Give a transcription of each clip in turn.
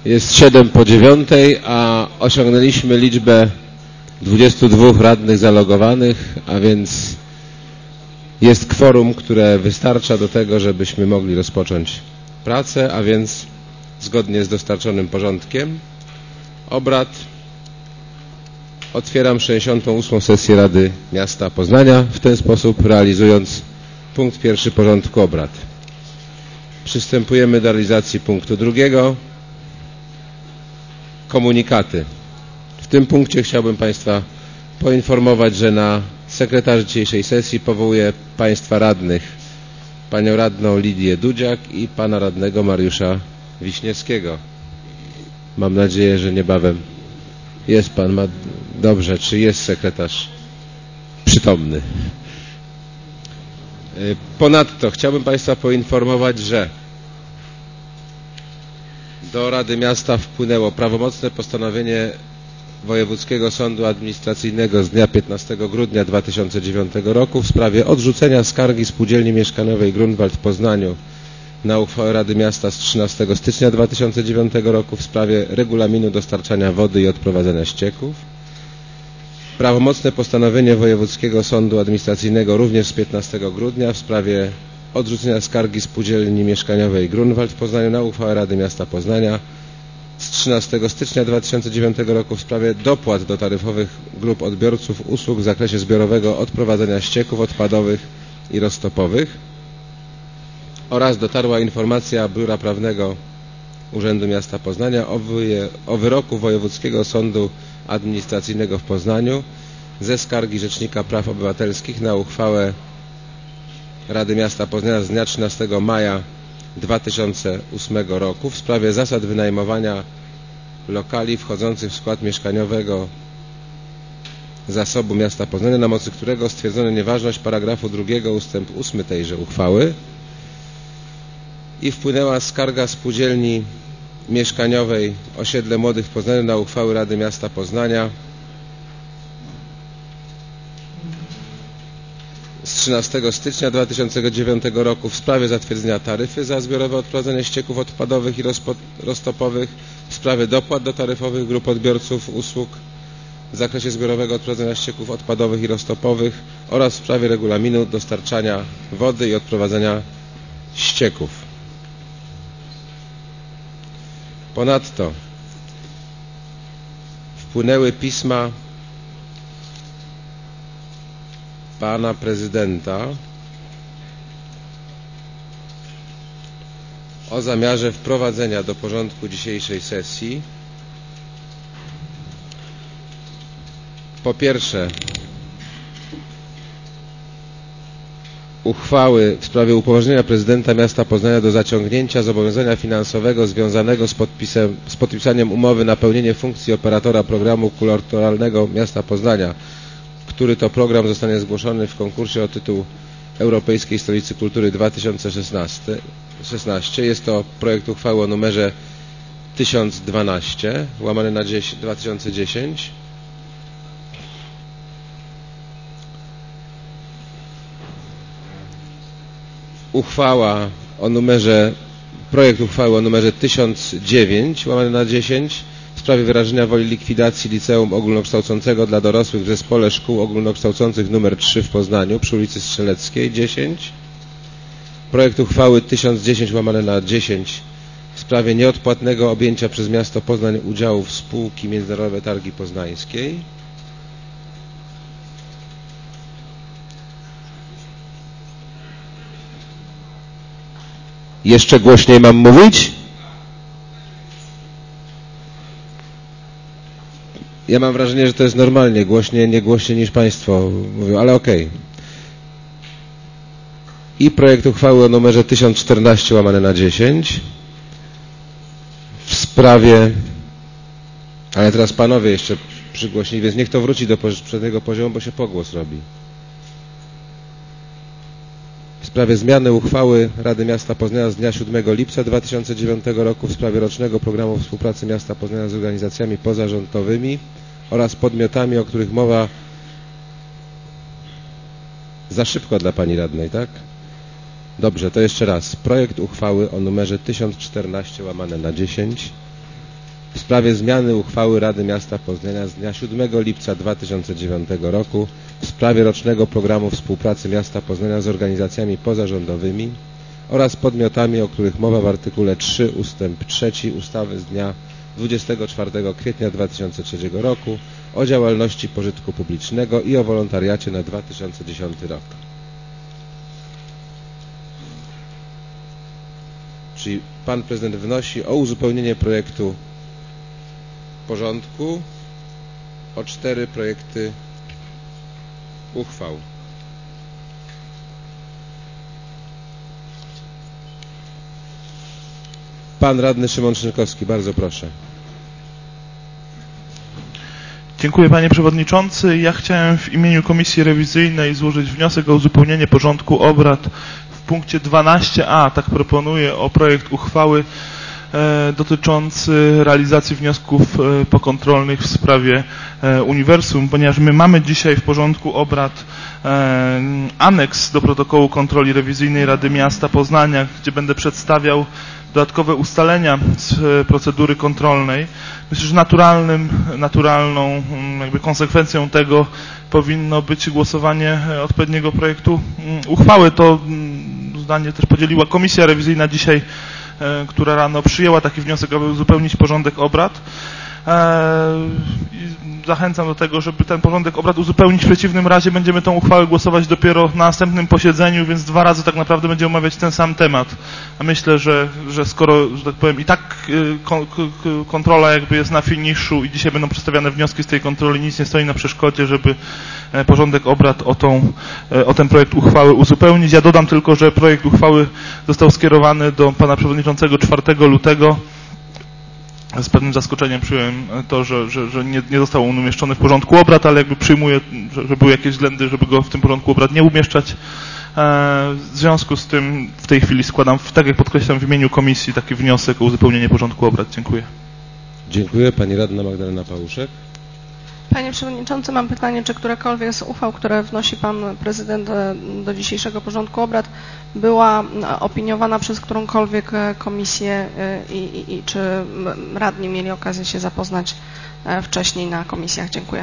Jest 7 po 9, a osiągnęliśmy liczbę 22 radnych zalogowanych, a więc jest kworum, które wystarcza do tego, żebyśmy mogli rozpocząć pracę, a więc zgodnie z dostarczonym porządkiem obrad otwieram 68. sesję Rady Miasta Poznania, w ten sposób realizując punkt pierwszy porządku obrad. Przystępujemy do realizacji punktu drugiego. Komunikaty. W tym punkcie chciałbym Państwa poinformować, że na sekretarzy dzisiejszej sesji powołuję Państwa radnych, Panią radną Lidię Dudziak i Pana radnego Mariusza Wiśniewskiego. Mam nadzieję, że niebawem jest Pan. Dobrze, czy jest sekretarz przytomny? Ponadto chciałbym Państwa poinformować, że do Rady Miasta wpłynęło prawomocne postanowienie Wojewódzkiego Sądu Administracyjnego z dnia 15 grudnia 2009 roku w sprawie odrzucenia skargi Spółdzielni Mieszkaniowej Grunwald w Poznaniu na uchwałę Rady Miasta z 13 stycznia 2009 roku w sprawie regulaminu dostarczania wody i odprowadzania ścieków. Prawomocne postanowienie Wojewódzkiego Sądu Administracyjnego również z 15 grudnia w sprawie odrzucenia skargi Spółdzielni Mieszkaniowej Grunwald w Poznaniu na uchwałę Rady Miasta Poznania z 13 stycznia 2009 roku w sprawie dopłat do taryfowych grup odbiorców usług w zakresie zbiorowego odprowadzania ścieków odpadowych i roztopowych. Oraz dotarła informacja Biura Prawnego Urzędu Miasta Poznania o wyroku Wojewódzkiego Sądu Administracyjnego w Poznaniu ze skargi Rzecznika Praw Obywatelskich na uchwałę Rady Miasta Poznania z dnia 13 maja 2008 roku w sprawie zasad wynajmowania lokali wchodzących w skład mieszkaniowego zasobu miasta Poznania, na mocy którego stwierdzono nieważność paragrafu 2 ustęp 8 tejże uchwały i wpłynęła skarga Spółdzielni Mieszkaniowej Osiedle Młodych w Poznaniu na uchwałę Rady Miasta Poznania z 13 stycznia 2009 roku w sprawie zatwierdzenia taryfy za zbiorowe odprowadzanie ścieków odpadowych i roztopowych, w sprawie dopłat do taryfowych grup odbiorców usług w zakresie zbiorowego odprowadzania ścieków odpadowych i roztopowych oraz w sprawie regulaminu dostarczania wody i odprowadzania ścieków. Ponadto wpłynęły pisma Pana Prezydenta o zamiarze wprowadzenia do porządku dzisiejszej sesji po pierwsze uchwały w sprawie upoważnienia Prezydenta Miasta Poznania do zaciągnięcia zobowiązania finansowego związanego z podpisaniem umowy na pełnienie funkcji operatora programu kulturalnego Miasta Poznania, który to program zostanie zgłoszony w konkursie o tytuł Europejskiej Stolicy Kultury 2016. Jest to projekt uchwały o numerze 1012 łamane na 2010. Projekt uchwały o numerze 1009 łamane na 10 w sprawie wyrażenia woli likwidacji Liceum Ogólnokształcącego dla Dorosłych w Zespole Szkół Ogólnokształcących nr 3 w Poznaniu przy ulicy Strzeleckiej 10. Projekt uchwały 1010 łamane na 10 w sprawie nieodpłatnego objęcia przez miasto Poznań udziałów spółki Międzynarodowe Targi Poznańskiej. Jeszcze głośniej mam mówić? Ja mam wrażenie, że to jest normalnie, nie głośniej niż Państwo mówią, ale okej. I projekt uchwały o numerze 1014 łamane na 10 w sprawie, ale teraz Panowie jeszcze przygłośnili, więc niech to wróci do poprzedniego poziomu, bo się pogłos robi. W sprawie zmiany uchwały Rady Miasta Poznania z dnia 7 lipca 2009 roku w sprawie rocznego programu współpracy Miasta Poznania z organizacjami pozarządowymi oraz podmiotami, o których mowa. Za szybko dla Pani Radnej, tak? Dobrze, to jeszcze raz. Projekt uchwały o numerze 1014 łamane na 10 w sprawie zmiany uchwały Rady Miasta Poznania z dnia 7 lipca 2009 roku w sprawie rocznego programu współpracy miasta Poznania z organizacjami pozarządowymi oraz podmiotami, o których mowa w artykule 3 ustęp 3 ustawy z dnia 24 kwietnia 2003 roku o działalności pożytku publicznego i o wolontariacie na 2010 rok. Czyli Pan Prezydent wnosi o uzupełnienie projektu porządku o 4 projekty uchwał. Pan Radny Szymon Szynkowski, bardzo proszę. Dziękuję Panie Przewodniczący. Ja chciałem w imieniu Komisji Rewizyjnej złożyć wniosek o uzupełnienie porządku obrad w punkcie 12a, tak proponuję, o projekt uchwały dotyczący realizacji wniosków pokontrolnych w sprawie Uniwersum, ponieważ my mamy dzisiaj w porządku obrad aneks do protokołu kontroli rewizyjnej Rady Miasta Poznania, gdzie będę przedstawiał dodatkowe ustalenia z procedury kontrolnej. Myślę, że naturalną jakby konsekwencją tego powinno być głosowanie odpowiedniego projektu uchwały. To zdanie też podzieliła Komisja Rewizyjna dzisiaj, która rano przyjęła taki wniosek, aby uzupełnić porządek obrad. Zachęcam do tego, żeby ten porządek obrad uzupełnić. W przeciwnym razie będziemy tą uchwałę głosować dopiero na następnym posiedzeniu, więc 2 razy tak naprawdę będziemy omawiać ten sam temat. A myślę, że skoro, że tak powiem, i tak kontrola jakby jest na finiszu i dzisiaj będą przedstawiane wnioski z tej kontroli, nic nie stoi na przeszkodzie, żeby porządek obrad o ten projekt uchwały uzupełnić. Ja dodam tylko, że projekt uchwały został skierowany do Pana Przewodniczącego 4 lutego. Z pewnym zaskoczeniem przyjąłem to, że nie został on umieszczony w porządku obrad, ale jakby przyjmuję, że były jakieś względy, żeby go w tym porządku obrad nie umieszczać. W związku z tym w tej chwili składam, tak jak podkreślam, w imieniu komisji taki wniosek o uzupełnienie porządku obrad. Dziękuję. Dziękuję. Pani Radna Magdalena Pałuszek. Panie Przewodniczący, mam pytanie, czy którakolwiek z uchwał, które wnosi Pan Prezydent do dzisiejszego porządku obrad, była opiniowana przez którąkolwiek komisję i czy radni mieli okazję się zapoznać wcześniej na komisjach? Dziękuję.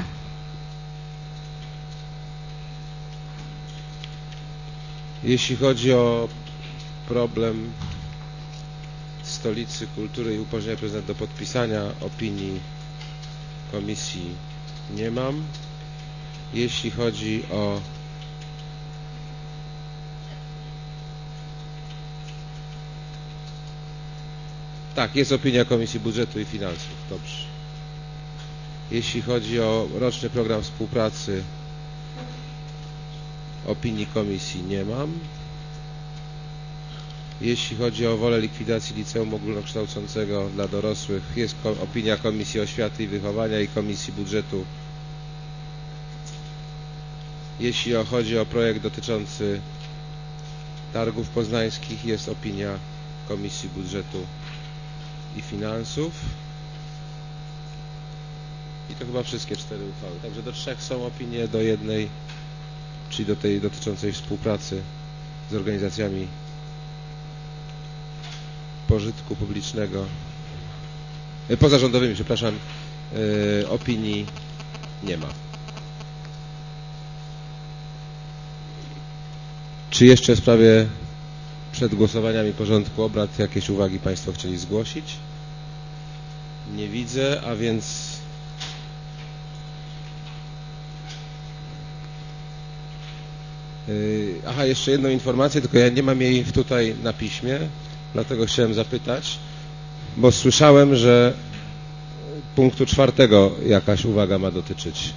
Jeśli chodzi o problem Stolicy Kultury i upoważnienia prezydenta do podpisania opinii komisji, nie mam. Jeśli chodzi o tak, jest opinia Komisji Budżetu i Finansów. Dobrze. Jeśli chodzi o roczny program współpracy, opinii komisji nie mam. Jeśli chodzi o wolę likwidacji liceum ogólnokształcącego dla dorosłych, jest opinia Komisji Oświaty i Wychowania i Komisji Budżetu. Jeśli chodzi o projekt dotyczący targów poznańskich, jest opinia Komisji Budżetu i Finansów. I to chyba wszystkie 4 uchwały. Także do 3 są opinie, do 1, czyli do tej dotyczącej współpracy z organizacjami pożytku publicznego, pozarządowymi, przepraszam, opinii nie ma. Czy jeszcze w sprawie przed głosowaniami porządku obrad jakieś uwagi Państwo chcieli zgłosić? Nie widzę, a więc aha, jeszcze jedną informację, tylko ja nie mam jej tutaj na piśmie, dlatego chciałem zapytać, bo słyszałem, że punktu 4 jakaś uwaga ma dotyczyć.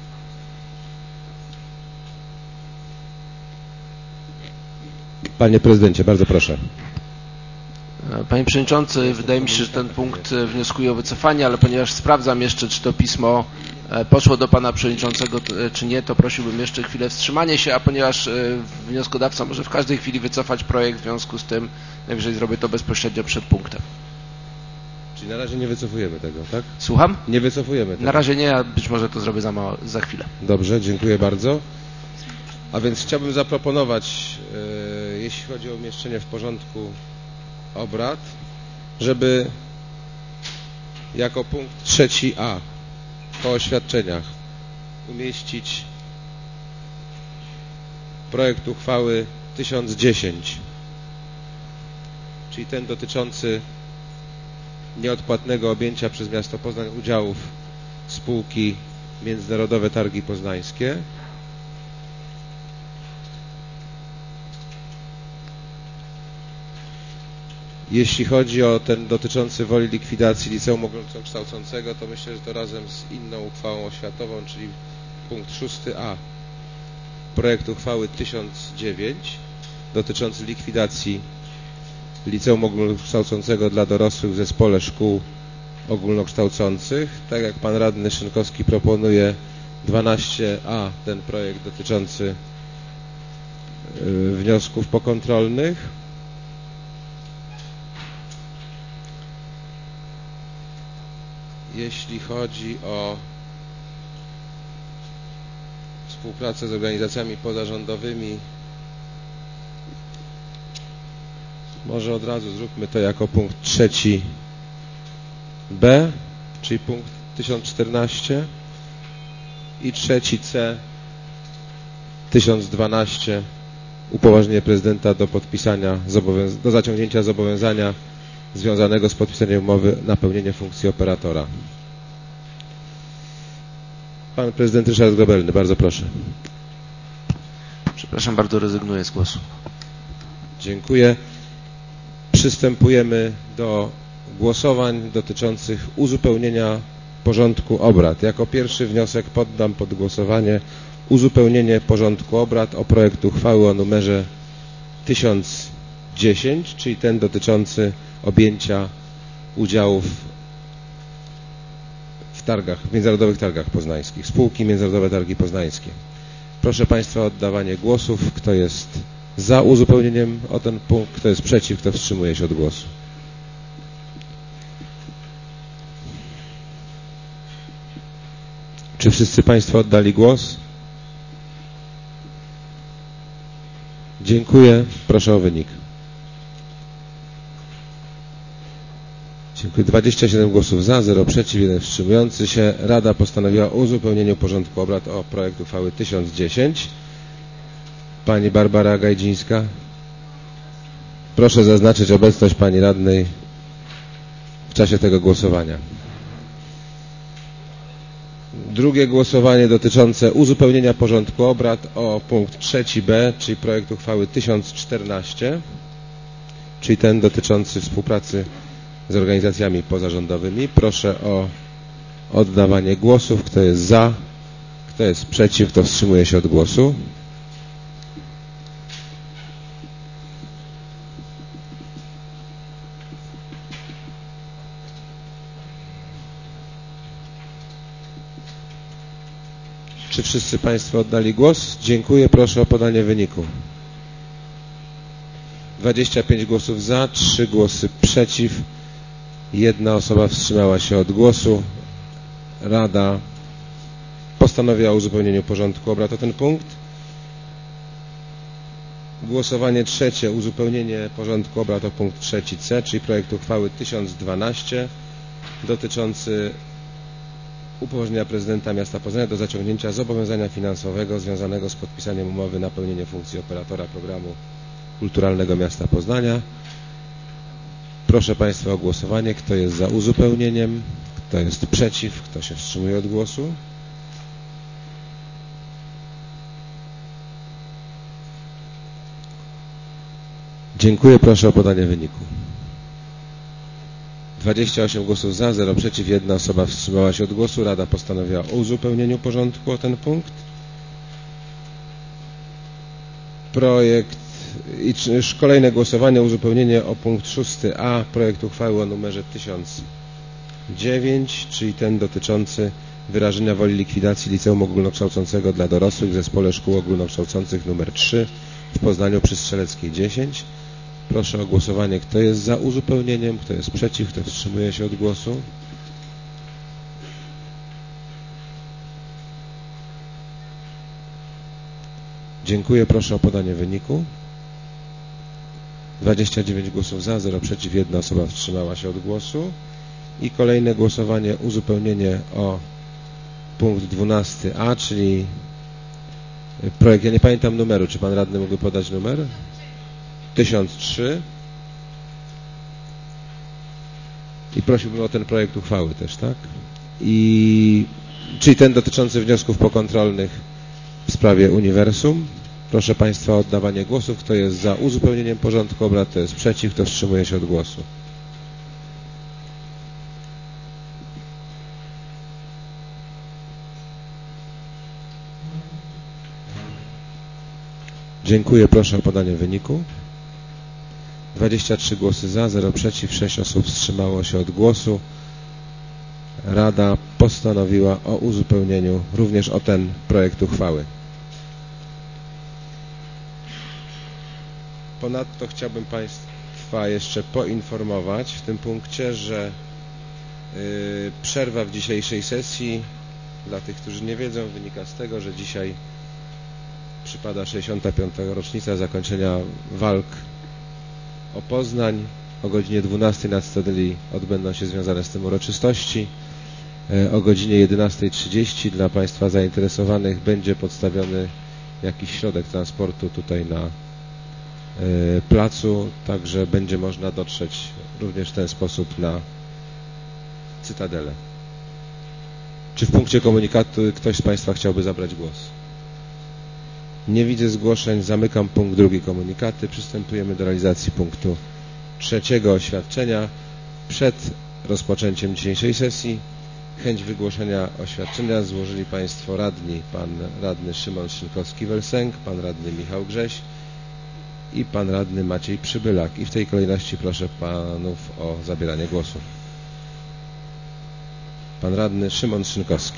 Panie Prezydencie, bardzo proszę. Panie Przewodniczący, wydaje mi się, że ten punkt wnioskuje o wycofanie, ale ponieważ sprawdzam jeszcze, czy to pismo poszło do Pana Przewodniczącego, czy nie, to prosiłbym jeszcze chwilę wstrzymanie się, a ponieważ wnioskodawca może w każdej chwili wycofać projekt, w związku z tym najwyżej zrobię to bezpośrednio przed punktem. Czyli na razie nie wycofujemy tego, tak? Słucham? Nie wycofujemy tego. Na razie nie, a być może to zrobię za chwilę. Dobrze, dziękuję bardzo. A więc chciałbym zaproponować, jeśli chodzi o umieszczenie w porządku obrad, żeby jako punkt 3a po oświadczeniach umieścić projekt uchwały 1010, czyli ten dotyczący nieodpłatnego objęcia przez miasto Poznań udziałów spółki Międzynarodowe Targi Poznańskie. Jeśli chodzi o ten dotyczący woli likwidacji liceum ogólnokształcącego, to myślę, że to razem z inną uchwałą oświatową, czyli punkt 6a projektu uchwały 1009 dotyczący likwidacji liceum ogólnokształcącego dla dorosłych w zespole szkół ogólnokształcących. Tak jak pan radny Szynkowski proponuje 12a, ten projekt dotyczący wniosków pokontrolnych. Jeśli chodzi o współpracę z organizacjami pozarządowymi, może od razu zróbmy to jako punkt 3b, czyli punkt 1014 i 3c 1012 upoważnienie prezydenta do podpisania, do zaciągnięcia zobowiązania związanego z podpisaniem umowy na pełnienie funkcji operatora. Pan prezydent Ryszard Grobelny, bardzo proszę. Przepraszam bardzo, rezygnuję z głosu. Dziękuję. Przystępujemy do głosowań dotyczących uzupełnienia porządku obrad. Jako pierwszy wniosek poddam pod głosowanie uzupełnienie porządku obrad o projekt uchwały o numerze 1010, czyli ten dotyczący objęcia udziałów w targach, w Międzynarodowych Targach Poznańskich, spółki Międzynarodowe Targi Poznańskie. Proszę Państwa o oddawanie głosów. Kto jest za uzupełnieniem o ten punkt, kto jest przeciw, kto wstrzymuje się od głosu. Czy wszyscy Państwo oddali głos? Dziękuję. Proszę o wynik. Dziękuję. 27 głosów za, 0 przeciw, 1 wstrzymujący się. Rada postanowiła o uzupełnieniu porządku obrad o projekt uchwały 1010. Pani Barbara Gajdzińska. Proszę zaznaczyć obecność Pani radnej w czasie tego głosowania. Drugie głosowanie dotyczące uzupełnienia porządku obrad o punkt 3b, czyli projekt uchwały 1014, czyli ten dotyczący współpracy z organizacjami pozarządowymi. Proszę o oddawanie głosów. Kto jest za, kto jest przeciw, kto wstrzymuje się od głosu. Czy wszyscy Państwo oddali głos? Dziękuję. Proszę o podanie wyniku. 25 głosów za, 3 głosy przeciw, 1 osoba wstrzymała się od głosu. Rada postanowiła o uzupełnieniu porządku obrad o ten punkt. Głosowanie trzecie, uzupełnienie porządku obrad o punkt 3c, czyli projekt uchwały 1012 dotyczący upoważnienia prezydenta miasta Poznania do zaciągnięcia zobowiązania finansowego związanego z podpisaniem umowy na pełnienie funkcji operatora programu kulturalnego miasta Poznania. Proszę Państwa o głosowanie. Kto jest za uzupełnieniem? Kto jest przeciw? Kto się wstrzymuje od głosu? Dziękuję. Proszę o podanie wyniku. 28 głosów za, 0 przeciw, 1 osoba wstrzymała się od głosu. Rada postanowiła o uzupełnieniu porządku o ten punkt. Kolejne głosowanie, uzupełnienie o punkt 6a, projekt uchwały o numerze 1009, czyli ten dotyczący wyrażenia woli likwidacji liceum ogólnokształcącego dla dorosłych w zespole szkół ogólnokształcących nr 3 w Poznaniu przy Strzeleckiej 10. Proszę o głosowanie. Kto jest za uzupełnieniem, kto jest przeciw, kto wstrzymuje się od głosu. Dziękuję. Proszę o podanie wyniku. 29 głosów za, 0 przeciw, 1 osoba wstrzymała się od głosu. I kolejne głosowanie, uzupełnienie o punkt 12a, czyli projekt, ja nie pamiętam numeru, czy pan radny mógłby podać numer? 1003. I prosiłbym o ten projekt uchwały też, tak? Czyli ten dotyczący wniosków pokontrolnych w sprawie Uniwersum. Proszę Państwa o oddawanie głosów. Kto jest za uzupełnieniem porządku obrad, kto jest przeciw, kto wstrzymuje się od głosu. Dziękuję. Proszę o podanie wyniku. 23 głosy za, 0 przeciw, 6 osób wstrzymało się od głosu. Rada postanowiła o uzupełnieniu również o ten projekt uchwały. Ponadto chciałbym Państwa jeszcze poinformować w tym punkcie, że przerwa w dzisiejszej sesji, dla tych, którzy nie wiedzą, wynika z tego, że dzisiaj przypada 65. rocznica zakończenia walk o Poznań. O godzinie 12 na Cytadeli odbędą się związane z tym uroczystości. O godzinie 11:30 dla Państwa zainteresowanych będzie podstawiony jakiś środek transportu tutaj na placu, także będzie można dotrzeć również w ten sposób na Cytadelę. Czy w punkcie komunikatu ktoś z Państwa chciałby zabrać głos? Nie widzę zgłoszeń. Zamykam punkt 2 komunikaty. Przystępujemy do realizacji punktu 3 oświadczenia. Przed rozpoczęciem dzisiejszej sesji chęć wygłoszenia oświadczenia złożyli Państwo radni, pan radny Szymon Szynkowski-Welsenk, pan radny Michał Grześ i pan radny Maciej Przybylak. I w tej kolejności proszę panów o zabieranie głosu. Pan radny Szymon Szynkowski.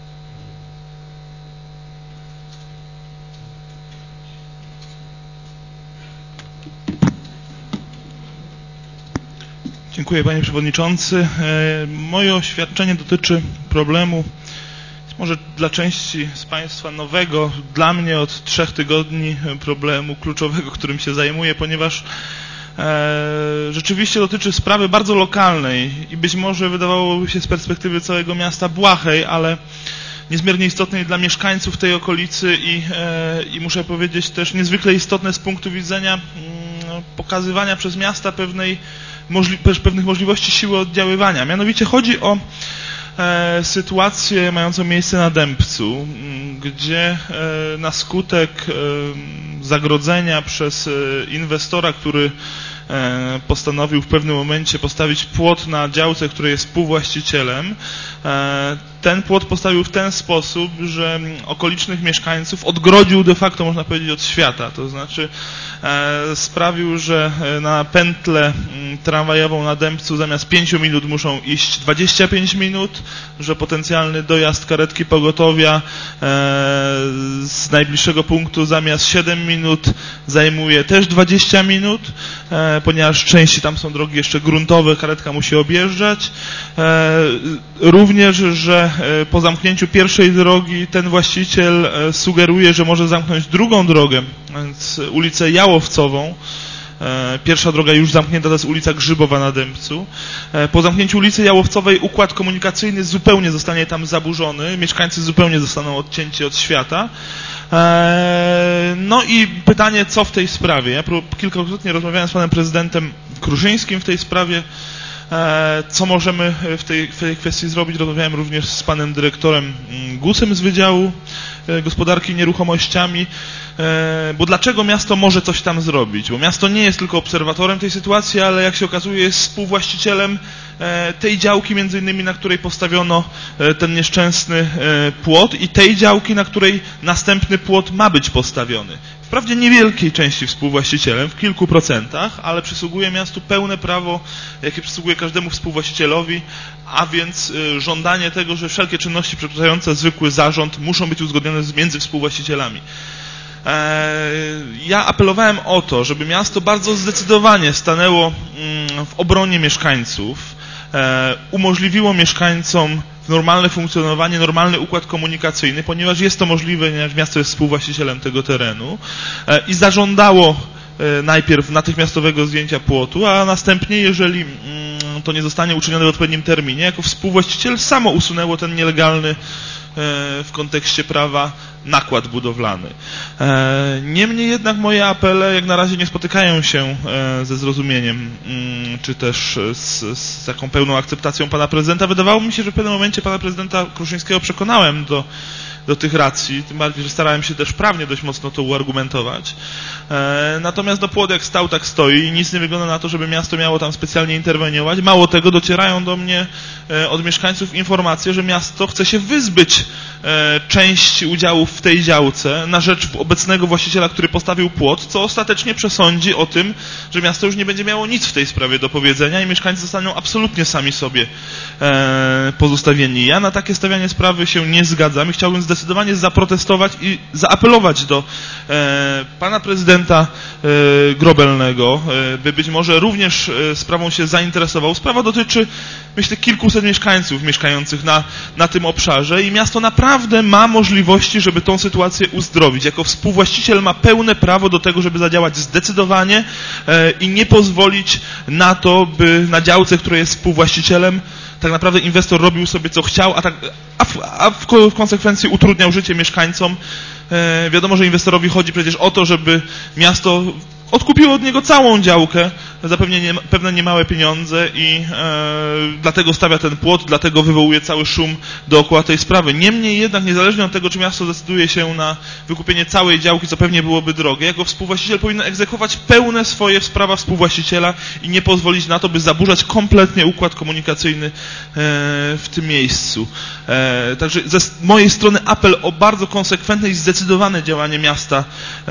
Dziękuję Panie Przewodniczący. Moje oświadczenie dotyczy problemu, może dla części z Państwa nowego, dla mnie od 3 tygodni problemu kluczowego, którym się zajmuję, ponieważ rzeczywiście dotyczy sprawy bardzo lokalnej i być może wydawałoby się z perspektywy całego miasta błahej, ale niezmiernie istotnej dla mieszkańców tej okolicy i muszę powiedzieć też niezwykle istotne z punktu widzenia pokazywania przez miasta pewnych możliwości siły oddziaływania. Mianowicie chodzi o sytuację mającą miejsce na Dębcu, gdzie na skutek zagrodzenia przez inwestora, który postanowił w pewnym momencie postawić płot na działce, której jest współwłaścicielem, ten płot postawił w ten sposób, że okolicznych mieszkańców odgrodził de facto, można powiedzieć, od świata. To znaczy sprawił, że na pętlę tramwajową na Dębcu zamiast 5 minut muszą iść 25 minut, że potencjalny dojazd karetki pogotowia z najbliższego punktu zamiast 7 minut zajmuje też 20 minut, ponieważ części tam są drogi jeszcze gruntowe, karetka musi objeżdżać. Również, że po zamknięciu pierwszej drogi ten właściciel sugeruje, że może zamknąć drugą drogę, więc ulicę Jałowcową. Pierwsza droga już zamknięta, to jest ulica Grzybowa na Dębcu. Po zamknięciu ulicy Jałowcowej układ komunikacyjny zupełnie zostanie tam zaburzony, mieszkańcy zupełnie zostaną odcięci od świata. No i pytanie, co w tej sprawie? Ja kilkakrotnie rozmawiałem z panem prezydentem Kruszyńskim w tej sprawie. Co możemy w tej kwestii zrobić? Rozmawiałem również z panem dyrektorem Gusem z Wydziału Gospodarki Nieruchomościami, bo dlaczego miasto może coś tam zrobić? Bo miasto nie jest tylko obserwatorem tej sytuacji, ale jak się okazuje jest współwłaścicielem tej działki, między innymi na której postawiono ten nieszczęsny płot i tej działki, na której następny płot ma być postawiony. Wprawdzie niewielkiej części współwłaścicielem, w kilku procentach, ale przysługuje miastu pełne prawo, jakie przysługuje każdemu współwłaścicielowi, a więc żądanie tego, że wszelkie czynności przekraczające zwykły zarząd muszą być uzgodnione między współwłaścicielami. Ja apelowałem o to, żeby miasto bardzo zdecydowanie stanęło w obronie mieszkańców, umożliwiło mieszkańcom normalne funkcjonowanie, normalny układ komunikacyjny, ponieważ jest to możliwe, ponieważ miasto jest współwłaścicielem tego terenu i zażądało najpierw natychmiastowego zdjęcia płotu, a następnie, jeżeli to nie zostanie uczynione w odpowiednim terminie, jako współwłaściciel samo usunęło ten nielegalny w kontekście prawa nakład budowlany. Niemniej jednak moje apele jak na razie nie spotykają się ze zrozumieniem, czy też z taką pełną akceptacją pana prezydenta. Wydawało mi się, że w pewnym momencie pana prezydenta Kruszyńskiego przekonałem do tych racji, tym bardziej, że starałem się też prawnie dość mocno to uargumentować. Natomiast płot jak stał, tak stoi i nic nie wygląda na to, żeby miasto miało tam specjalnie interweniować. Mało tego, docierają do mnie od mieszkańców informacje, że miasto chce się wyzbyć części udziałów w tej działce na rzecz obecnego właściciela, który postawił płot, co ostatecznie przesądzi o tym, że miasto już nie będzie miało nic w tej sprawie do powiedzenia i mieszkańcy zostaną absolutnie sami sobie pozostawieni. Ja na takie stawianie sprawy się nie zgadzam i chciałbym zdecydowanie zaprotestować i zaapelować do pana prezydenta Grobelnego, by być może również sprawą się zainteresował. Sprawa dotyczy, myślę, kilkuset mieszkańców mieszkających na tym obszarze i miasto naprawdę ma możliwości, żeby tą sytuację uzdrowić. Jako współwłaściciel ma pełne prawo do tego, żeby zadziałać zdecydowanie i nie pozwolić na to, by na działce, której jest współwłaścicielem, tak naprawdę inwestor robił sobie co chciał, a w konsekwencji utrudniał życie mieszkańcom. Wiadomo, że inwestorowi chodzi przecież o to, żeby miasto odkupiło od niego całą działkę za pewne niemałe pieniądze i dlatego stawia ten płot, dlatego wywołuje cały szum dookoła tej sprawy. Niemniej jednak, niezależnie od tego, czy miasto zdecyduje się na wykupienie całej działki, co pewnie byłoby drogie, jako współwłaściciel powinno egzekwować pełne swoje prawa współwłaściciela i nie pozwolić na to, by zaburzać kompletnie układ komunikacyjny w tym miejscu. Także z mojej strony apel o bardzo konsekwentne i zdecydowane działanie miasta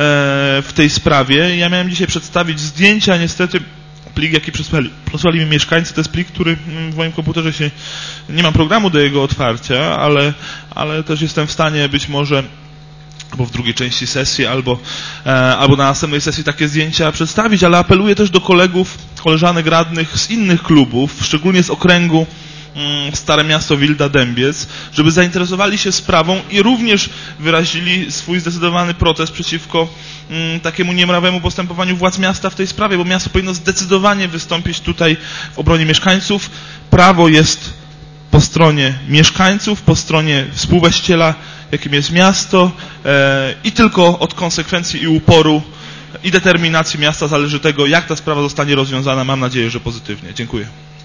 w tej sprawie. Ja miałem dzisiaj przedstawić zdjęcia, niestety plik, jaki przesłali mi mieszkańcy, to jest plik, który w moim komputerze nie mam programu do jego otwarcia, ale też jestem w stanie być może albo w drugiej części sesji, albo na następnej sesji takie zdjęcia przedstawić, ale apeluję też do koleżanek radnych z innych klubów, szczególnie z okręgu Stare Miasto Wilda-Dębiec, żeby zainteresowali się sprawą i również wyrazili swój zdecydowany protest przeciwko takiemu niemrawemu postępowaniu władz miasta w tej sprawie, bo miasto powinno zdecydowanie wystąpić tutaj w obronie mieszkańców. Prawo jest po stronie mieszkańców, po stronie współwłaściciela, jakim jest miasto i tylko od konsekwencji i uporu i determinacji miasta zależy tego, jak ta sprawa zostanie rozwiązana. Mam nadzieję, że pozytywnie. Dziękuję.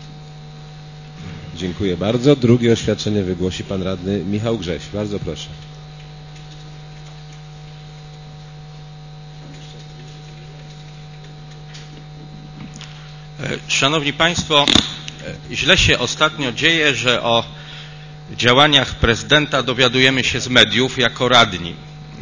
Dziękuję bardzo. Drugie oświadczenie wygłosi pan radny Michał Grześ. Bardzo proszę. Szanowni Państwo, źle się ostatnio dzieje, że o działaniach prezydenta dowiadujemy się z mediów jako radni.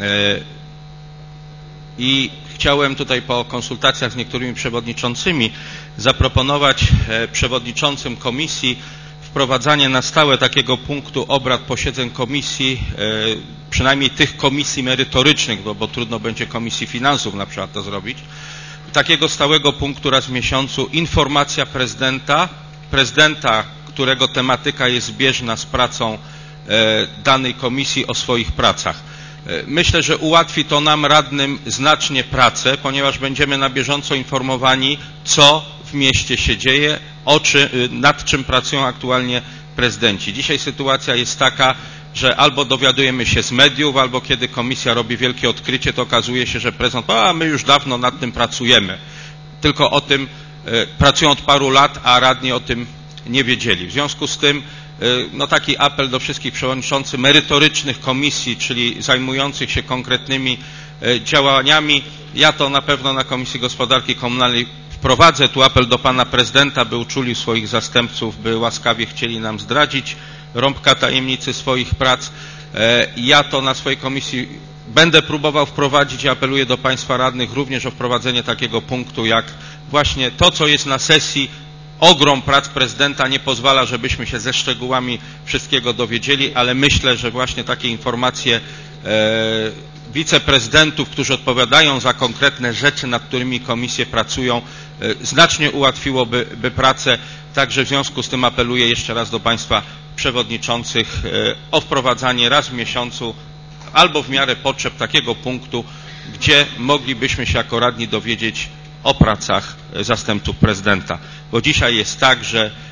I chciałem tutaj po konsultacjach z niektórymi przewodniczącymi zaproponować przewodniczącym komisji wprowadzanie na stałe takiego punktu obrad posiedzeń komisji, przynajmniej tych komisji merytorycznych, bo trudno będzie komisji finansów na przykład to zrobić, takiego stałego punktu raz w miesiącu informacja prezydenta, którego tematyka jest zbieżna z pracą danej komisji o swoich pracach. Myślę, że ułatwi to nam radnym znacznie pracę, ponieważ będziemy na bieżąco informowani, co w mieście się dzieje, nad czym pracują aktualnie prezydenci. Dzisiaj sytuacja jest taka, że albo dowiadujemy się z mediów, albo kiedy komisja robi wielkie odkrycie, to okazuje się, że prezydent, a my już dawno nad tym pracujemy. Tylko o tym pracują od paru lat, a radni o tym nie wiedzieli. W związku z tym taki apel do wszystkich przewodniczących merytorycznych komisji, czyli zajmujących się konkretnymi działaniami. Ja to na pewno na Komisji Gospodarki Komunalnej wprowadzę. Tu apel do pana prezydenta, by uczulił swoich zastępców, by łaskawie chcieli nam zdradzić rąbka tajemnicy swoich prac. Ja to na swojej komisji będę próbował wprowadzić i apeluję do państwa radnych również o wprowadzenie takiego punktu, jak właśnie to, co jest na sesji. Ogrom prac prezydenta nie pozwala, żebyśmy się ze szczegółami wszystkiego dowiedzieli, ale myślę, że właśnie takie informacje wiceprezydentów, którzy odpowiadają za konkretne rzeczy, nad którymi komisje pracują, znacznie ułatwiłoby pracę. Także w związku z tym apeluję jeszcze raz do państwa przewodniczących o wprowadzanie raz w miesiącu albo w miarę potrzeb takiego punktu, gdzie moglibyśmy się jako radni dowiedzieć o pracach zastępców prezydenta. Bo dzisiaj jest tak, że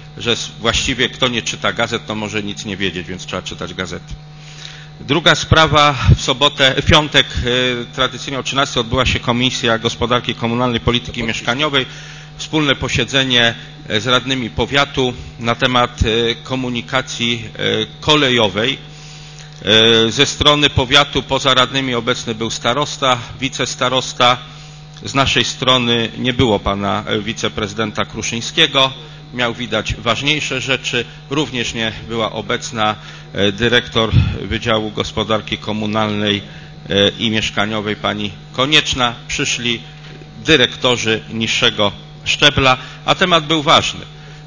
że właściwie kto nie czyta gazet, to może nic nie wiedzieć, więc trzeba czytać gazety. Druga sprawa, w piątek tradycyjnie o 13:00 odbyła się Komisja Gospodarki Komunalnej, Polityki Mieszkaniowej, wspólne posiedzenie z radnymi powiatu na temat komunikacji kolejowej. Ze strony powiatu poza radnymi obecny był starosta, wicestarosta. Z naszej strony nie było pana wiceprezydenta Kruszyńskiego, miał widać ważniejsze rzeczy. Również nie była obecna dyrektor Wydziału Gospodarki Komunalnej i Mieszkaniowej pani Konieczna. Przyszli dyrektorzy niższego szczebla, a temat był ważny.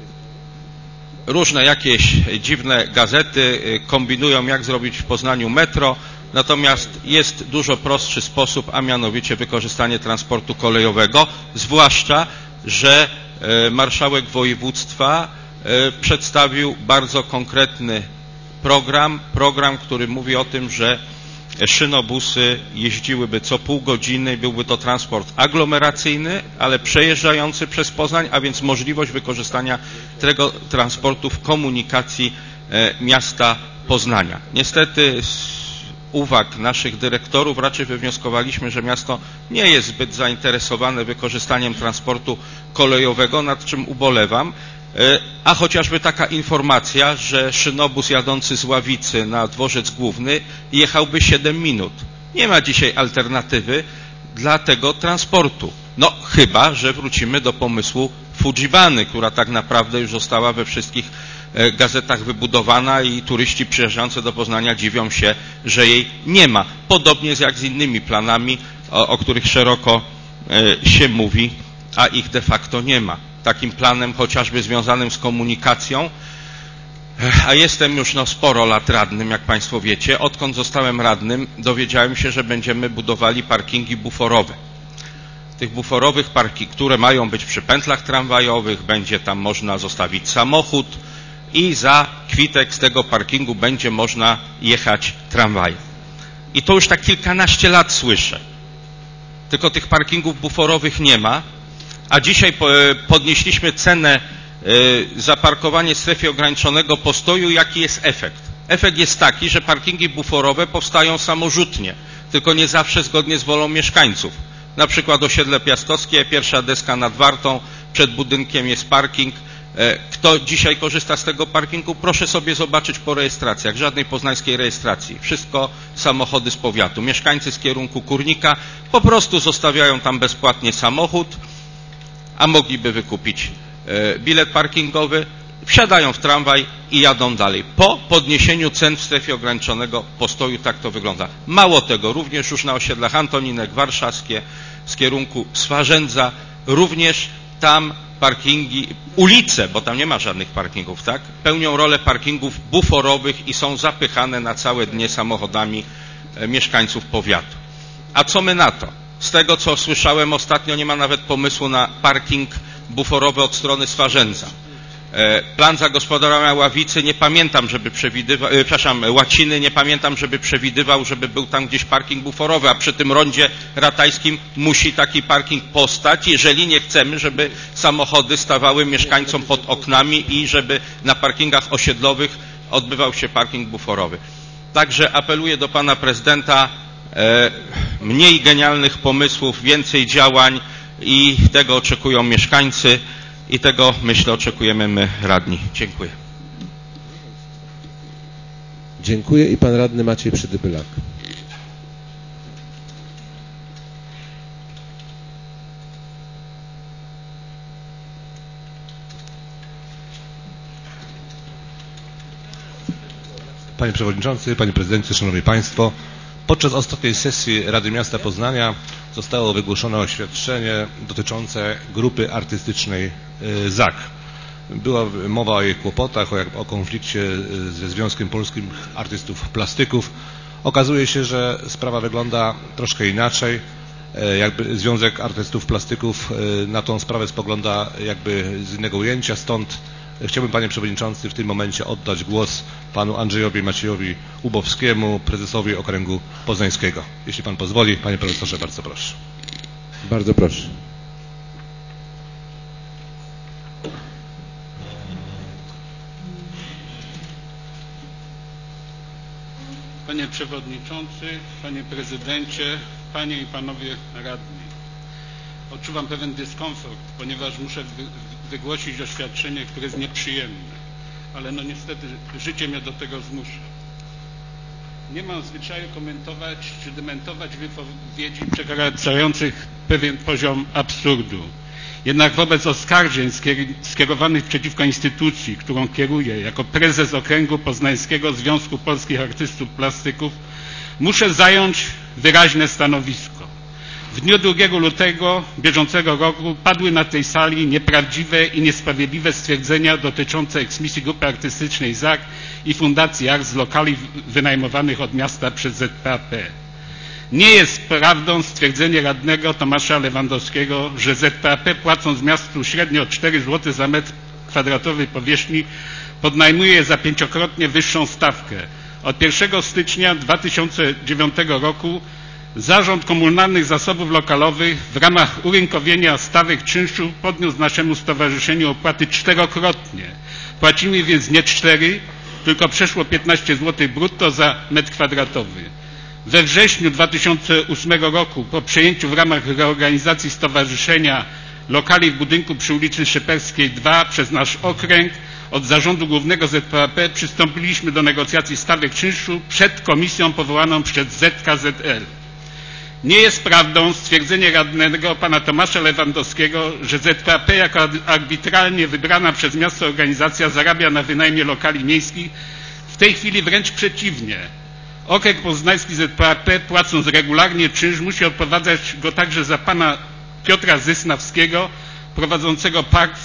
Różne jakieś dziwne gazety kombinują, jak zrobić w Poznaniu metro, natomiast jest dużo prostszy sposób, a mianowicie wykorzystanie transportu kolejowego, zwłaszcza że marszałek województwa przedstawił bardzo konkretny program, który mówi o tym, że szynobusy jeździłyby co pół godziny, byłby to transport aglomeracyjny, ale przejeżdżający przez Poznań, a więc możliwość wykorzystania tego transportu w komunikacji miasta Poznania. Niestety z uwag naszych dyrektorów raczej wywnioskowaliśmy, że miasto nie jest zbyt zainteresowane wykorzystaniem transportu kolejowego, nad czym ubolewam, a chociażby taka informacja, że szynobus jadący z Ławicy na dworzec główny jechałby 7 minut. Nie ma dzisiaj alternatywy dla tego transportu. No chyba, że wrócimy do pomysłu Fujibany, która tak naprawdę już została we wszystkich gazetach wybudowana i turyści przyjeżdżający do Poznania dziwią się, że jej nie ma. Podobnie jak z innymi planami, o których szeroko się mówi, a ich de facto nie ma. Takim planem chociażby związanym z komunikacją, a jestem już sporo lat radnym, jak Państwo wiecie, odkąd zostałem radnym, dowiedziałem się, że będziemy budowali parkingi buforowe. Tych buforowych parkingów, które mają być przy pętlach tramwajowych, będzie tam można zostawić samochód i za kwitek z tego parkingu będzie można jechać tramwajem. I to już tak kilkanaście lat słyszę. Tylko tych parkingów buforowych nie ma, a dzisiaj podnieśliśmy cenę za parkowanie w strefie ograniczonego postoju. Jaki jest efekt? Efekt jest taki, że parkingi buforowe powstają samorzutnie, tylko nie zawsze zgodnie z wolą mieszkańców. Na przykład osiedle Piastowskie, pierwsza deska nad Wartą, przed budynkiem jest parking. Kto dzisiaj korzysta z tego parkingu? Proszę sobie zobaczyć po rejestracjach. Żadnej poznańskiej rejestracji. Wszystko samochody z powiatu. Mieszkańcy z kierunku Kurnika po prostu zostawiają tam bezpłatnie samochód, a mogliby wykupić bilet parkingowy, wsiadają w tramwaj i jadą dalej. Po podniesieniu cen w strefie ograniczonego postoju tak to wygląda. Mało tego, również już na osiedlach Antoninek Warszawskie z kierunku Swarzędza, również tam parkingi, ulice, bo tam nie ma żadnych parkingów, tak? Pełnią rolę parkingów buforowych i są zapychane na całe dnie samochodami mieszkańców powiatu. A co my na to? Z tego, co słyszałem ostatnio, nie ma nawet pomysłu na parking buforowy od strony Swarzędza. Plan zagospodarowania Ławicy nie pamiętam, żeby przewidywał, Łaciny nie pamiętam, żeby przewidywał, żeby był tam gdzieś parking buforowy, a przy tym rondzie ratajskim musi taki parking powstać, jeżeli nie chcemy, żeby samochody stawały mieszkańcom pod oknami i żeby na parkingach osiedlowych odbywał się parking buforowy. Także apeluję do pana prezydenta, mniej genialnych pomysłów, więcej działań i tego oczekują mieszkańcy i tego, myślę, oczekujemy my radni. Dziękuję. Dziękuję i pan radny Maciej Przydypylak. Panie Przewodniczący, Panie Prezydencie, Szanowni Państwo, podczas ostatniej sesji Rady Miasta Poznania zostało wygłoszone oświadczenie dotyczące grupy artystycznej ZAK. Była mowa o jej kłopotach, o konflikcie ze Związkiem Polskim Artystów Plastyków. Okazuje się, że sprawa wygląda troszkę inaczej. Jakby Związek Artystów Plastyków na tą sprawę spogląda jakby z innego ujęcia, stąd chciałbym, Panie Przewodniczący, w tym momencie oddać głos Panu Andrzejowi Maciejowi Ubowskiemu, prezesowi Okręgu Poznańskiego. Jeśli Pan pozwoli, Panie Profesorze, bardzo proszę. Bardzo proszę. Panie Przewodniczący, Panie Prezydencie, Panie i Panowie Radni. Odczuwam pewien dyskomfort, ponieważ muszę wygłosić oświadczenie, które jest nieprzyjemne, ale no niestety życie mnie do tego zmusza. Nie mam zwyczaju komentować czy dementować wypowiedzi przekraczających pewien poziom absurdu. Jednak wobec oskarżeń skierowanych przeciwko instytucji, którą kieruję jako prezes Okręgu Poznańskiego Związku Polskich Artystów Plastyków, muszę zająć wyraźne stanowisko. W dniu 2 lutego bieżącego roku padły na tej sali nieprawdziwe i niesprawiedliwe stwierdzenia dotyczące eksmisji Grupy Artystycznej ZAK i Fundacji ART z lokali wynajmowanych od miasta przez ZPAP. Nie jest prawdą stwierdzenie radnego Tomasza Lewandowskiego, że ZPAP, płacąc miastu średnio 4 zł za metr kwadratowy powierzchni, podnajmuje za 5-krotnie wyższą stawkę. Od 1 stycznia 2009 roku Zarząd Komunalnych Zasobów Lokalowych w ramach urynkowienia stawek czynszu podniósł naszemu stowarzyszeniu opłaty 4-krotnie. Płacimy więc nie 4, tylko przeszło 15 zł brutto za metr kwadratowy. We wrześniu 2008 roku po przejęciu w ramach reorganizacji stowarzyszenia lokali w budynku przy ulicy Szyperskiej 2 przez nasz okręg od Zarządu Głównego ZPAP przystąpiliśmy do negocjacji stawek czynszu przed komisją powołaną przez ZKZL. Nie jest prawdą stwierdzenie radnego pana Tomasza Lewandowskiego, że ZPAP jako arbitralnie wybrana przez miasto organizacja zarabia na wynajmie lokali miejskich. W tej chwili wręcz przeciwnie. Okręg Poznański ZPAP, płacąc regularnie czynsz, musi odprowadzać go także za pana Piotra Zysnawskiego, prowadzącego pub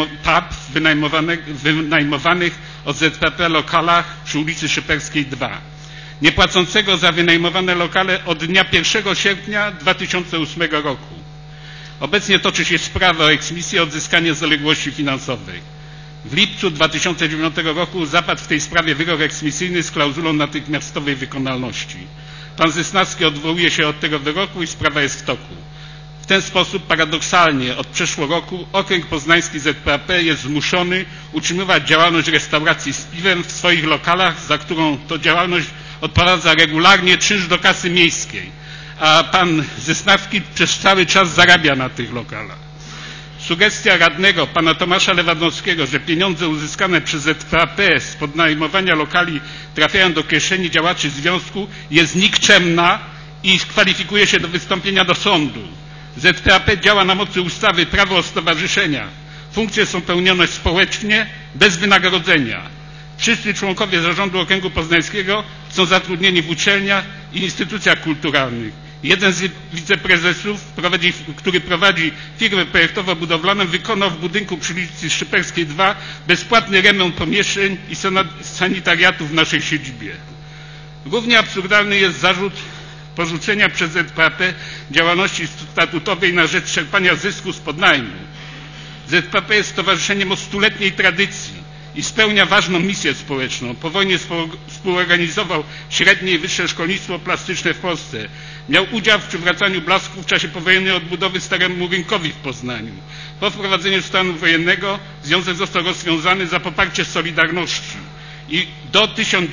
w wynajmowanych od ZPAP lokalach przy ulicy Szyperskiej 2. Niepłacącego za wynajmowane lokale od dnia 1 sierpnia 2008 roku. Obecnie toczy się sprawa o eksmisję i odzyskanie zaległości finansowych. W lipcu 2009 roku zapadł w tej sprawie wyrok eksmisyjny z klauzulą natychmiastowej wykonalności. Pan Zysnawski odwołuje się od tego wyroku i sprawa jest w toku. W ten sposób paradoksalnie od przeszłego roku Okręg Poznański ZPAP jest zmuszony utrzymywać działalność restauracji z piwem w swoich lokalach, za którą to działalność odprowadza regularnie czynsz do kasy miejskiej, a pan Zysnawski przez cały czas zarabia na tych lokalach. Sugestia radnego pana Tomasza Lewandowskiego, że pieniądze uzyskane przez ZPAP z podnajmowania lokali trafiają do kieszeni działaczy związku, jest nikczemna i kwalifikuje się do wystąpienia do sądu. ZPAP działa na mocy ustawy Prawo o stowarzyszeniach. Funkcje są pełnione społecznie, bez wynagrodzenia. Wszyscy członkowie Zarządu Okręgu Poznańskiego są zatrudnieni w uczelniach i instytucjach kulturalnych. Jeden z wiceprezesów, który prowadzi firmę projektowo-budowlaną, wykonał w budynku przy ulicy Szyperskiej 2 bezpłatny remont pomieszczeń i sanitariatu w naszej siedzibie. Równie absurdalny jest zarzut porzucenia przez ZPAP działalności statutowej na rzecz czerpania zysku z podnajmu. ZPAP jest stowarzyszeniem o 100-letniej tradycji i spełnia ważną misję społeczną. Po wojnie współorganizował średnie i wyższe szkolnictwo plastyczne w Polsce. Miał udział w przywracaniu blasku w czasie powojennej odbudowy staremu rynkowi w Poznaniu. Po wprowadzeniu stanu wojennego związek został rozwiązany za poparcie Solidarności i do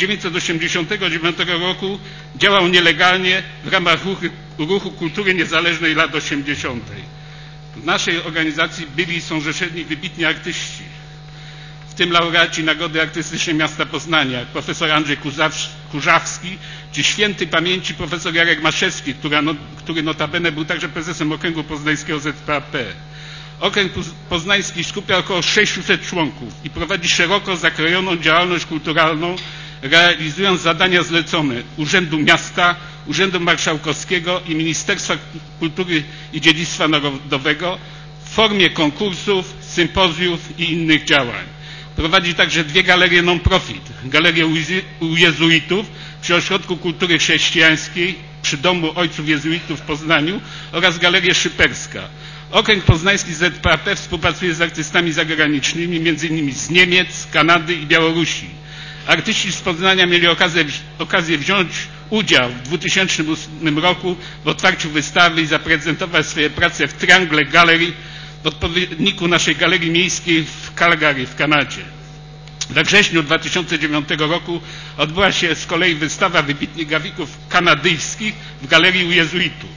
1989 roku działał nielegalnie w ramach ruchu kultury niezależnej lat 80. W naszej organizacji byli i są zrzeszeni wybitni artyści, w tym laureaci Nagrody Artystycznej Miasta Poznania, jak profesor Andrzej Kurzawski, czy święty pamięci profesor Jarek Maszewski, który notabene był także prezesem Okręgu Poznańskiego ZPAP. Okręg Poznański skupia około 600 członków i prowadzi szeroko zakrojoną działalność kulturalną, realizując zadania zlecone Urzędu Miasta, Urzędu Marszałkowskiego i Ministerstwa Kultury i Dziedzictwa Narodowego w formie konkursów, sympozjów i innych działań. Prowadzi także 2 galerie non-profit. Galerię u jezuitów przy Ośrodku Kultury Chrześcijańskiej przy Domu Ojców Jezuitów w Poznaniu oraz Galerię Szyperska. Okręg Poznański ZPAP współpracuje z artystami zagranicznymi, m.in. z Niemiec, Kanady i Białorusi. Artyści z Poznania mieli okazję wziąć udział w 2008 roku w otwarciu wystawy i zaprezentować swoje prace w Triangle Gallery, w odpowiedniku naszej galerii miejskiej w Calgary w Kanadzie. We wrześniu 2009 roku odbyła się z kolei wystawa wybitnych grafików kanadyjskich w Galerii u Jezuitów.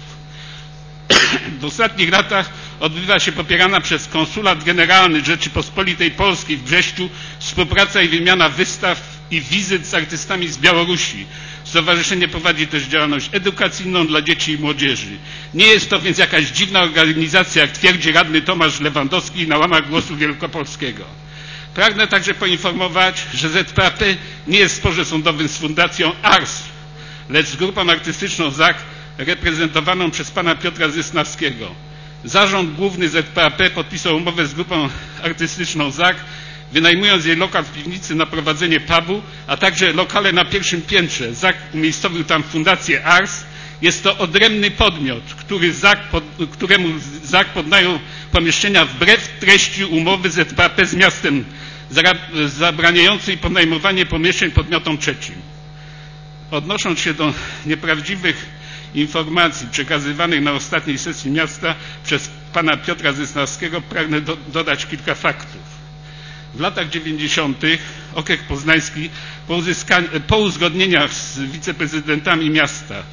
W ostatnich latach odbywa się popierana przez Konsulat Generalny Rzeczypospolitej Polskiej w Brześciu współpraca i wymiana wystaw i wizyt z artystami z Białorusi. Stowarzyszenie prowadzi też działalność edukacyjną dla dzieci i młodzieży. Nie jest to więc jakaś dziwna organizacja, jak twierdzi radny Tomasz Lewandowski na łamach Głosu Wielkopolskiego. Pragnę także poinformować, że ZPAP nie jest w sporze sądowym z Fundacją ARS, lecz z grupą artystyczną ZAK reprezentowaną przez pana Piotra Zysnawskiego. Zarząd Główny ZPAP podpisał umowę z grupą artystyczną ZAK, wynajmując jej lokal w piwnicy na prowadzenie pubu, a także lokale na pierwszym piętrze. ZAK umiejscowił tam Fundację ARS. Jest to odrębny podmiot, któremu ZAK podnajął pomieszczenia wbrew treści umowy ZPAP z miastem, zabraniającej podnajmowanie pomieszczeń podmiotom trzecim. Odnosząc się do nieprawdziwych informacji przekazywanych na ostatniej sesji miasta przez pana Piotra Zysnawskiego, pragnę dodać kilka faktów. W latach 90. okręg poznański po uzgodnieniach z wiceprezydentami miasta,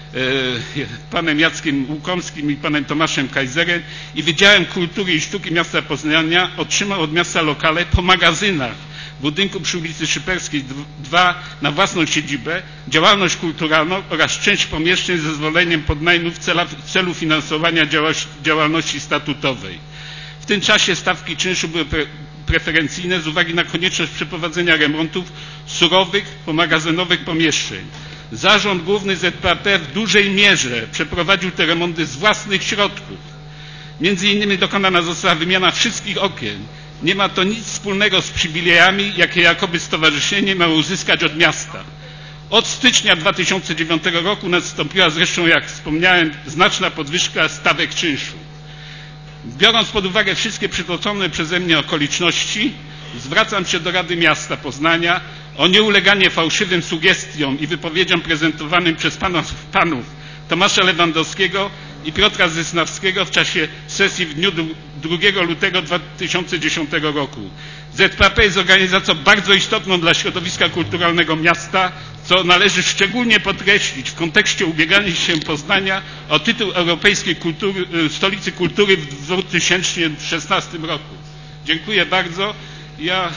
panem Jackiem Łukomskim i panem Tomaszem Kajzerem i Wydziałem Kultury i Sztuki miasta Poznania otrzymał od miasta lokale po magazynach w budynku przy ulicy Szyperskiej 2 na własną siedzibę, działalność kulturalną oraz część pomieszczeń z zezwoleniem podnajmu w celu finansowania działalności statutowej. W tym czasie stawki czynszu były preferencyjne z uwagi na konieczność przeprowadzenia remontów surowych, pomagazynowych pomieszczeń. Zarząd Główny ZPAP w dużej mierze przeprowadził te remonty z własnych środków. Między innymi dokonana została wymiana wszystkich okien. Nie ma to nic wspólnego z przywilejami, jakie jakoby stowarzyszenie ma uzyskać od miasta. Od stycznia 2009 roku nastąpiła zresztą, jak wspomniałem, znaczna podwyżka stawek czynszu. Biorąc pod uwagę wszystkie przytoczone przeze mnie okoliczności, zwracam się do Rady Miasta Poznania o nieuleganie fałszywym sugestiom i wypowiedziom prezentowanym przez panów Tomasza Lewandowskiego i Piotra Zysnawskiego w czasie sesji w dniu 2 lutego 2010 roku. ZPAP jest organizacją bardzo istotną dla środowiska kulturalnego miasta, co należy szczególnie podkreślić w kontekście ubiegania się Poznania o tytuł Europejskiej Stolicy Kultury w 2016 roku. Dziękuję bardzo. Ja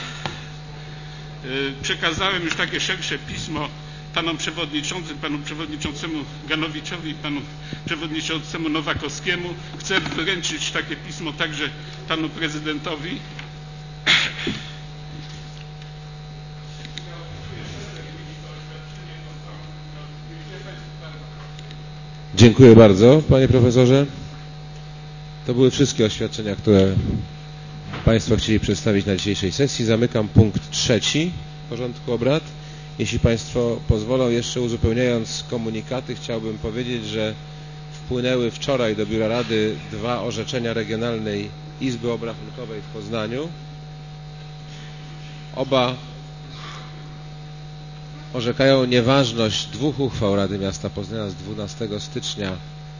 przekazałem już takie szersze pismo panom przewodniczącym, panu przewodniczącemu Ganowiczowi i panu przewodniczącemu Nowakowskiemu. Chcę wręczyć takie pismo także panu prezydentowi. Dziękuję bardzo, panie profesorze. To były wszystkie oświadczenia, które państwo chcieli przedstawić na dzisiejszej sesji. Zamykam punkt 3 porządku obrad. Jeśli państwo pozwolą, jeszcze uzupełniając komunikaty, chciałbym powiedzieć, że wpłynęły wczoraj do Biura Rady 2 orzeczenia Regionalnej Izby Obrachunkowej w Poznaniu. Oba orzekają nieważność 2 uchwał Rady Miasta Poznania z 12 stycznia.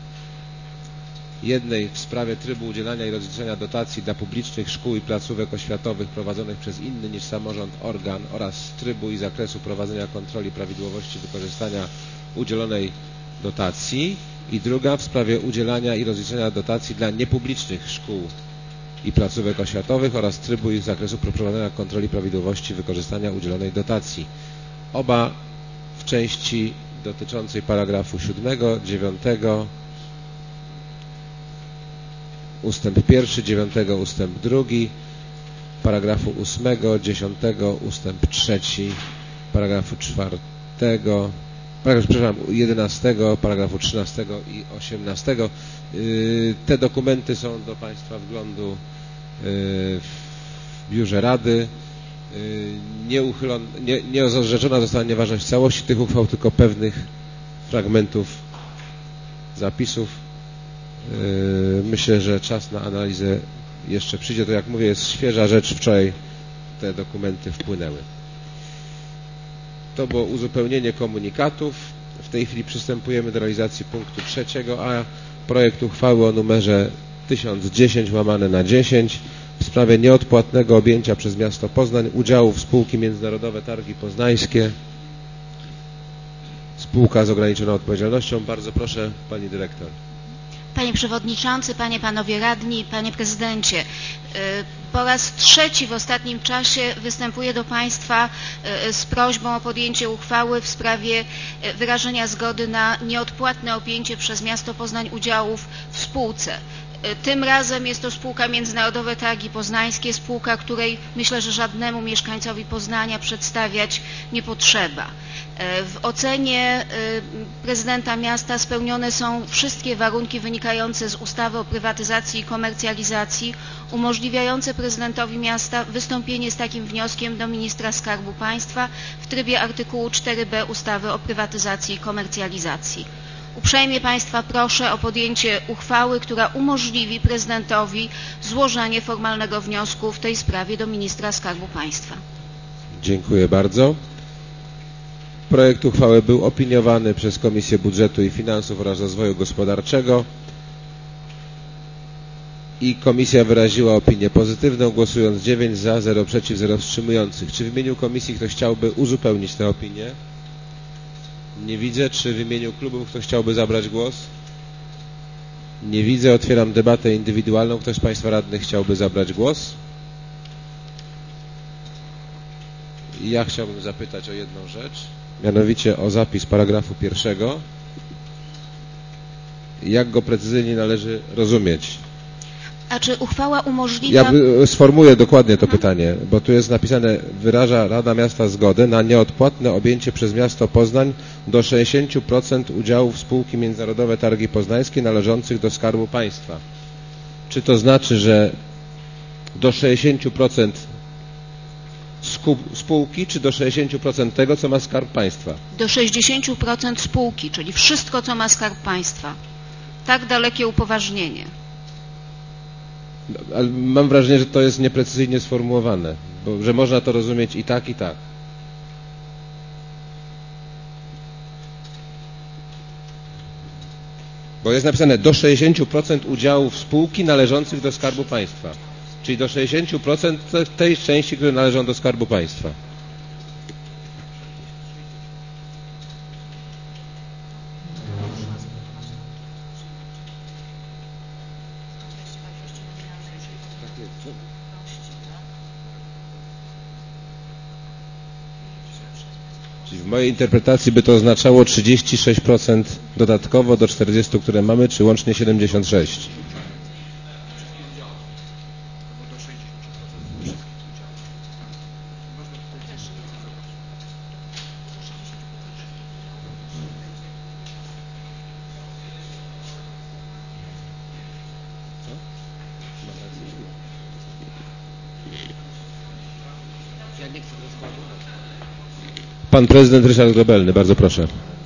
Jednej w sprawie trybu udzielania i rozliczania dotacji dla publicznych szkół i placówek oświatowych prowadzonych przez inny niż samorząd organ oraz trybu i zakresu prowadzenia kontroli prawidłowości wykorzystania udzielonej dotacji, i druga w sprawie udzielania i rozliczania dotacji dla niepublicznych szkół i placówek oświatowych oraz trybu i zakresu prowadzenia kontroli prawidłowości wykorzystania udzielonej dotacji. Oba w części dotyczącej paragrafu 7, 9, ustęp 1, 9 ustęp 2, paragrafu 8, 10 ustęp 3, paragrafu 4, przepraszam, 11, paragrafu 13 i 18. Te dokumenty są do państwa wglądu w Biurze Rady. Nie orzeczona została nieważność całości tych uchwał, tylko pewnych fragmentów zapisów. Myślę, że czas na analizę jeszcze przyjdzie. To, jak mówię, jest świeża rzecz. Wczoraj te dokumenty wpłynęły. To było uzupełnienie komunikatów. W tej chwili przystępujemy do realizacji punktu 3, a projekt uchwały o numerze 1010/10 w sprawie nieodpłatnego objęcia przez miasto Poznań udziałów spółki Międzynarodowe Targi Poznańskie, spółka z ograniczoną odpowiedzialnością. Bardzo proszę, pani dyrektor. Panie Przewodniczący, Panie, Panowie Radni, Panie Prezydencie, po raz trzeci w ostatnim czasie występuję do Państwa z prośbą o podjęcie uchwały w sprawie wyrażenia zgody na nieodpłatne objęcie przez miasto Poznań udziałów w spółce. Tym razem jest to spółka Międzynarodowe Targi Poznańskie, spółka, której myślę, że żadnemu mieszkańcowi Poznania przedstawiać nie potrzeba. W ocenie prezydenta miasta spełnione są wszystkie warunki wynikające z ustawy o prywatyzacji i komercjalizacji, umożliwiające prezydentowi miasta wystąpienie z takim wnioskiem do ministra Skarbu Państwa w trybie artykułu 4b ustawy o prywatyzacji i komercjalizacji. Uprzejmie Państwa proszę o podjęcie uchwały, która umożliwi prezydentowi złożenie formalnego wniosku w tej sprawie do ministra Skarbu Państwa. Dziękuję bardzo. Projekt uchwały był opiniowany przez Komisję Budżetu i Finansów oraz Rozwoju Gospodarczego i komisja wyraziła opinię pozytywną, głosując 9 za, 0 przeciw, 0 wstrzymujących. Czy w imieniu komisji ktoś chciałby uzupełnić tę opinię? Nie widzę. Czy w imieniu klubów ktoś chciałby zabrać głos? Nie widzę. Otwieram debatę indywidualną. Ktoś z Państwa radnych chciałby zabrać głos? Ja chciałbym zapytać o jedną rzecz, mianowicie o zapis paragrafu 1. Jak go precyzyjnie należy rozumieć? A czy uchwała umożliwia... Ja sformułuję dokładnie to pytanie, bo tu jest napisane: wyraża Rada Miasta zgodę na nieodpłatne objęcie przez miasto Poznań do 60% udziałów spółki Międzynarodowe Targi Poznańskie należących do Skarbu Państwa. Czy to znaczy, że do 60% spółki, czy do 60% tego, co ma Skarb Państwa? Do 60% spółki, czyli wszystko, co ma Skarb Państwa. Tak dalekie upoważnienie. Ale mam wrażenie, że to jest nieprecyzyjnie sformułowane, bo że można to rozumieć i tak, i tak. Bo jest napisane do 60% udziałów spółki należących do Skarbu Państwa. Czyli do 60% tej części, które należą do Skarbu Państwa. Czyli w mojej interpretacji by to oznaczało 36% dodatkowo do 40, które mamy, czy łącznie 76%. Pan prezydent Ryszard Grobelny, bardzo proszę.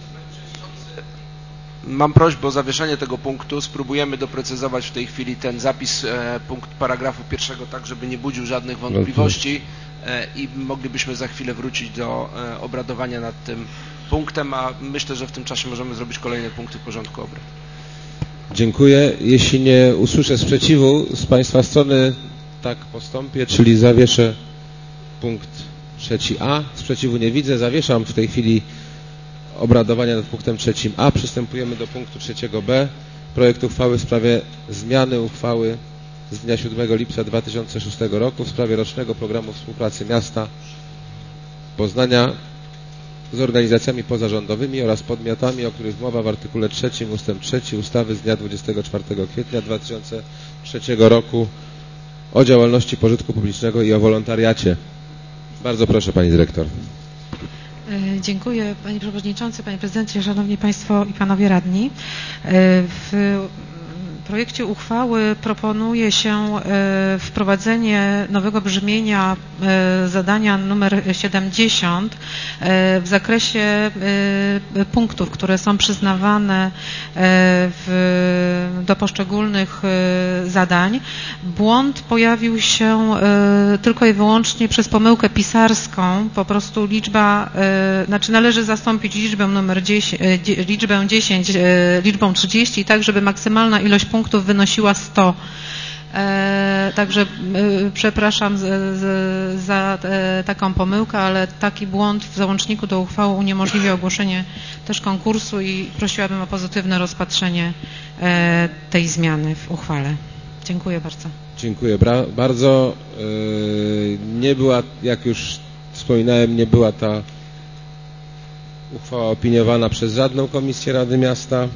Mam prośbę o zawieszenie tego punktu. Spróbujemy doprecyzować w tej chwili ten zapis, punkt paragrafu 1, tak żeby nie budził żadnych wątpliwości i moglibyśmy za chwilę wrócić do obradowania nad tym punktem, a myślę, że w tym czasie możemy zrobić kolejne punkty w porządku obrad. Dziękuję. Jeśli nie usłyszę sprzeciwu z Państwa strony, tak postąpię, czyli zawieszę punkt 3a. Sprzeciwu nie widzę. Zawieszam w tej chwili obradowania nad punktem 3a. Przystępujemy do punktu 3b. Projekt uchwały w sprawie zmiany uchwały z dnia 7 lipca 2006 roku w sprawie rocznego programu współpracy miasta Poznania z organizacjami pozarządowymi oraz podmiotami, o których mowa w artykule 3 ustęp 3 ustawy z dnia 24 kwietnia 2003 roku o działalności pożytku publicznego i o wolontariacie. Bardzo proszę, pani dyrektor. Dziękuję, panie przewodniczący, panie prezydencie, szanowni państwo i panowie radni. W projekcie uchwały proponuje się wprowadzenie nowego brzmienia zadania numer 70 w zakresie punktów, które są przyznawane do poszczególnych zadań. Błąd pojawił się tylko i wyłącznie przez pomyłkę pisarską. Po prostu liczba, znaczy należy zastąpić liczbę numer 10, liczbę 10 liczbą 30, tak żeby maksymalna ilość punktów wynosiła 100. Także przepraszam za taką pomyłkę, ale taki błąd w załączniku do uchwały uniemożliwia ogłoszenie też konkursu i prosiłabym o pozytywne rozpatrzenie tej zmiany w uchwale. Dziękuję bardzo. Dziękuję bardzo. Nie była, jak już wspominałem, nie była ta uchwała opiniowana przez żadną komisję Rady Miasta.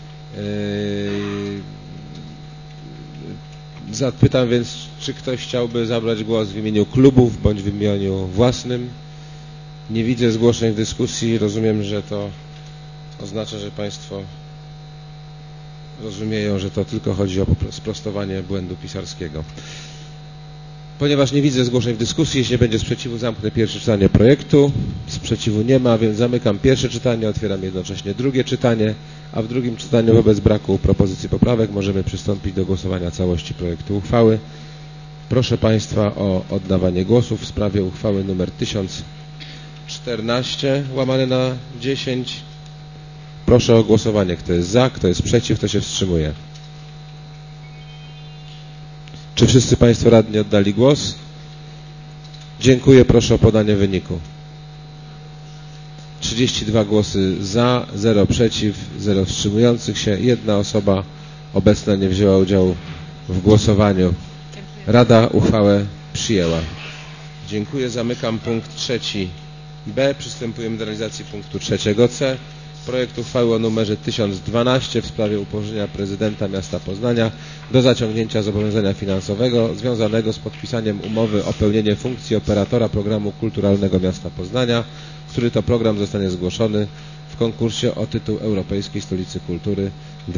Zapytam więc, czy ktoś chciałby zabrać głos w imieniu klubów bądź w imieniu własnym. Nie widzę zgłoszeń w dyskusji. Rozumiem, że to oznacza, że Państwo rozumieją, że to tylko chodzi o sprostowanie błędu pisarskiego. Ponieważ nie widzę zgłoszeń w dyskusji, jeśli nie będzie sprzeciwu, zamknę pierwsze czytanie projektu. Sprzeciwu nie ma, więc zamykam pierwsze czytanie, otwieram jednocześnie drugie czytanie, a w drugim czytaniu wobec braku propozycji poprawek możemy przystąpić do głosowania całości projektu uchwały. Proszę Państwa o oddawanie głosów w sprawie uchwały nr 1014/10. Proszę o głosowanie. Kto jest za, kto jest przeciw, kto się wstrzymuje. Czy wszyscy Państwo radni oddali głos? Dziękuję. Proszę o podanie wyniku. 32 głosy za, 0 przeciw, 0 wstrzymujących się. Jedna osoba obecna nie wzięła udziału w głosowaniu. Rada uchwałę przyjęła. Dziękuję. Zamykam punkt 3b. Przystępujemy do realizacji punktu 3c. Projekt uchwały o numerze 1012 w sprawie upoważnienia prezydenta miasta Poznania do zaciągnięcia zobowiązania finansowego związanego z podpisaniem umowy o pełnienie funkcji operatora programu kulturalnego miasta Poznania, który to program zostanie zgłoszony w konkursie o tytuł Europejskiej Stolicy Kultury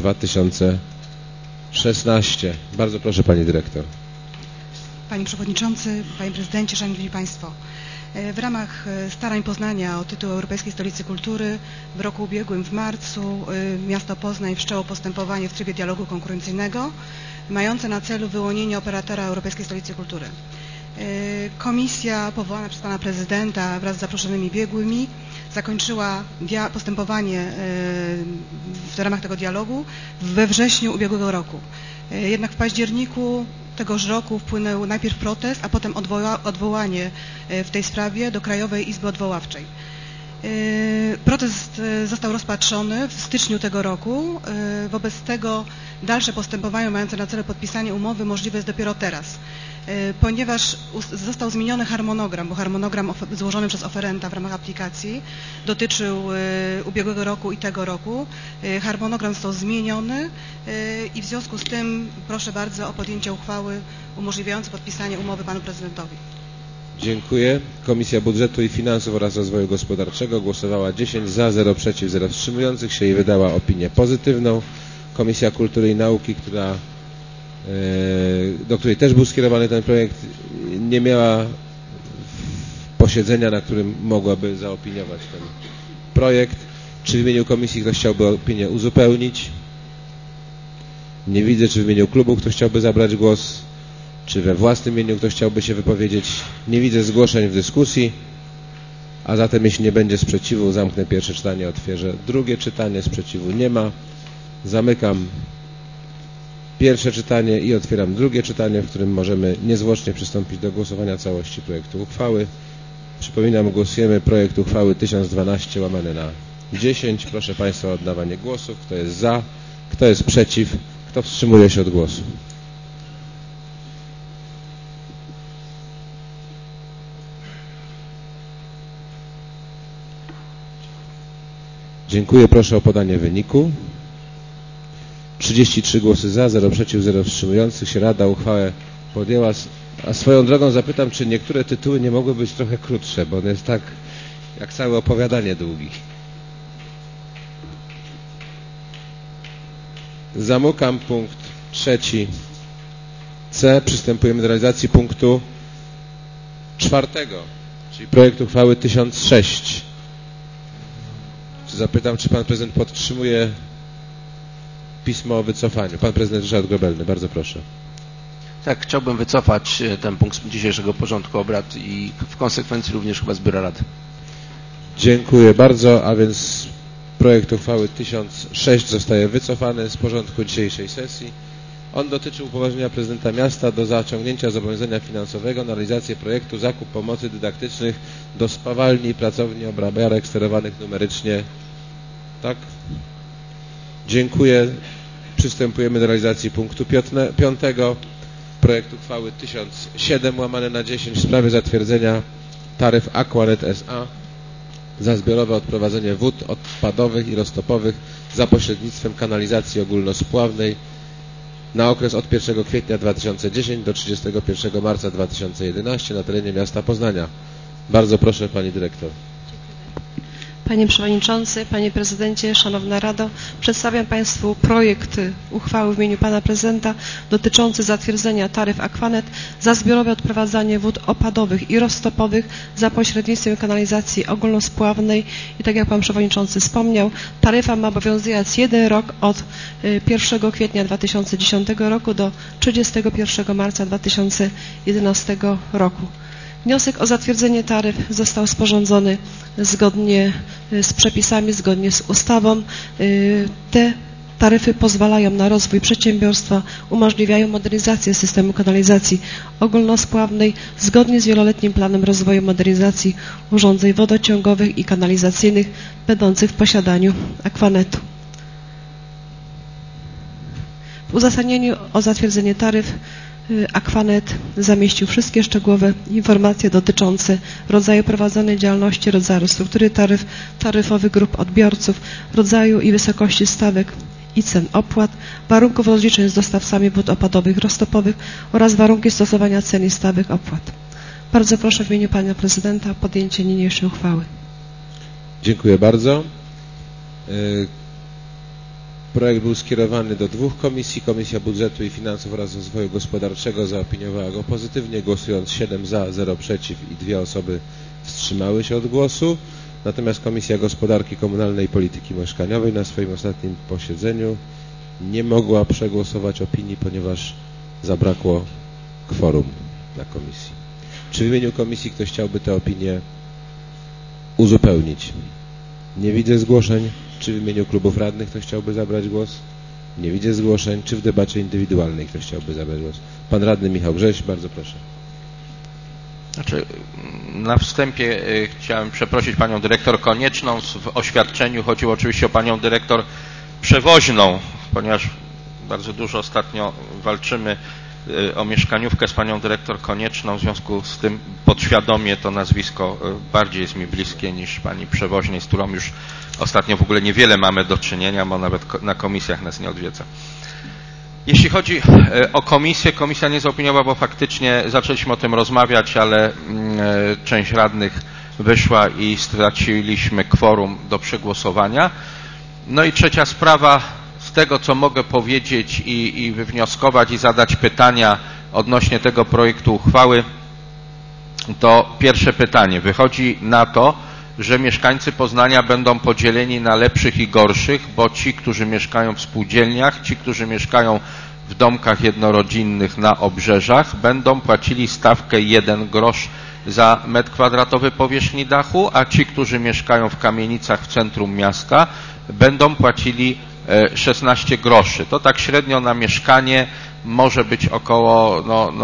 2016. Bardzo proszę Pani Dyrektor. Panie Przewodniczący, Panie Prezydencie, Szanowni Państwo. W ramach starań Poznania o tytuł Europejskiej Stolicy Kultury w roku ubiegłym w marcu miasto Poznań wszczęło postępowanie w trybie dialogu konkurencyjnego mające na celu wyłonienie operatora Europejskiej Stolicy Kultury. Komisja powołana przez Pana Prezydenta wraz z zaproszonymi biegłymi zakończyła postępowanie w ramach tego dialogu we wrześniu ubiegłego roku. Jednak w październiku tegoż roku wpłynął najpierw protest, a potem odwołanie w tej sprawie do Krajowej Izby Odwoławczej. Protest został rozpatrzony w styczniu tego roku. Wobec tego dalsze postępowanie mające na celu podpisanie umowy możliwe jest dopiero teraz. Ponieważ został zmieniony harmonogram, bo harmonogram złożony przez oferenta w ramach aplikacji dotyczył ubiegłego roku i tego roku. Harmonogram został zmieniony i w związku z tym proszę bardzo o podjęcie uchwały umożliwiającej podpisanie umowy Panu Prezydentowi. Dziękuję. Komisja Budżetu i Finansów oraz Rozwoju Gospodarczego głosowała 10 za, 0 przeciw, 0 wstrzymujących się i wydała opinię pozytywną. Komisja Kultury i Nauki, do której też był skierowany ten projekt, nie miała posiedzenia, na którym mogłaby zaopiniować ten projekt. Czy w imieniu komisji ktoś chciałby opinię uzupełnić? Nie widzę. Czy w imieniu klubu ktoś chciałby zabrać głos? Czy we własnym imieniu ktoś chciałby się wypowiedzieć? Nie widzę zgłoszeń w dyskusji, a zatem jeśli nie będzie sprzeciwu, zamknę pierwsze czytanie, otwierzę drugie czytanie. Sprzeciwu nie ma. Zamykam pierwsze czytanie i otwieram drugie czytanie, w którym możemy niezwłocznie przystąpić do głosowania całości projektu uchwały. Przypominam, głosujemy projekt uchwały 1012/10. Proszę Państwa o oddawanie głosów. Kto jest za, kto jest przeciw, kto wstrzymuje się od głosu. Dziękuję. Proszę o podanie wyniku. 33 głosy za, 0 przeciw, 0 wstrzymujących się. Rada uchwałę podjęła. A swoją drogą zapytam, czy niektóre tytuły nie mogły być trochę krótsze, bo on jest tak jak całe opowiadanie długi. Zamykam punkt 3c. Przystępujemy do realizacji punktu 4, czyli projekt uchwały 1006. Zapytam, czy Pan Prezydent podtrzymuje pismo o wycofaniu. Pan Prezydent Ryszard Grobelny, bardzo proszę. Tak, chciałbym wycofać ten punkt z dzisiejszego porządku obrad i w konsekwencji również chyba z Biura Rady. Dziękuję bardzo, a więc projekt uchwały 1006 zostaje wycofany z porządku dzisiejszej sesji. On dotyczy upoważnienia prezydenta miasta do zaciągnięcia zobowiązania finansowego na realizację projektu zakup pomocy dydaktycznych do spawalni i pracowni obrabiarek sterowanych numerycznie. Tak? Dziękuję. Przystępujemy do realizacji punktu 5. Projektu uchwały 1007/10 w sprawie zatwierdzenia taryf Aquanet S.A. za zbiorowe odprowadzenie wód odpadowych i roztopowych za pośrednictwem kanalizacji ogólnospławnej na okres od 1 kwietnia 2010 do 31 marca 2011 na terenie miasta Poznania. Bardzo proszę, pani dyrektor. Panie Przewodniczący, Panie Prezydencie, Szanowna Rado, przedstawiam Państwu projekt uchwały w imieniu Pana Prezydenta dotyczący zatwierdzenia taryf Aquanet za zbiorowe odprowadzanie wód opadowych i roztopowych za pośrednictwem kanalizacji ogólnospławnej i tak jak Pan Przewodniczący wspomniał, taryfa ma obowiązywać 1 rok od 1 kwietnia 2010 roku do 31 marca 2011 roku. Wniosek o zatwierdzenie taryf został sporządzony zgodnie z przepisami, zgodnie z ustawą. Te taryfy pozwalają na rozwój przedsiębiorstwa, umożliwiają modernizację systemu kanalizacji ogólnospławnej zgodnie z wieloletnim planem rozwoju modernizacji urządzeń wodociągowych i kanalizacyjnych będących w posiadaniu Aquanetu. W uzasadnieniu o zatwierdzenie taryf Aquanet zamieścił wszystkie szczegółowe informacje dotyczące rodzaju prowadzonej działalności, rodzaju struktury taryfowych grup odbiorców, rodzaju i wysokości stawek i cen opłat, warunków rozliczeń z dostawcami wód opadowych i roztopowych oraz warunki stosowania cen i stawek opłat. Bardzo proszę w imieniu Pana Prezydenta o podjęcie niniejszej uchwały. Dziękuję bardzo. Projekt był skierowany do 2 komisji. Komisja Budżetu i Finansów oraz Rozwoju Gospodarczego zaopiniowała go pozytywnie, głosując 7 za, 0 przeciw i 2 osoby wstrzymały się od głosu. Natomiast Komisja Gospodarki Komunalnej i Polityki Mieszkaniowej na swoim ostatnim posiedzeniu nie mogła przegłosować opinii, ponieważ zabrakło kworum na komisji. Czy w imieniu komisji ktoś chciałby tę opinię uzupełnić? Nie widzę zgłoszeń. Czy w imieniu klubów radnych ktoś chciałby zabrać głos? Nie widzę zgłoszeń. Czy w debacie indywidualnej ktoś chciałby zabrać głos? Pan radny Michał Grześ, bardzo proszę. Znaczy, na wstępie chciałem przeprosić panią dyrektor Konieczną. W oświadczeniu chodziło oczywiście o panią dyrektor Przewoźną, ponieważ bardzo dużo ostatnio walczymy o mieszkaniówkę z panią dyrektor Konieczną, w związku z tym podświadomie to nazwisko bardziej jest mi bliskie niż pani Przewoźnej, z którą już ostatnio w ogóle niewiele mamy do czynienia, bo nawet na komisjach nas nie odwiedza. Jeśli chodzi o komisję, komisja nie zaopiniowała, bo faktycznie zaczęliśmy o tym rozmawiać, ale część radnych wyszła i straciliśmy kworum do przegłosowania. No i trzecia sprawa, z tego co mogę powiedzieć i wywnioskować i zadać pytania odnośnie tego projektu uchwały, to pierwsze pytanie. Wychodzi na to, że mieszkańcy Poznania będą podzieleni na lepszych i gorszych, bo ci, którzy mieszkają w spółdzielniach, ci, którzy mieszkają w domkach jednorodzinnych na obrzeżach, będą płacili stawkę 1 grosz za metr kwadratowy powierzchni dachu, a ci, którzy mieszkają w kamienicach w centrum miasta, będą płacili 16 groszy. To tak średnio na mieszkanie może być około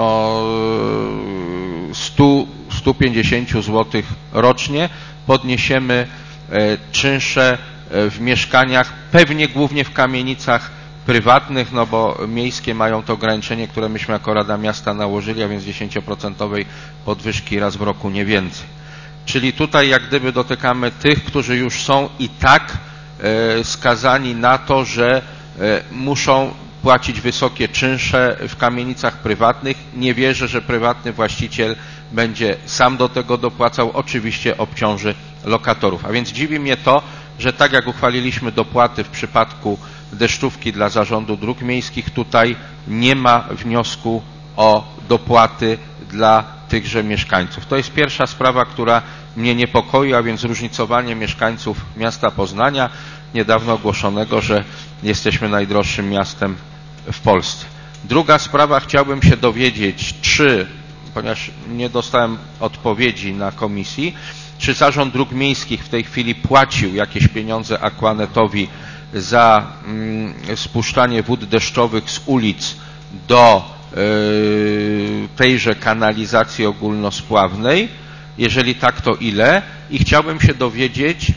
100-150 zł rocznie. Podniesiemy czynsze w mieszkaniach, pewnie głównie w kamienicach prywatnych, no bo miejskie mają to ograniczenie, które myśmy jako Rada Miasta nałożyli, a więc 10% podwyżki raz w roku, nie więcej. Czyli tutaj jak gdyby dotykamy tych, którzy już są i tak skazani na to, że muszą płacić wysokie czynsze w kamienicach prywatnych. Nie wierzę, że prywatny właściciel będzie sam do tego dopłacał, oczywiście obciąży lokatorów. A więc dziwi mnie to, że tak jak uchwaliliśmy dopłaty w przypadku deszczówki dla Zarządu Dróg Miejskich, tutaj nie ma wniosku o dopłaty dla tychże mieszkańców. To jest pierwsza sprawa, która mnie niepokoi, a więc zróżnicowanie mieszkańców miasta Poznania, niedawno ogłoszonego, że jesteśmy najdroższym miastem w Polsce. Druga sprawa, chciałbym się dowiedzieć, ponieważ nie dostałem odpowiedzi na komisji, czy Zarząd Dróg Miejskich w tej chwili płacił jakieś pieniądze Aquanetowi za spuszczanie wód deszczowych z ulic do tejże kanalizacji ogólnospławnej? Jeżeli tak, to ile? I chciałbym się dowiedzieć,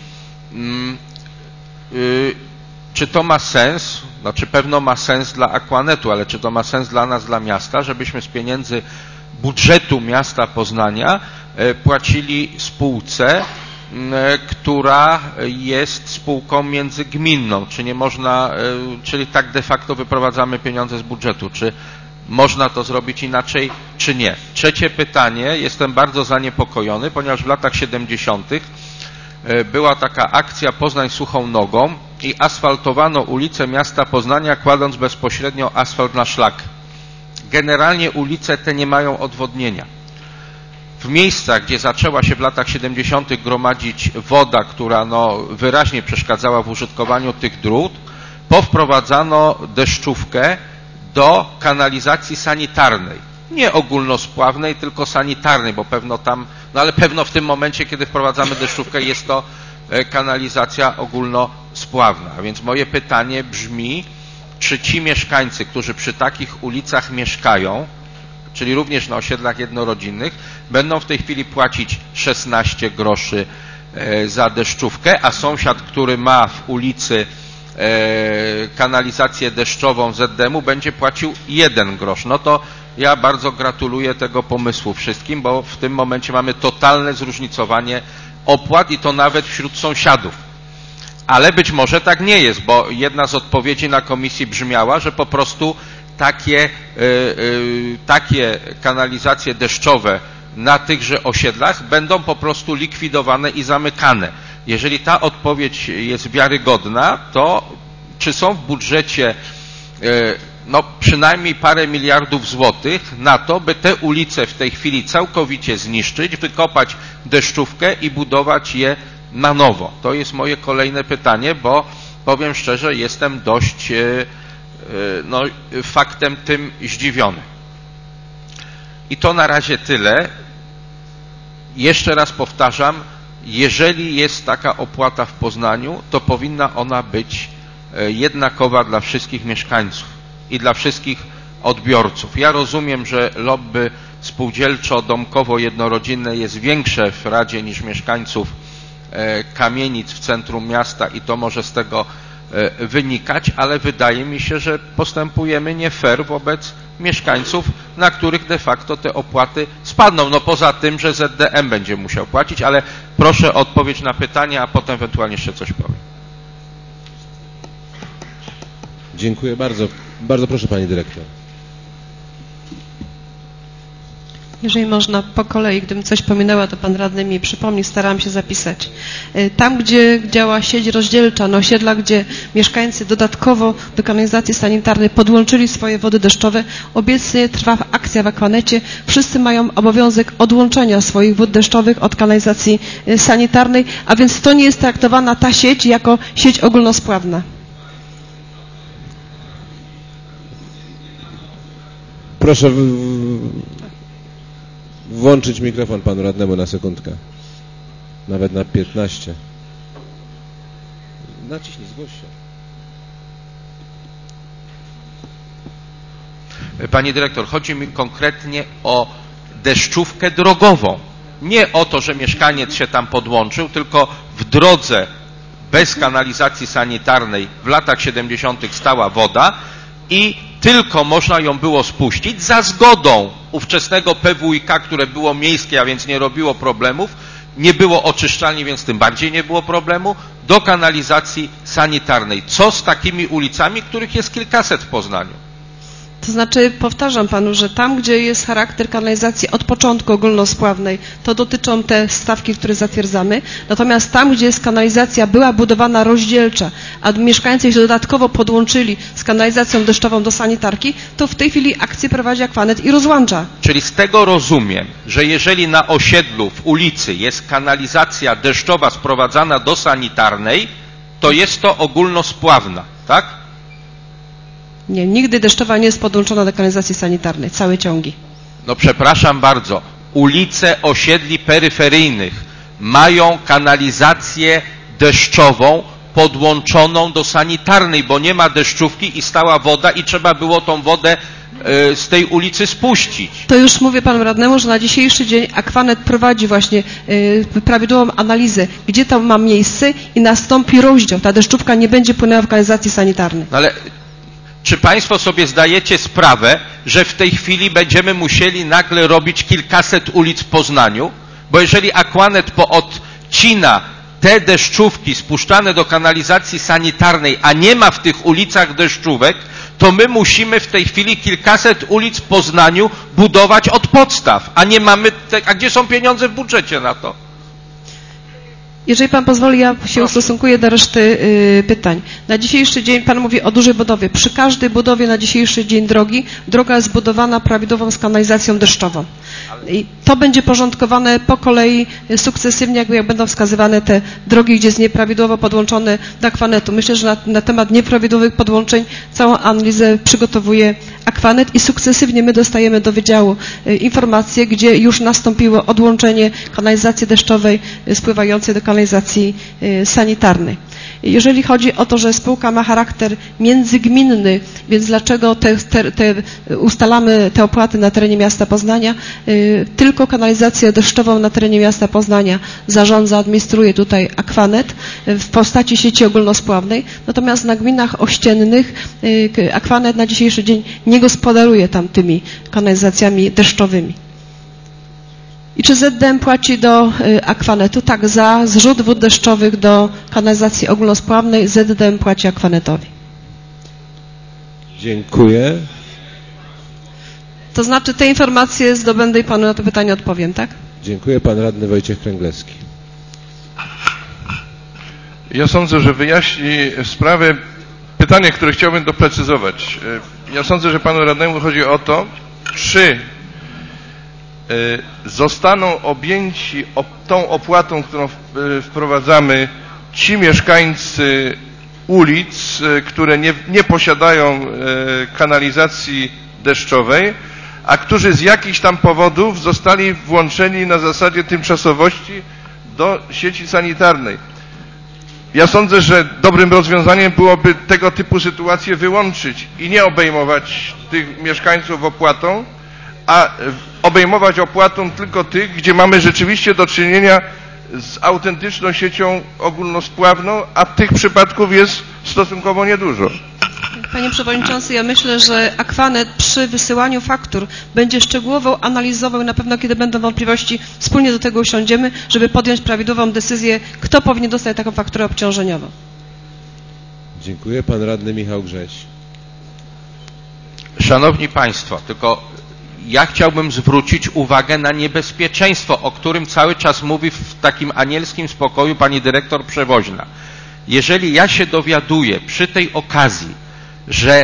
czy to ma sens, znaczy pewno ma sens dla Aquanetu, ale czy to ma sens dla nas, dla miasta, żebyśmy z pieniędzy budżetu miasta Poznania płacili spółce, która jest spółką międzygminną, czy nie można, czyli tak de facto wyprowadzamy pieniądze z budżetu, czy można to zrobić inaczej, czy nie? Trzecie pytanie, jestem bardzo zaniepokojony, ponieważ w latach 70. była taka akcja Poznań suchą nogą i asfaltowano ulice miasta Poznania, kładąc bezpośrednio asfalt na szlak. Generalnie ulice te nie mają odwodnienia. W miejscach, gdzie zaczęła się w latach 70. gromadzić woda, która wyraźnie przeszkadzała w użytkowaniu tych dróg, powprowadzano deszczówkę do kanalizacji sanitarnej. Nie ogólnospławnej, tylko sanitarnej, bo pewno tam, ale pewno w tym momencie, kiedy wprowadzamy deszczówkę, jest to kanalizacja ogólnospławna. A więc moje pytanie brzmi, czy ci mieszkańcy, którzy przy takich ulicach mieszkają, czyli również na osiedlach jednorodzinnych, będą w tej chwili płacić 16 groszy za deszczówkę, a sąsiad, który ma w ulicy kanalizację deszczową ZDM-u, będzie płacił 1 grosz. No to ja bardzo gratuluję tego pomysłu wszystkim, bo w tym momencie mamy totalne zróżnicowanie opłat i to nawet wśród sąsiadów. Ale być może tak nie jest, bo jedna z odpowiedzi na komisji brzmiała, że po prostu takie kanalizacje deszczowe na tychże osiedlach będą po prostu likwidowane i zamykane. Jeżeli ta odpowiedź jest wiarygodna, to czy są w budżecie przynajmniej parę miliardów złotych na to, by te ulice w tej chwili całkowicie zniszczyć, wykopać deszczówkę i budować je na nowo? To jest moje kolejne pytanie, bo powiem szczerze, jestem dość faktem tym zdziwiony. I to na razie tyle. Jeszcze raz powtarzam, jeżeli jest taka opłata w Poznaniu, to powinna ona być jednakowa dla wszystkich mieszkańców i dla wszystkich odbiorców. Ja rozumiem, że lobby spółdzielczo-domkowo-jednorodzinne jest większe w Radzie niż mieszkańców kamienic w centrum miasta i to może z tego wynikać, ale wydaje mi się, że postępujemy nie fair wobec mieszkańców, na których de facto te opłaty spadną. No poza tym, że ZDM będzie musiał płacić, ale proszę o odpowiedź na pytanie, a potem ewentualnie jeszcze coś powiem. Dziękuję bardzo. Bardzo proszę Pani Dyrektor. Jeżeli można po kolei, gdybym coś pominęła, to Pan Radny mi przypomni, starałam się zapisać. Tam, gdzie działa sieć rozdzielcza, na osiedlach, gdzie mieszkańcy dodatkowo do kanalizacji sanitarnej podłączyli swoje wody deszczowe, obecnie trwa akcja w Aquanecie. Wszyscy mają obowiązek odłączenia swoich wód deszczowych od kanalizacji sanitarnej, a więc to nie jest traktowana ta sieć jako sieć ogólnospławna. Proszę włączyć mikrofon panu radnemu na sekundkę. Nawet na 15. Naciśnij, zgłoś się. Pani dyrektor, chodzi mi konkretnie o deszczówkę drogową. Nie o to, że mieszkaniec się tam podłączył, tylko w drodze bez kanalizacji sanitarnej w latach 70. stała woda i tylko można ją było spuścić za zgodą ówczesnego PWiK, które było miejskie, a więc nie robiło problemów, nie było oczyszczalni, więc tym bardziej nie było problemu, do kanalizacji sanitarnej. Co z takimi ulicami, których jest kilkaset w Poznaniu? To znaczy, powtarzam panu, że tam, gdzie jest charakter kanalizacji od początku ogólnospławnej, to dotyczą te stawki, które zatwierdzamy. Natomiast tam, gdzie jest kanalizacja była budowana rozdzielcza, a mieszkańcy się dodatkowo podłączyli z kanalizacją deszczową do sanitarki, to w tej chwili akcję prowadzi Aquanet i rozłącza. Czyli z tego rozumiem, że jeżeli na osiedlu, w ulicy jest kanalizacja deszczowa sprowadzana do sanitarnej, to jest to ogólnospławna, tak? Nie, nigdy deszczowa nie jest podłączona do kanalizacji sanitarnej, całe ciągi. No przepraszam bardzo, ulice osiedli peryferyjnych mają kanalizację deszczową podłączoną do sanitarnej, bo nie ma deszczówki i stała woda i trzeba było tą wodę z tej ulicy spuścić. To już mówię panu radnemu, że na dzisiejszy dzień Aquanet prowadzi właśnie prawidłową analizę, gdzie tam ma miejsce i nastąpi rozdział. Ta deszczówka nie będzie płynęła w kanalizacji sanitarnej. No ale czy państwo sobie zdajecie sprawę, że w tej chwili będziemy musieli nagle robić kilkaset ulic w Poznaniu? Bo jeżeli Aquanet poodcina te deszczówki spuszczane do kanalizacji sanitarnej, a nie ma w tych ulicach deszczówek, to my musimy w tej chwili kilkaset ulic w Poznaniu budować od podstaw, a nie mamy, a gdzie są pieniądze w budżecie na to? Jeżeli pan pozwoli, ja się ustosunkuję do reszty pytań. Na dzisiejszy dzień pan mówi o dużej budowie. Przy każdej budowie na dzisiejszy dzień droga jest budowana prawidłową z kanalizacją deszczową. I to będzie porządkowane po kolei sukcesywnie, jak będą wskazywane te drogi, gdzie jest nieprawidłowo podłączone do Aquanetu. Myślę, że na temat nieprawidłowych podłączeń całą analizę przygotowuje Aquanet i sukcesywnie my dostajemy do wydziału informacje, gdzie już nastąpiło odłączenie kanalizacji deszczowej spływającej do kanalizacji sanitarnej. Jeżeli chodzi o to, że spółka ma charakter międzygminny, więc dlaczego ustalamy te opłaty na terenie miasta Poznania? Tylko kanalizację deszczową na terenie miasta Poznania zarządza, administruje tutaj Aquanet w postaci sieci ogólnospławnej, natomiast na gminach ościennych Aquanet na dzisiejszy dzień nie gospodaruje tam tymi kanalizacjami deszczowymi. I czy ZDM płaci do Aquanetu? Tak, za zrzut wód deszczowych do kanalizacji ogólnospławnej ZDM płaci Aquanetowi. Dziękuję. To znaczy te informacje zdobędę i panu na to pytanie odpowiem, tak? Dziękuję. Pan radny Wojciech Kręglewski. Ja sądzę, że wyjaśni sprawę pytanie, które chciałbym doprecyzować. Ja sądzę, że panu radnemu chodzi o to, czy zostaną objęci tą opłatą, którą wprowadzamy, ci mieszkańcy ulic, które nie posiadają kanalizacji deszczowej, a którzy z jakichś tam powodów zostali włączeni na zasadzie tymczasowości do sieci sanitarnej. Ja sądzę, że dobrym rozwiązaniem byłoby tego typu sytuacje wyłączyć i nie obejmować tych mieszkańców opłatą, a obejmować opłatą tylko tych, gdzie mamy rzeczywiście do czynienia z autentyczną siecią ogólnospławną, a tych przypadków jest stosunkowo niedużo. Panie Przewodniczący, ja myślę, że Aquanet przy wysyłaniu faktur będzie szczegółowo analizował i na pewno, kiedy będą wątpliwości, wspólnie do tego usiądziemy, żeby podjąć prawidłową decyzję, kto powinien dostać taką fakturę obciążeniową. Dziękuję. Pan radny Michał Grześ. Szanowni Państwo, tylko ja chciałbym zwrócić uwagę na niebezpieczeństwo, o którym cały czas mówi w takim anielskim spokoju pani dyrektor Przewoźna. Jeżeli ja się dowiaduję przy tej okazji, że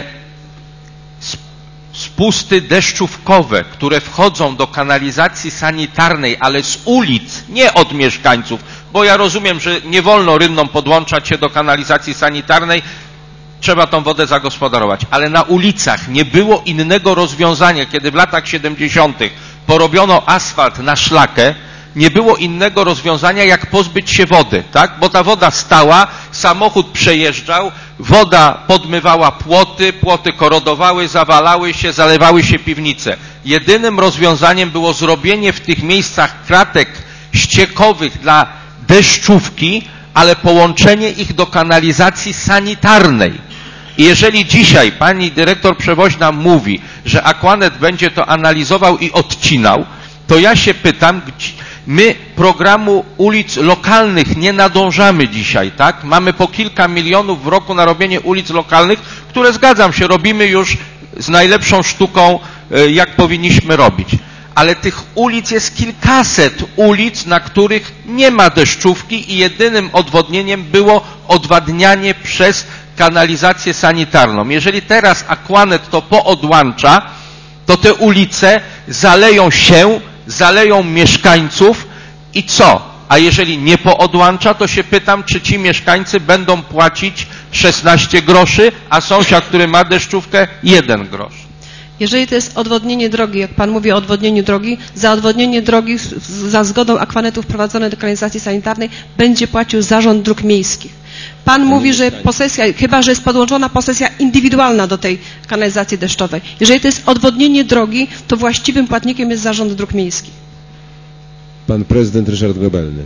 spusty deszczówkowe, które wchodzą do kanalizacji sanitarnej, ale z ulic, nie od mieszkańców, bo ja rozumiem, że nie wolno rynnom podłączać się do kanalizacji sanitarnej, trzeba tą wodę zagospodarować, ale na ulicach nie było innego rozwiązania, kiedy w latach 70. porobiono asfalt na szlakę, nie było innego rozwiązania, jak pozbyć się wody, tak? Bo ta woda stała, samochód przejeżdżał, woda podmywała płoty, płoty korodowały, zawalały się, zalewały się piwnice. Jedynym rozwiązaniem było zrobienie w tych miejscach kratek ściekowych dla deszczówki, ale połączenie ich do kanalizacji sanitarnej. I jeżeli dzisiaj pani dyrektor Przewoźna mówi, że Aquanet będzie to analizował i odcinał, to ja się pytam, my programu ulic lokalnych nie nadążamy dzisiaj, tak? Mamy po kilka milionów w roku na robienie ulic lokalnych, które, zgadzam się, robimy już z najlepszą sztuką, jak powinniśmy robić. Ale tych ulic jest kilkaset ulic, na których nie ma deszczówki i jedynym odwodnieniem było odwadnianie przez kanalizację sanitarną. Jeżeli teraz Aquanet to poodłącza, to te ulice zaleją się, zaleją mieszkańców i co? A jeżeli nie poodłącza, to się pytam, czy ci mieszkańcy będą płacić 16 groszy, a sąsiad, który ma deszczówkę, 1 grosz. Jeżeli to jest odwodnienie drogi, jak pan mówi o odwodnieniu drogi, za odwodnienie drogi za zgodą Aquanetu wprowadzone do kanalizacji sanitarnej będzie płacił Zarząd Dróg Miejskich. Pan mówi, że posesja, chyba że jest podłączona posesja indywidualna do tej kanalizacji deszczowej. Jeżeli to jest odwodnienie drogi, to właściwym płatnikiem jest Zarząd Dróg Miejskich. Pan prezydent Ryszard Gobelny.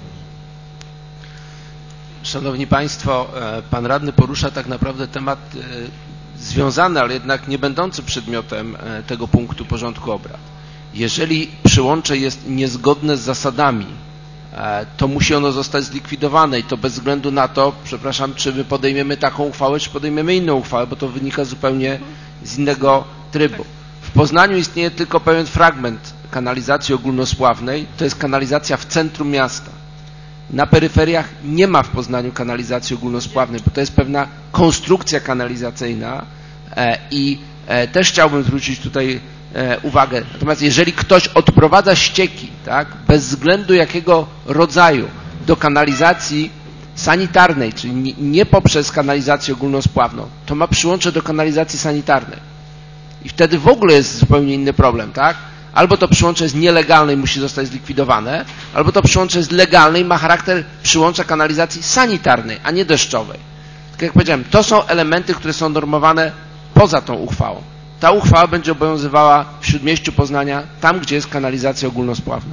Szanowni Państwo, Pan Radny porusza tak naprawdę temat związany, ale jednak nie będący przedmiotem tego punktu porządku obrad. Jeżeli przyłącze jest niezgodne z zasadami, to musi ono zostać zlikwidowane i to bez względu na to, przepraszam, czy my podejmiemy taką uchwałę, czy podejmiemy inną uchwałę, bo to wynika zupełnie z innego trybu. W Poznaniu istnieje tylko pewien fragment kanalizacji ogólnospławnej, to jest kanalizacja w centrum miasta. Na peryferiach nie ma w Poznaniu kanalizacji ogólnospławnej, bo to jest pewna konstrukcja kanalizacyjna i też chciałbym zwrócić tutaj uwagę. Natomiast jeżeli ktoś odprowadza ścieki, tak, bez względu jakiego rodzaju, do kanalizacji sanitarnej, czyli nie poprzez kanalizację ogólnospławną, to ma przyłącze do kanalizacji sanitarnej. I wtedy w ogóle jest zupełnie inny problem, tak? Albo to przyłącze jest nielegalne i musi zostać zlikwidowane, albo to przyłącze jest legalne i ma charakter przyłącza kanalizacji sanitarnej, a nie deszczowej. Tak jak powiedziałem, to są elementy, które są normowane poza tą uchwałą. Ta uchwała będzie obowiązywała w Śródmieściu Poznania, tam gdzie jest kanalizacja ogólnospławna.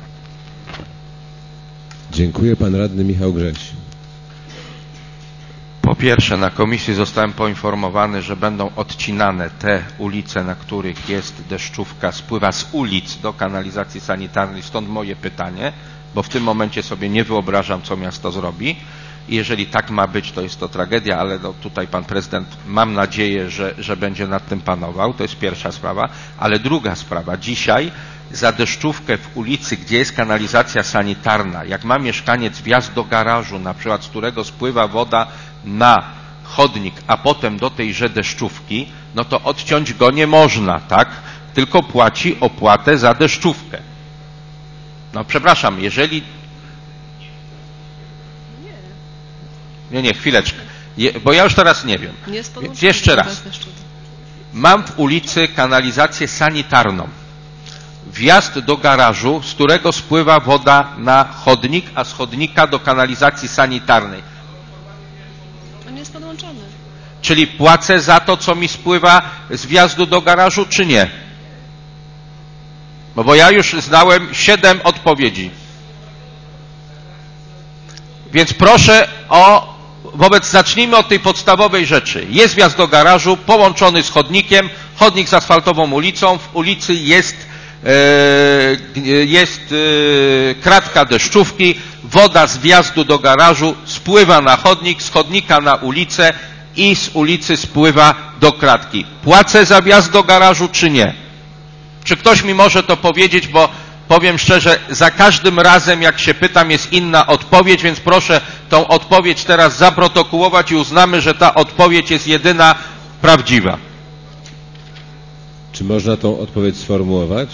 Dziękuję. Pan radny Michał Grześ. Po pierwsze, na komisji zostałem poinformowany, że będą odcinane te ulice, na których jest deszczówka, spływa z ulic do kanalizacji sanitarnej, stąd moje pytanie, bo w tym momencie sobie nie wyobrażam, co miasto zrobi. I jeżeli tak ma być, to jest to tragedia, ale no tutaj pan prezydent, mam nadzieję, że będzie nad tym panował. To jest pierwsza sprawa. Ale druga sprawa. Dzisiaj za deszczówkę w ulicy, gdzie jest kanalizacja sanitarna, jak ma mieszkaniec wjazd do garażu, na przykład z którego spływa woda na chodnik, a potem do tejże deszczówki, no to odciąć go nie można, tak? Tylko płaci opłatę za deszczówkę. No przepraszam, jeżeli... Nie, chwileczkę. Bo ja już teraz nie wiem. Więc jeszcze raz. Mam w ulicy kanalizację sanitarną. Wjazd do garażu, z którego spływa woda na chodnik, a z chodnika do kanalizacji sanitarnej. On jest podłączony. Czyli płacę za to, co mi spływa z wjazdu do garażu, czy nie? No bo ja już znałem 7 odpowiedzi. Więc proszę zacznijmy od tej podstawowej rzeczy. Jest wjazd do garażu, połączony z chodnikiem, chodnik z asfaltową ulicą, w ulicy jest kratka deszczówki, woda z wjazdu do garażu spływa na chodnik, z chodnika na ulicę i z ulicy spływa do kratki. Płacę za wjazd do garażu, czy nie? Czy ktoś mi może to powiedzieć, bo powiem szczerze, za każdym razem jak się pytam jest inna odpowiedź, więc proszę tą odpowiedź teraz zaprotokołować i uznamy, że ta odpowiedź jest jedyna prawdziwa. Czy można tą odpowiedź sformułować?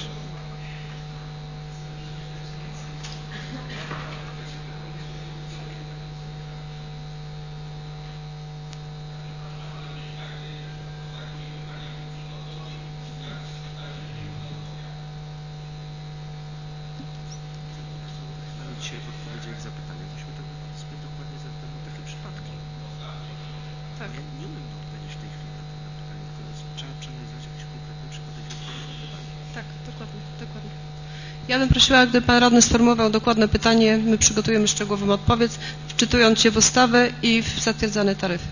Ja bym prosiła, gdyby pan radny sformułował dokładne pytanie, my przygotujemy szczegółową odpowiedź, wczytując się w ustawę i w zatwierdzane taryfy.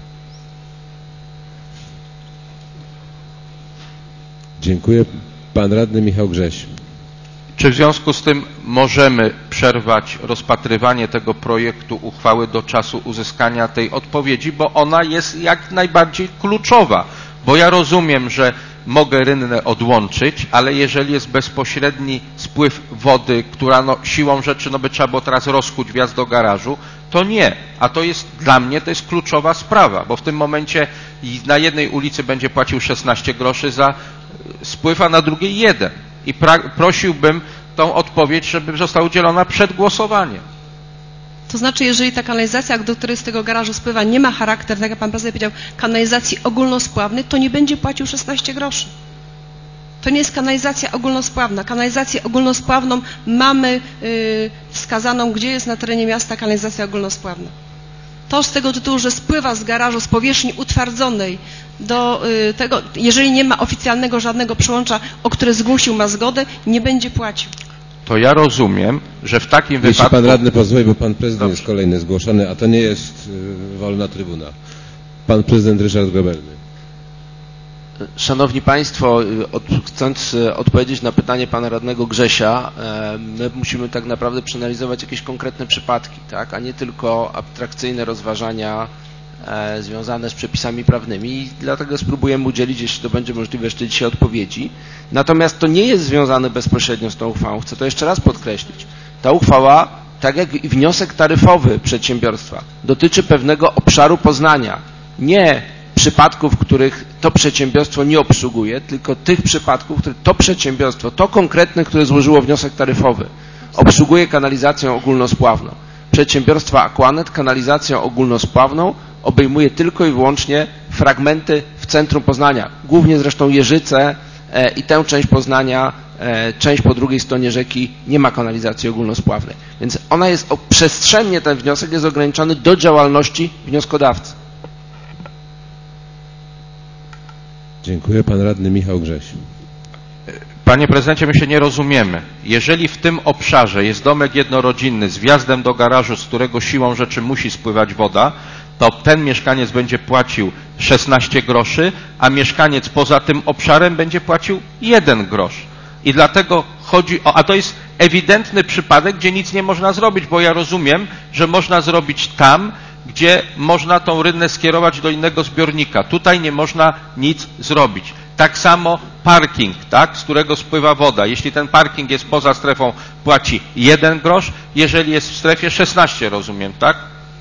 Dziękuję. Pan radny Michał Grześ. Czy w związku z tym możemy przerwać rozpatrywanie tego projektu uchwały do czasu uzyskania tej odpowiedzi, bo ona jest jak najbardziej kluczowa, bo ja rozumiem, że mogę rynnę odłączyć, ale jeżeli jest bezpośredni spływ wody, która siłą rzeczy by trzeba było teraz rozkuć wjazd do garażu, to nie. A to jest dla mnie to jest kluczowa sprawa, bo w tym momencie na jednej ulicy będzie płacił 16 groszy za spływ, a na drugiej 1. I prosiłbym tą odpowiedź, żeby została udzielona przed głosowaniem. To znaczy, jeżeli ta kanalizacja, do której z tego garażu spływa, nie ma charakteru, tak jak pan prezydent powiedział, kanalizacji ogólnospławnej, to nie będzie płacił 16 groszy. To nie jest kanalizacja ogólnospławna. Kanalizację ogólnospławną mamy wskazaną, gdzie jest na terenie miasta kanalizacja ogólnospławna. to z tego tytułu, że spływa z garażu, z powierzchni utwardzonej do tego, jeżeli nie ma oficjalnego żadnego przyłącza, o które zgłosił, ma zgodę, nie będzie płacił. To ja rozumiem, że w takim Jeśli wypadku... pan radny pozwoli, bo pan prezydent jest kolejny zgłoszony, a to nie jest wolna trybuna. Pan prezydent Ryszard Grobelny. Szanowni Państwo, chcąc odpowiedzieć na pytanie pana radnego Grzesia, my musimy tak naprawdę przeanalizować jakieś konkretne przypadki, tak, a nie tylko abstrakcyjne rozważania związane z przepisami prawnymi i dlatego spróbujemy udzielić, jeśli to będzie możliwe, jeszcze dzisiaj odpowiedzi. Natomiast to nie jest związane bezpośrednio z tą uchwałą. Chcę to jeszcze raz podkreślić. Ta uchwała, tak jak i wniosek taryfowy przedsiębiorstwa, dotyczy pewnego obszaru Poznania. Nie przypadków, których to przedsiębiorstwo nie obsługuje, tylko tych przypadków, w których to przedsiębiorstwo, to konkretne, które złożyło wniosek taryfowy, obsługuje kanalizacją ogólnospławną. Przedsiębiorstwa Aquanet kanalizacją ogólnospławną obejmuje tylko i wyłącznie fragmenty w centrum Poznania, głównie zresztą Jeżyce i tę część Poznania, część po drugiej stronie rzeki nie ma kanalizacji ogólnospławnej. Więc ona jest, przestrzennie ten wniosek jest ograniczony do działalności wnioskodawcy. Dziękuję. Pan radny Michał Grześ. Panie prezydencie, my się nie rozumiemy. Jeżeli w tym obszarze jest domek jednorodzinny z wjazdem do garażu, z którego siłą rzeczy musi spływać woda, to ten mieszkaniec będzie płacił 16 groszy, a mieszkaniec poza tym obszarem będzie płacił 1 grosz. I dlatego chodzi o... A to jest ewidentny przypadek, gdzie nic nie można zrobić, bo ja rozumiem, że można zrobić tam, gdzie można tą rynnę skierować do innego zbiornika. Tutaj nie można nic zrobić. Tak samo parking, tak, z którego spływa woda. Jeśli ten parking jest poza strefą, płaci 1 grosz, jeżeli jest w strefie 16, rozumiem, tak?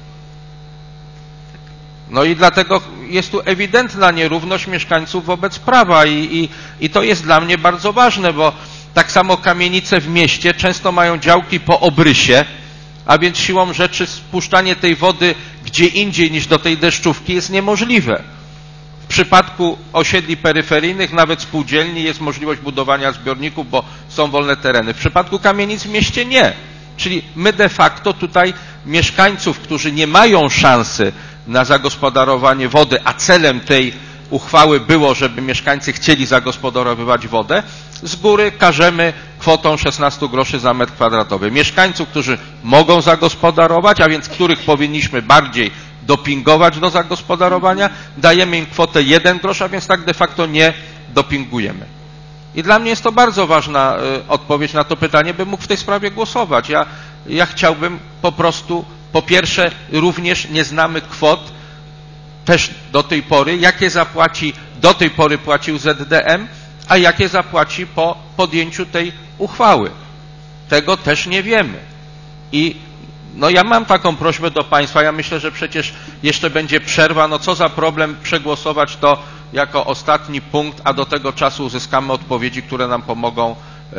No i dlatego jest tu ewidentna nierówność mieszkańców wobec prawa i to jest dla mnie bardzo ważne, bo tak samo kamienice w mieście często mają działki po obrysie, a więc siłą rzeczy spuszczanie tej wody gdzie indziej niż do tej deszczówki jest niemożliwe. W przypadku osiedli peryferyjnych, nawet spółdzielni, jest możliwość budowania zbiorników, bo są wolne tereny. W przypadku kamienic w mieście nie. Czyli my de facto tutaj mieszkańców, którzy nie mają szansy na zagospodarowanie wody, a celem tej uchwały było, żeby mieszkańcy chcieli zagospodarowywać wodę, z góry karzemy kwotą 16 groszy za metr kwadratowy. Mieszkańców, którzy mogą zagospodarować, a więc których powinniśmy bardziej dopingować do zagospodarowania, dajemy im kwotę 1 grosz, a więc tak de facto nie dopingujemy. I dla mnie jest to bardzo ważna odpowiedź na to pytanie, bym mógł w tej sprawie głosować. Ja chciałbym po prostu, po pierwsze, również nie znamy kwot też do tej pory, jakie zapłaci, do tej pory płacił ZDM, a jakie zapłaci po podjęciu tej uchwały. Tego też nie wiemy. I no ja mam taką prośbę do Państwa, ja myślę, że przecież jeszcze będzie przerwa, no co za problem przegłosować to jako ostatni punkt, a do tego czasu uzyskamy odpowiedzi, które nam pomogą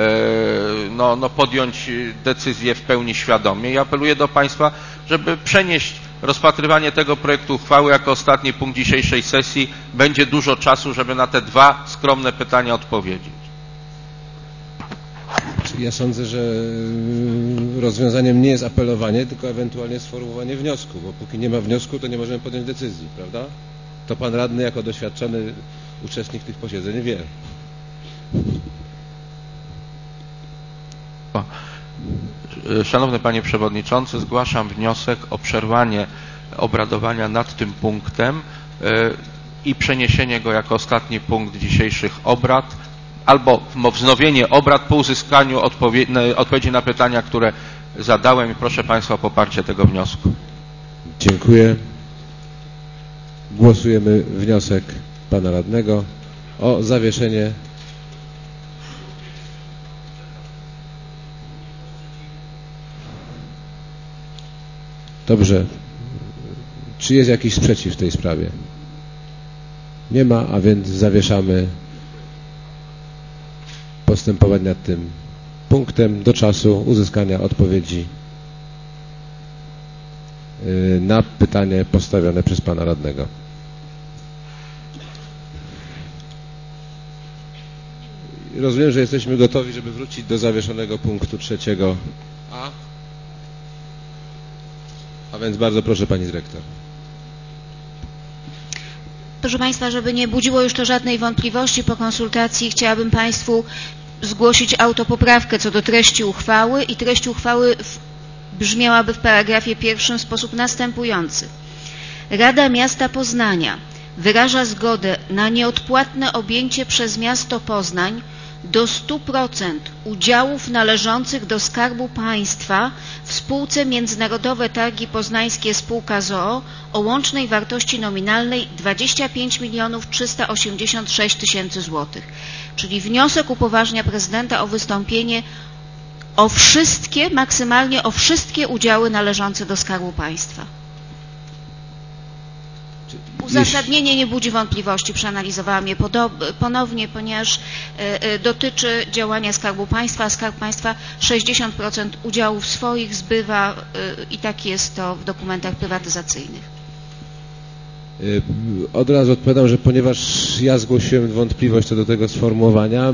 podjąć decyzję w pełni świadomie. I apeluję do Państwa, żeby przenieść rozpatrywanie tego projektu uchwały jako ostatni punkt dzisiejszej sesji. Będzie dużo czasu, żeby na te 2 skromne pytania odpowiedzieć. Ja sądzę, że rozwiązaniem nie jest apelowanie, tylko ewentualnie sformułowanie wniosku, bo póki nie ma wniosku, to nie możemy podjąć decyzji, prawda? To pan radny jako doświadczony uczestnik tych posiedzeń wie. Szanowny Panie Przewodniczący, zgłaszam wniosek o przerwanie obradowania nad tym punktem i przeniesienie go jako ostatni punkt dzisiejszych obrad, albo wznowienie obrad po uzyskaniu odpowiedzi na pytania, które zadałem i proszę Państwa o poparcie tego wniosku. Dziękuję. Głosujemy wniosek Pana Radnego o zawieszenie. Dobrze. Czy jest jakiś sprzeciw w tej sprawie? Nie ma, a więc zawieszamy postępowanie nad tym punktem do czasu uzyskania odpowiedzi na pytanie postawione przez Pana Radnego. Rozumiem, że jesteśmy gotowi, żeby wrócić do zawieszonego punktu 3a. A więc bardzo proszę pani dyrektor. Proszę Państwa, żeby nie budziło już to żadnej wątpliwości, po konsultacji chciałabym Państwu zgłosić autopoprawkę co do treści uchwały i treść uchwały brzmiałaby w paragrafie pierwszym w sposób następujący. Rada Miasta Poznania wyraża zgodę na nieodpłatne objęcie przez miasto Poznań do 100% udziałów należących do Skarbu Państwa w spółce Międzynarodowe Targi Poznańskie Spółka z o.o. o łącznej wartości nominalnej 25 386 000 złotych. Czyli wniosek upoważnia prezydenta o wystąpienie o wszystkie, maksymalnie o wszystkie udziały należące do Skarbu Państwa. Uzasadnienie nie budzi wątpliwości, przeanalizowałam je ponownie, ponieważ dotyczy działania Skarbu Państwa, a Skarb Państwa 60% udziałów swoich zbywa i tak jest to w dokumentach prywatyzacyjnych. Od razu odpowiadam, że ponieważ ja zgłosiłem wątpliwość co do tego sformułowania,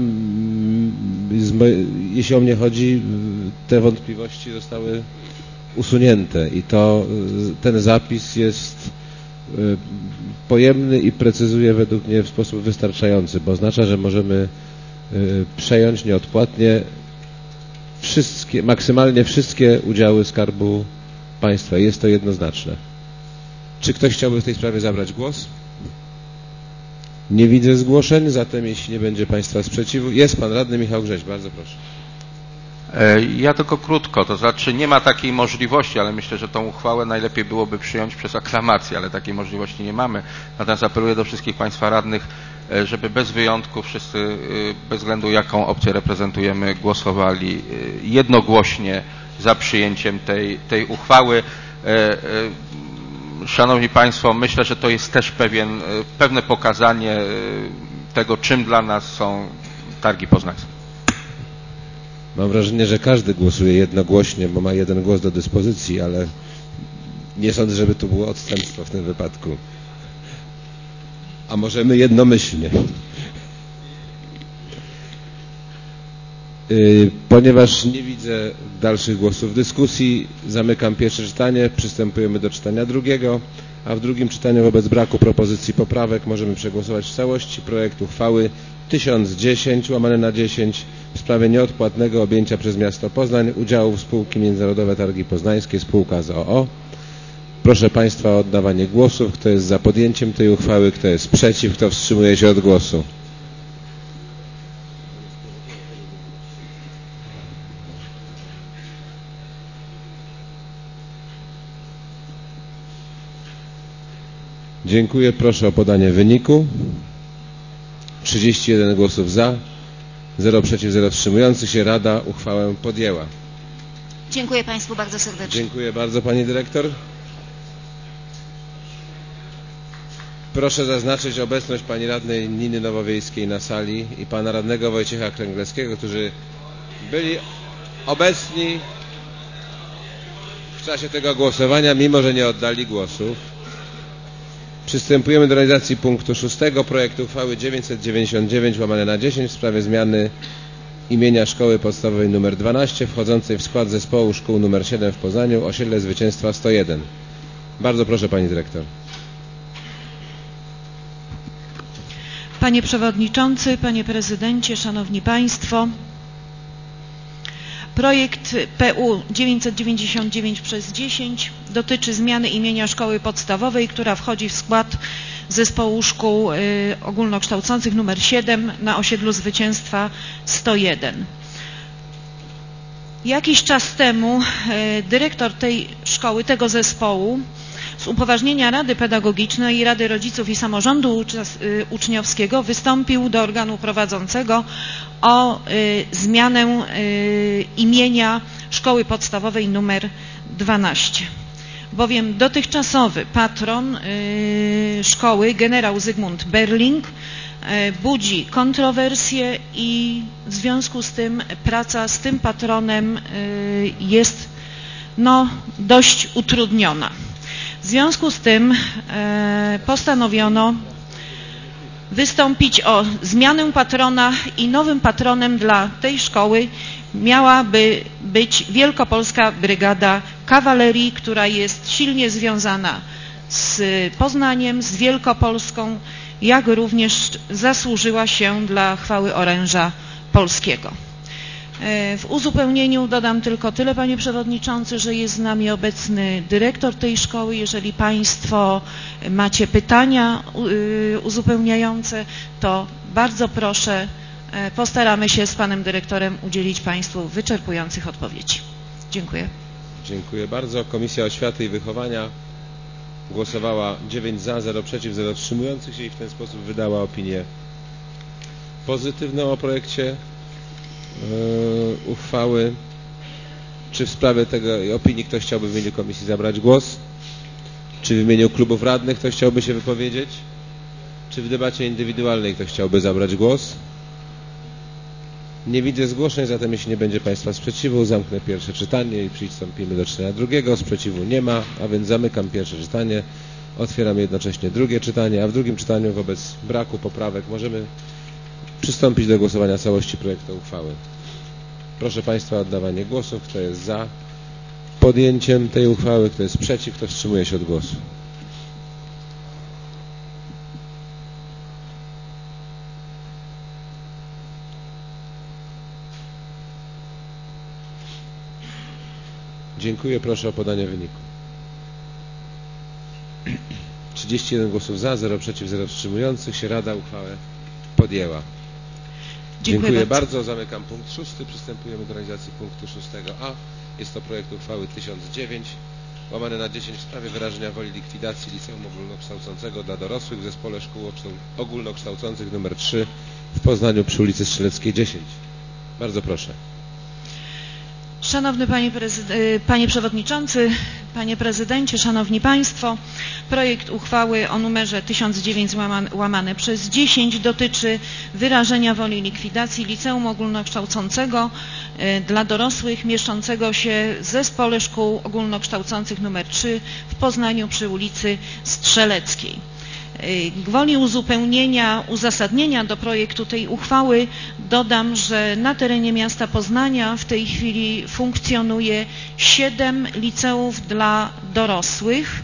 jeśli o mnie chodzi, te wątpliwości zostały usunięte i ten zapis jest pojemny i precyzuje według mnie w sposób wystarczający, bo oznacza, że możemy przejąć nieodpłatnie maksymalnie wszystkie udziały Skarbu Państwa. Jest to jednoznaczne. Czy ktoś chciałby w tej sprawie zabrać głos? Nie widzę zgłoszeń, zatem jeśli nie będzie Państwa sprzeciwu, jest Pan Radny Michał Grześ, bardzo proszę. Ja tylko krótko, to znaczy nie ma takiej możliwości, ale myślę, że tą uchwałę najlepiej byłoby przyjąć przez aklamację, ale takiej możliwości nie mamy. Natomiast apeluję do wszystkich Państwa radnych, żeby bez wyjątku wszyscy, bez względu jaką opcję reprezentujemy, głosowali jednogłośnie za przyjęciem tej uchwały. Szanowni Państwo, myślę, że to jest też pewne pokazanie tego, czym dla nas są targi poznańskie. Mam wrażenie, że każdy głosuje jednogłośnie, bo ma jeden głos do dyspozycji, ale nie sądzę, żeby tu było odstępstwo w tym wypadku. A możemy jednomyślnie. Ponieważ nie widzę dalszych głosów w dyskusji, zamykam pierwsze czytanie, przystępujemy do czytania drugiego, a w drugim czytaniu wobec braku propozycji poprawek możemy przegłosować w całości projekt uchwały 1010/10 w sprawie nieodpłatnego objęcia przez miasto Poznań udziałów spółki Międzynarodowe Targi Poznańskie Spółka z o.o. Proszę Państwa o oddawanie głosów. Kto jest za podjęciem tej uchwały, kto jest przeciw, kto wstrzymuje się od głosu. Dziękuję. Proszę o podanie wyniku. 31 głosów za, 0 przeciw, 0 wstrzymujących się. Rada uchwałę podjęła. Dziękuję Państwu bardzo serdecznie. Dziękuję bardzo Pani Dyrektor. Proszę zaznaczyć obecność Pani Radnej Niny Nowowiejskiej na sali i Pana Radnego Wojciecha Kręglewskiego, którzy byli obecni w czasie tego głosowania, mimo że nie oddali głosów. Przystępujemy do realizacji punktu 6. projektu uchwały 999/10 w sprawie zmiany imienia Szkoły Podstawowej nr 12 wchodzącej w skład zespołu szkół nr 7 w Poznaniu, osiedle Zwycięstwa 101. Bardzo proszę Pani Dyrektor. Panie Przewodniczący, Panie Prezydencie, Szanowni Państwo. Projekt PU 999/10 dotyczy zmiany imienia Szkoły Podstawowej, która wchodzi w skład zespołu szkół ogólnokształcących nr 7 na osiedlu Zwycięstwa 101. Jakiś czas temu dyrektor tej szkoły, tego zespołu, z upoważnienia Rady Pedagogicznej, Rady Rodziców i Samorządu Uczniowskiego wystąpił do organu prowadzącego o zmianę imienia Szkoły Podstawowej nr 12. Bowiem dotychczasowy patron szkoły, generał Zygmunt Berling, budzi kontrowersje i w związku z tym praca z tym patronem jest dość utrudniona. W związku z tym postanowiono wystąpić o zmianę patrona i nowym patronem dla tej szkoły miałaby być Wielkopolska Brygada kawalerii, która jest silnie związana z Poznaniem, z Wielkopolską, jak również zasłużyła się dla chwały oręża polskiego. W uzupełnieniu dodam tylko tyle, panie przewodniczący, że jest z nami obecny dyrektor tej szkoły. Jeżeli państwo macie pytania uzupełniające, to bardzo proszę, postaramy się z panem dyrektorem udzielić państwu wyczerpujących odpowiedzi. Dziękuję. Dziękuję bardzo. Komisja Oświaty i Wychowania głosowała 9 za, 0 przeciw, 0 wstrzymujących się i w ten sposób wydała opinię pozytywną o projekcie uchwały. Czy w sprawie tej opinii ktoś chciałby w imieniu komisji zabrać głos? Czy w imieniu klubów radnych ktoś chciałby się wypowiedzieć? Czy w debacie indywidualnej ktoś chciałby zabrać głos? Nie widzę zgłoszeń, zatem jeśli nie będzie państwa sprzeciwu, zamknę pierwsze czytanie i przystąpimy do czytania drugiego. Sprzeciwu nie ma, a więc zamykam pierwsze czytanie. Otwieram jednocześnie drugie czytanie, a w drugim czytaniu wobec braku poprawek możemy przystąpić do głosowania całości projektu uchwały. Proszę państwa o oddawanie głosów. Kto jest za podjęciem tej uchwały, kto jest przeciw, kto wstrzymuje się od głosu. Dziękuję. Proszę o podanie wyniku. 31 głosów za, 0 przeciw, 0 wstrzymujących się. Rada uchwałę podjęła. Dziękuję bardzo. Zamykam punkt 6. Przystępujemy do realizacji punktu 6a. Jest to projekt uchwały 1009/10 w sprawie wyrażenia woli likwidacji Liceum Ogólnokształcącego dla Dorosłych w Zespole Szkół Ogólnokształcących nr 3 w Poznaniu przy ulicy Strzeleckiej 10. Bardzo proszę. Szanowny Panie Przewodniczący, Panie Prezydencie, Szanowni Państwo, projekt uchwały o numerze 1009/10 dotyczy wyrażenia woli likwidacji Liceum Ogólnokształcącego dla Dorosłych mieszczącego się w Zespole Szkół Ogólnokształcących nr 3 w Poznaniu przy ulicy Strzeleckiej. Gwoli uzupełnienia uzasadnienia do projektu tej uchwały dodam, że na terenie miasta Poznania w tej chwili funkcjonuje 7 liceów dla dorosłych,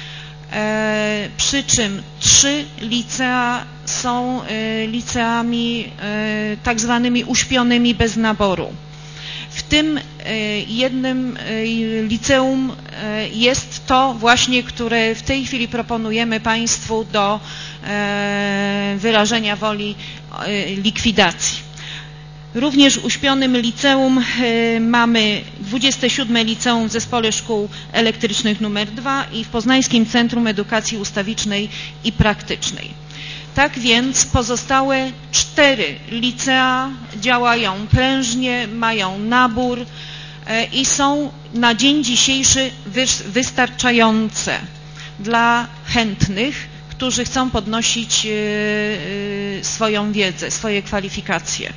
przy czym 3 licea są liceami tak zwanymi uśpionymi bez naboru. W tym jednym liceum jest to właśnie, które w tej chwili proponujemy państwu do wyrażenia woli likwidacji. Również w uśpionym liceum mamy 27 liceum w Zespole Szkół Elektrycznych nr 2 i w Poznańskim Centrum Edukacji Ustawicznej i Praktycznej. Tak więc pozostałe 4 licea działają prężnie, mają nabór i są na dzień dzisiejszy wystarczające dla chętnych, którzy chcą podnosić swoją wiedzę, swoje kwalifikacje.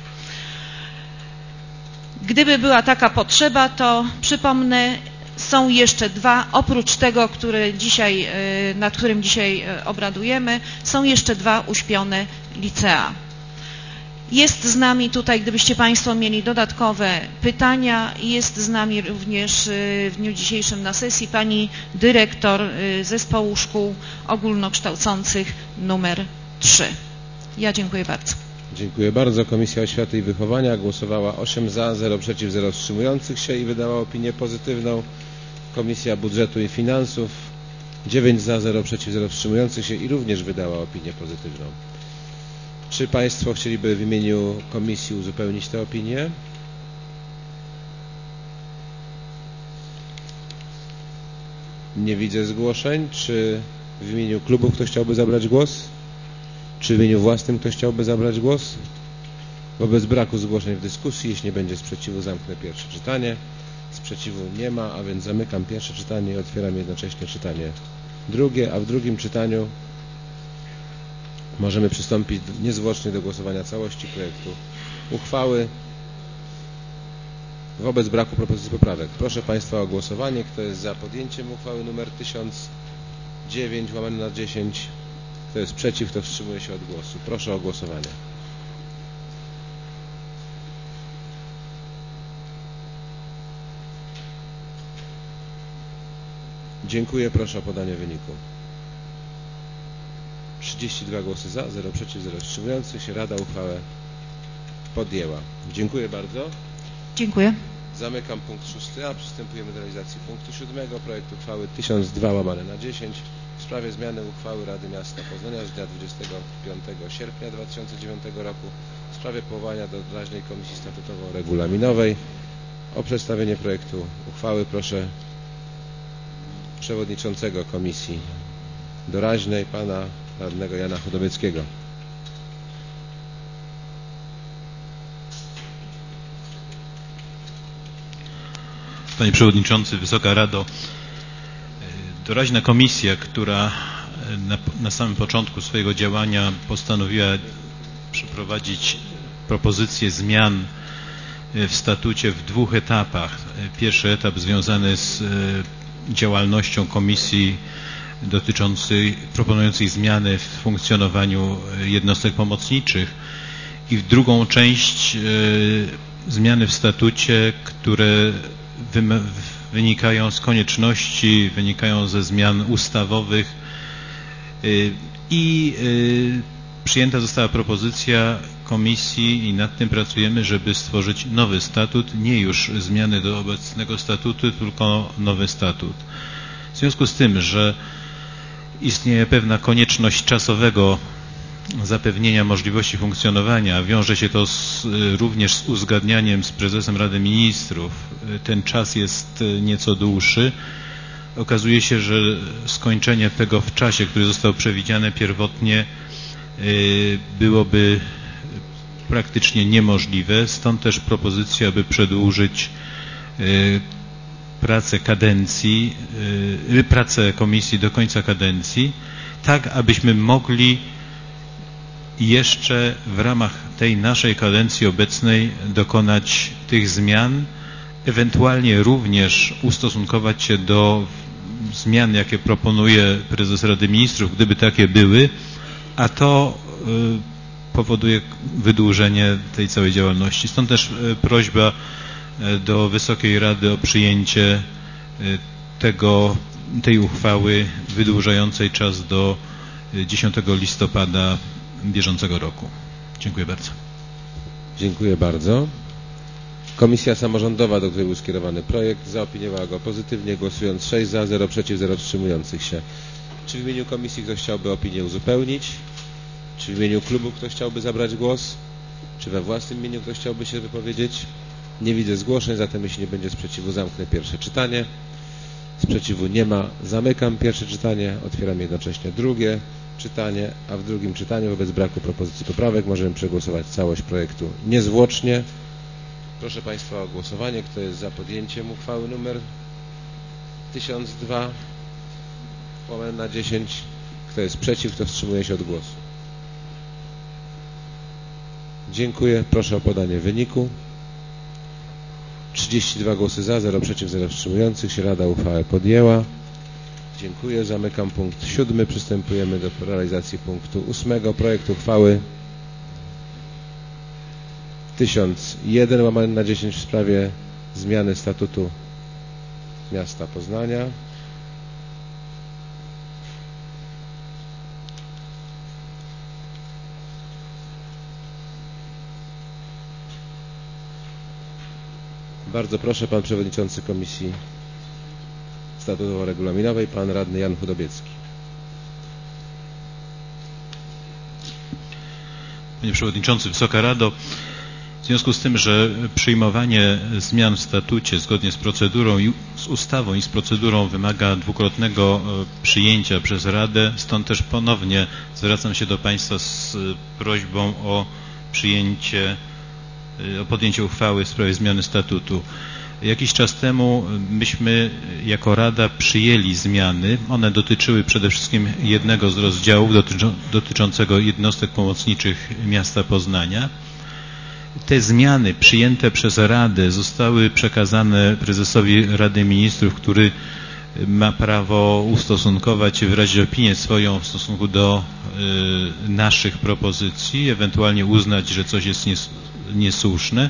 Gdyby była taka potrzeba, to przypomnę, są jeszcze 2, oprócz tego, nad którym dzisiaj obradujemy, są jeszcze 2 uśpione licea. Jest z nami tutaj, gdybyście państwo mieli dodatkowe pytania, jest z nami również w dniu dzisiejszym na sesji pani dyrektor Zespołu Szkół Ogólnokształcących nr 3. Ja dziękuję bardzo. Dziękuję bardzo. Komisja Oświaty i Wychowania głosowała 8 za, 0 przeciw, 0 wstrzymujących się i wydała opinię pozytywną. Komisja Budżetu i Finansów 9 za, 0 przeciw, 0 wstrzymujących się i również wydała opinię pozytywną. Czy państwo chcieliby w imieniu komisji uzupełnić tę opinię? Nie widzę zgłoszeń. Czy w imieniu klubu ktoś chciałby zabrać głos? Czy w imieniu własnym ktoś chciałby zabrać głos? Wobec braku zgłoszeń w dyskusji, jeśli nie będzie sprzeciwu, zamknę pierwsze czytanie. Sprzeciwu nie ma, a więc zamykam pierwsze czytanie i otwieram jednocześnie czytanie drugie, a w drugim czytaniu możemy przystąpić niezwłocznie do głosowania całości projektu uchwały wobec braku propozycji poprawek. Proszę państwa o głosowanie. Kto jest za podjęciem uchwały nr 1009/10? Kto jest przeciw? Kto wstrzymuje się od głosu? Proszę o głosowanie. Dziękuję. Proszę o podanie wyniku. 32 głosy za, 0 przeciw, 0 wstrzymujących się. Rada uchwałę podjęła. Dziękuję bardzo. Dziękuję. Zamykam punkt 6a. Przystępujemy do realizacji punktu 7. Projekt uchwały 1002/10 w sprawie zmiany uchwały Rady Miasta Poznania z dnia 25 sierpnia 2009 roku w sprawie powołania do doraźnej Komisji Statutowo-Regulaminowej. O przedstawienie projektu uchwały proszę przewodniczącego Komisji Doraźnej, pana radnego Jana Chudowieckiego. Panie Przewodniczący, Wysoka Rado, doraźna komisja, która na samym początku swojego działania postanowiła przeprowadzić propozycję zmian w statucie w 2 etapach. Pierwszy etap związany z działalnością komisji proponującej zmiany w funkcjonowaniu jednostek pomocniczych i w drugą część zmiany w statucie, które wynikają z konieczności, wynikają ze zmian ustawowych i przyjęta została propozycja komisji i nad tym pracujemy, żeby stworzyć nowy statut, nie już zmiany do obecnego statutu, tylko nowy statut. W związku z tym, że istnieje pewna konieczność czasowego zapewnienia możliwości funkcjonowania, wiąże się to również z uzgadnianiem z prezesem Rady Ministrów. Ten czas jest nieco dłuższy. Okazuje się, że skończenie tego w czasie, który został przewidziany pierwotnie, byłoby praktycznie niemożliwe. Stąd też propozycja, by przedłużyć pracę komisji do końca kadencji, tak abyśmy mogli jeszcze w ramach tej naszej kadencji obecnej dokonać tych zmian, ewentualnie również ustosunkować się do zmian, jakie proponuje prezes Rady Ministrów, gdyby takie były, a to powoduje wydłużenie tej całej działalności. Stąd też prośba do Wysokiej Rady o przyjęcie tej uchwały wydłużającej czas do 10 listopada bieżącego roku. Dziękuję bardzo. Dziękuję bardzo. Komisja Samorządowa, do której był skierowany projekt, zaopiniowała go pozytywnie, głosując 6 za, 0 przeciw, 0 wstrzymujących się. Czy w imieniu komisji ktoś chciałby opinię uzupełnić? Czy w imieniu klubu ktoś chciałby zabrać głos? Czy we własnym imieniu ktoś chciałby się wypowiedzieć? Nie widzę zgłoszeń, zatem jeśli nie będzie sprzeciwu, zamknę pierwsze czytanie. Sprzeciwu nie ma. Zamykam pierwsze czytanie. Otwieram jednocześnie drugie czytanie, a w drugim czytaniu wobec braku propozycji poprawek możemy przegłosować całość projektu niezwłocznie. Proszę Państwa o głosowanie. Kto jest za podjęciem uchwały numer 1002/10? Kto jest przeciw? Kto wstrzymuje się od głosu? Dziękuję. Proszę o podanie wyniku. 32 głosy za, 0 przeciw, 0 wstrzymujących się. Rada uchwałę podjęła. Dziękuję. Zamykam punkt 7. Przystępujemy do realizacji punktu 8. Projekt uchwały 1001/10 w sprawie zmiany statutu miasta Poznania. Bardzo proszę, pan przewodniczący Komisji Statutowo-Regulaminowej, pan radny Jan Chudowiecki. Panie Przewodniczący, Wysoka Rado, w związku z tym, że przyjmowanie zmian w statucie zgodnie z procedurą, z ustawą i z procedurą wymaga dwukrotnego przyjęcia przez Radę, stąd też ponownie zwracam się do Państwa z prośbą o podjęcie uchwały w sprawie zmiany statutu. Jakiś czas temu myśmy jako Rada przyjęli zmiany. One dotyczyły przede wszystkim jednego z rozdziałów dotyczącego jednostek pomocniczych miasta Poznania. Te zmiany przyjęte przez Radę zostały przekazane prezesowi Rady Ministrów, który ma prawo ustosunkować się, wyrazić opinię swoją w stosunku do naszych propozycji, ewentualnie uznać, że coś jest niesłuszne.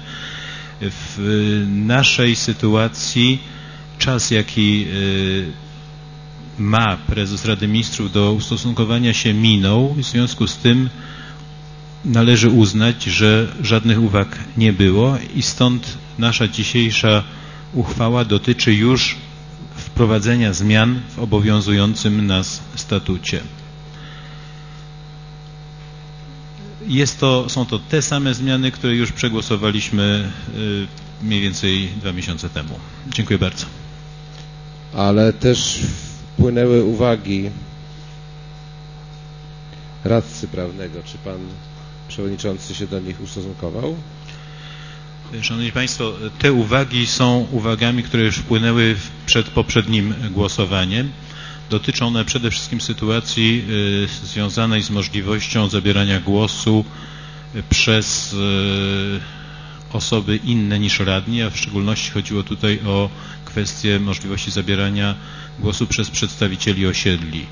W naszej sytuacji czas, jaki ma prezes Rady Ministrów do ustosunkowania się, minął. W związku z tym należy uznać, że żadnych uwag nie było i stąd nasza dzisiejsza uchwała dotyczy już wprowadzenia zmian w obowiązującym nas statucie. Są to te same zmiany, które już przegłosowaliśmy mniej więcej 2 miesiące temu. Dziękuję bardzo. Ale też wpłynęły uwagi radcy prawnego. Czy pan przewodniczący się do nich ustosunkował? Szanowni Państwo, te uwagi są uwagami, które już wpłynęły przed poprzednim głosowaniem. Dotyczą one przede wszystkim sytuacji związanej z możliwością zabierania głosu przez osoby inne niż radni, a w szczególności chodziło tutaj o kwestię możliwości zabierania głosu przez przedstawicieli osiedli.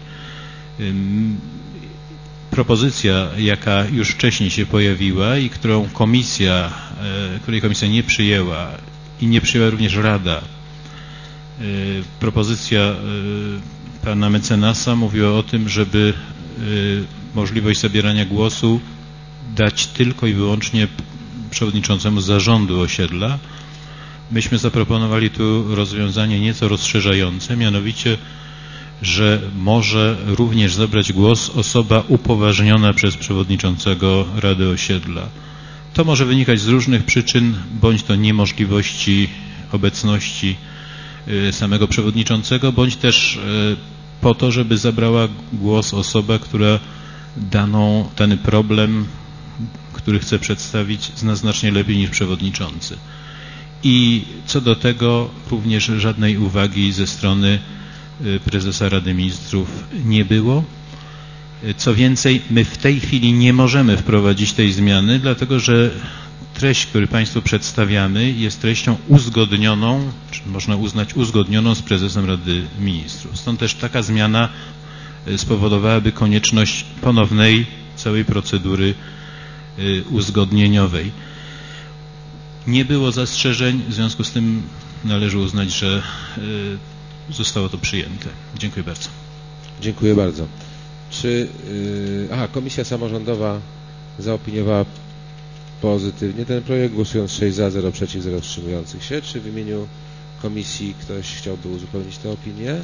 Propozycja, jaka już wcześniej się pojawiła i której komisja nie przyjęła i nie przyjęła również Rada, propozycja pana mecenasa mówiła o tym, żeby możliwość zabierania głosu dać tylko i wyłącznie przewodniczącemu zarządu osiedla. Myśmy zaproponowali tu rozwiązanie nieco rozszerzające, mianowicie, że może również zabrać głos osoba upoważniona przez przewodniczącego Rady Osiedla. To może wynikać z różnych przyczyn, bądź to niemożliwości obecności samego przewodniczącego, bądź też po to, żeby zabrała głos osoba, która dany problem, który chce przedstawić, zna znacznie lepiej niż przewodniczący. I co do tego również żadnej uwagi ze strony prezesa Rady Ministrów nie było. Co więcej, my w tej chwili nie możemy wprowadzić tej zmiany, dlatego że treść, którą Państwu przedstawiamy, jest treścią uzgodnioną, czy można uznać uzgodnioną z prezesem Rady Ministrów. Stąd też taka zmiana spowodowałaby konieczność ponownej całej procedury uzgodnieniowej. Nie było zastrzeżeń, w związku z tym należy uznać, że zostało to przyjęte. Dziękuję bardzo. Dziękuję bardzo. Czy Komisja Samorządowa zaopiniowała pozytywnie ten projekt, głosując 6 za, 0 przeciw, 0 wstrzymujących się? Czy w imieniu komisji ktoś chciałby uzupełnić tę opinię?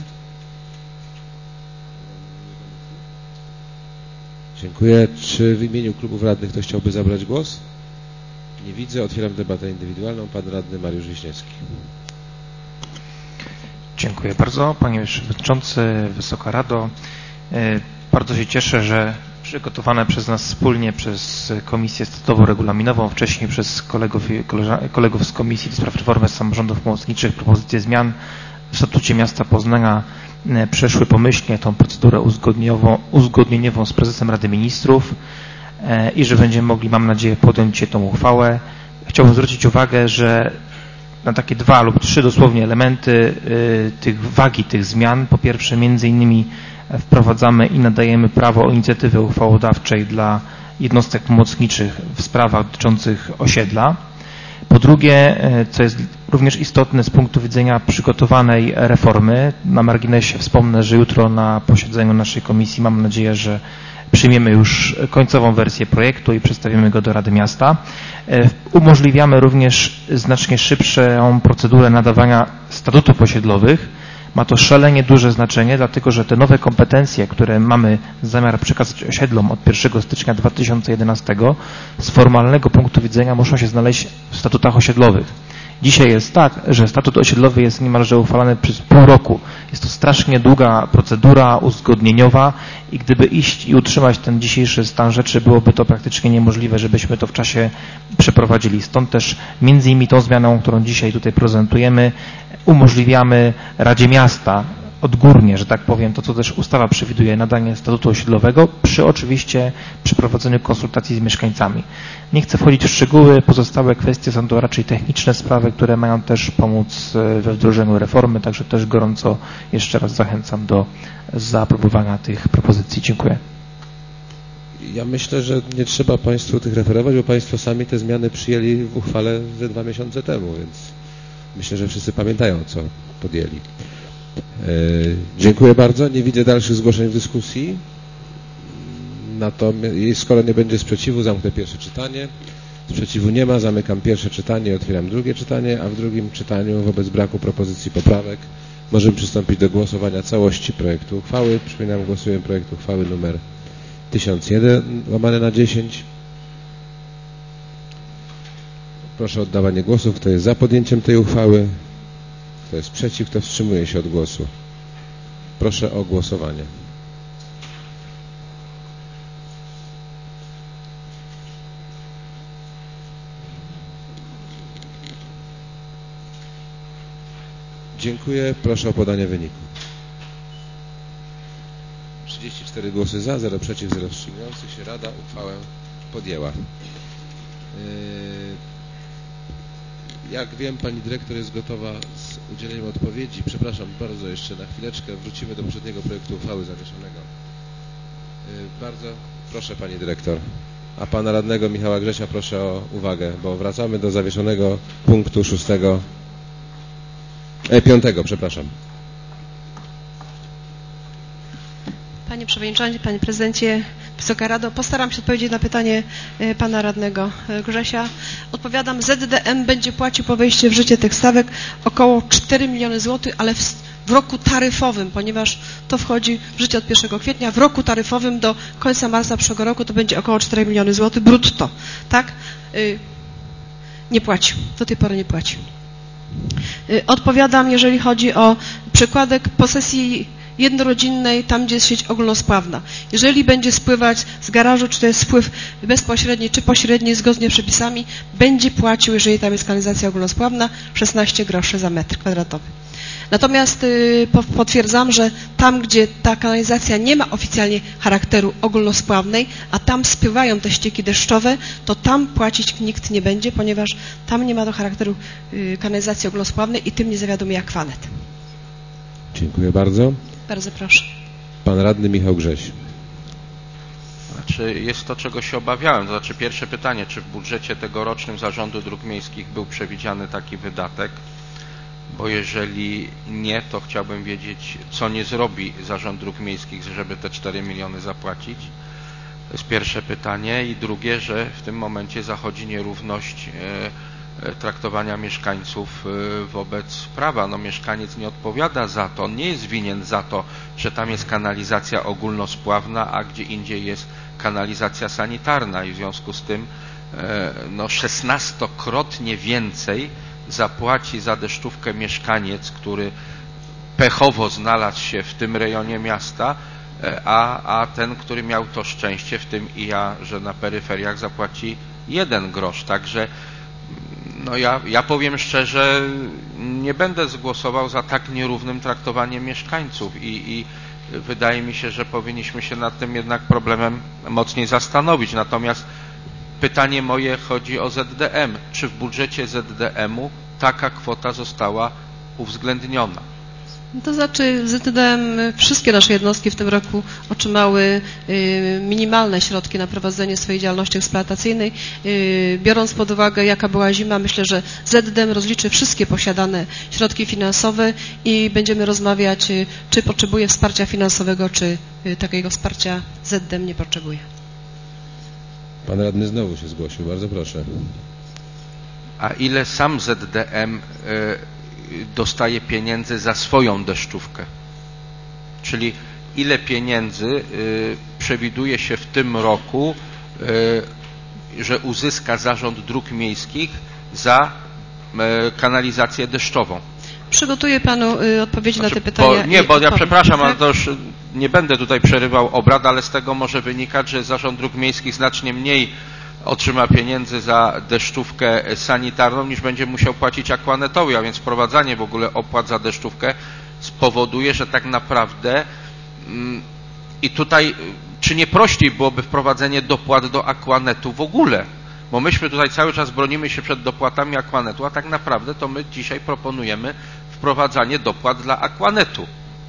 Dziękuję. Czy w imieniu klubów radnych ktoś chciałby zabrać głos? Nie widzę. Otwieram debatę indywidualną. Pan radny Mariusz Wiśniewski. Dziękuję bardzo. Panie Przewodniczący, Wysoka Rado. Bardzo się cieszę, że przygotowane przez nas wspólnie przez Komisję Statutowo-Regulaminową, wcześniej przez kolegów z Komisji do Spraw Reformy Samorządów Pomocniczych propozycje zmian w statucie miasta Poznania przeszły pomyślnie tą procedurę uzgodnieniową z prezesem Rady Ministrów i że będziemy mogli, mam nadzieję, podjąć dzisiaj tą uchwałę. Chciałbym zwrócić uwagę, że na takie 2 lub 3 dosłownie elementy wagi tych zmian. Po pierwsze, między innymi wprowadzamy i nadajemy prawo inicjatywy uchwałodawczej dla jednostek pomocniczych w sprawach dotyczących osiedla. Po drugie, co jest również istotne z punktu widzenia przygotowanej reformy, na marginesie wspomnę, że jutro na posiedzeniu naszej komisji mam nadzieję, że przyjmiemy już końcową wersję projektu i przedstawimy go do Rady Miasta. Umożliwiamy również znacznie szybszą procedurę nadawania statutów osiedlowych. Ma to szalenie duże znaczenie, dlatego że te nowe kompetencje, które mamy zamiar przekazać osiedlom od 1 stycznia 2011, z formalnego punktu widzenia muszą się znaleźć w statutach osiedlowych. Dzisiaj jest tak, że statut osiedlowy jest niemalże uchwalany przez pół roku. Jest to strasznie długa procedura uzgodnieniowa i gdyby iść i utrzymać ten dzisiejszy stan rzeczy, byłoby to praktycznie niemożliwe, żebyśmy to w czasie przeprowadzili. Stąd też między innymi tą zmianą, którą dzisiaj tutaj prezentujemy, umożliwiamy Radzie Miasta odgórnie, że tak powiem, to co też ustawa przewiduje, nadanie statutu osiedlowego przy oczywiście przeprowadzeniu konsultacji z mieszkańcami. Nie chcę wchodzić w szczegóły, pozostałe kwestie są to raczej techniczne sprawy, które mają też pomóc we wdrożeniu reformy, także też gorąco jeszcze raz zachęcam do zaaprobowania tych propozycji. Dziękuję. Ja myślę, że nie trzeba Państwu tych referować, bo Państwo sami te zmiany przyjęli w uchwale ze 2 miesiące temu, więc myślę, że wszyscy pamiętają, co podjęli. Dziękuję bardzo. Nie widzę dalszych zgłoszeń w dyskusji. Natomiast skoro nie będzie sprzeciwu, zamknę pierwsze czytanie. Sprzeciwu nie ma, zamykam pierwsze czytanie, otwieram drugie czytanie, a w drugim czytaniu wobec braku propozycji poprawek możemy przystąpić do głosowania całości projektu uchwały. Przypominam, głosujemy projekt uchwały numer 1001/10. Proszę o oddawanie głosów. Kto jest za podjęciem tej uchwały? Kto jest przeciw? Kto wstrzymuje się od głosu? Proszę o głosowanie. Dziękuję. Proszę o podanie wyniku. 34 głosy za, 0 przeciw, 0 wstrzymujących się. Rada uchwałę podjęła. Jak wiem, pani dyrektor jest gotowa z udzieleniem odpowiedzi. Przepraszam bardzo, jeszcze na chwileczkę wrócimy do poprzedniego projektu uchwały zawieszonego. Bardzo proszę, pani dyrektor. A pana radnego Michała Grzesia proszę o uwagę, bo wracamy do zawieszonego punktu 5, przepraszam. Panie Przewodniczący, Panie Prezydencie, Wysoka Rado, postaram się odpowiedzieć na pytanie Pana Radnego Grzesia. Odpowiadam, ZDM będzie płacił po wejściu w życie tych stawek około 4 miliony złotych, ale w roku taryfowym, ponieważ to wchodzi w życie od 1 kwietnia, w roku taryfowym do końca marca przyszłego roku to będzie około 4 miliony złotych brutto, tak? Nie płacił, do tej pory nie płacił. Odpowiadam, jeżeli chodzi o przykładek posesji jednorodzinnej, tam gdzie jest sieć ogólnospławna. Jeżeli będzie spływać z garażu, czy to jest spływ bezpośredni, czy pośredni, zgodnie z przepisami, będzie płacił, jeżeli tam jest kanalizacja ogólnospławna, 16 groszy za metr kwadratowy. Natomiast potwierdzam, że tam, gdzie ta kanalizacja nie ma oficjalnie charakteru ogólnospławnej, a tam spływają te ścieki deszczowe, to tam płacić nikt nie będzie, ponieważ tam nie ma to charakteru kanalizacji ogólnospławnej i tym nie zawiadomi Aquanet. Dziękuję bardzo. Bardzo proszę. Pan radny Michał Grześ. Znaczy, jest to, czego się obawiałem. To znaczy, pierwsze pytanie, czy w budżecie tegorocznym Zarządu Dróg Miejskich był przewidziany taki wydatek? Bo jeżeli nie, to chciałbym wiedzieć, co nie zrobi Zarząd Dróg Miejskich, żeby te 4 miliony zapłacić. To jest pierwsze pytanie. I drugie, że w tym momencie zachodzi nierówność traktowania mieszkańców wobec prawa. No, mieszkaniec nie odpowiada za to, on nie jest winien za to, że tam jest kanalizacja ogólnospławna, a gdzie indziej jest kanalizacja sanitarna i w związku z tym no, 16-krotnie więcej zapłaci za deszczówkę mieszkaniec, który pechowo znalazł się w tym rejonie miasta, a ten, który miał to szczęście, w tym i ja, że na peryferiach zapłaci 1 grosz. Także no ja powiem szczerze, nie będę głosował za tak nierównym traktowaniem mieszkańców i wydaje mi się, że powinniśmy się nad tym jednak problemem mocniej zastanowić. Natomiast pytanie moje chodzi o ZDM. Czy w budżecie ZDM-u taka kwota została uwzględniona? To znaczy ZDM, wszystkie nasze jednostki w tym roku otrzymały minimalne środki na prowadzenie swojej działalności eksploatacyjnej. Biorąc pod uwagę, jaka była zima, myślę, że ZDM rozliczy wszystkie posiadane środki finansowe i będziemy rozmawiać, czy potrzebuje wsparcia finansowego, czy takiego wsparcia ZDM nie potrzebuje. Pan radny znowu się zgłosił, bardzo proszę. A ile sam ZDM dostaje pieniędzy za swoją deszczówkę? Czyli ile pieniędzy przewiduje się w tym roku, że uzyska Zarząd Dróg Miejskich za kanalizację deszczową? Przygotuję Panu odpowiedzi na te pytania. Nie, bo ja przepraszam, ale to już nie będę tutaj przerywał obrad, ale z tego może wynikać, że Zarząd Dróg Miejskich znacznie mniej otrzyma pieniędzy za deszczówkę sanitarną, niż będzie musiał płacić Aquanetowi, a więc wprowadzanie w ogóle opłat za deszczówkę spowoduje, że tak naprawdę i tutaj czy nie prościej byłoby wprowadzenie dopłat do Aquanetu w ogóle? Bo myśmy tutaj cały czas bronimy się przed dopłatami Aquanetu, a tak naprawdę to my dzisiaj proponujemy wprowadzanie dopłat dla Aquanetu.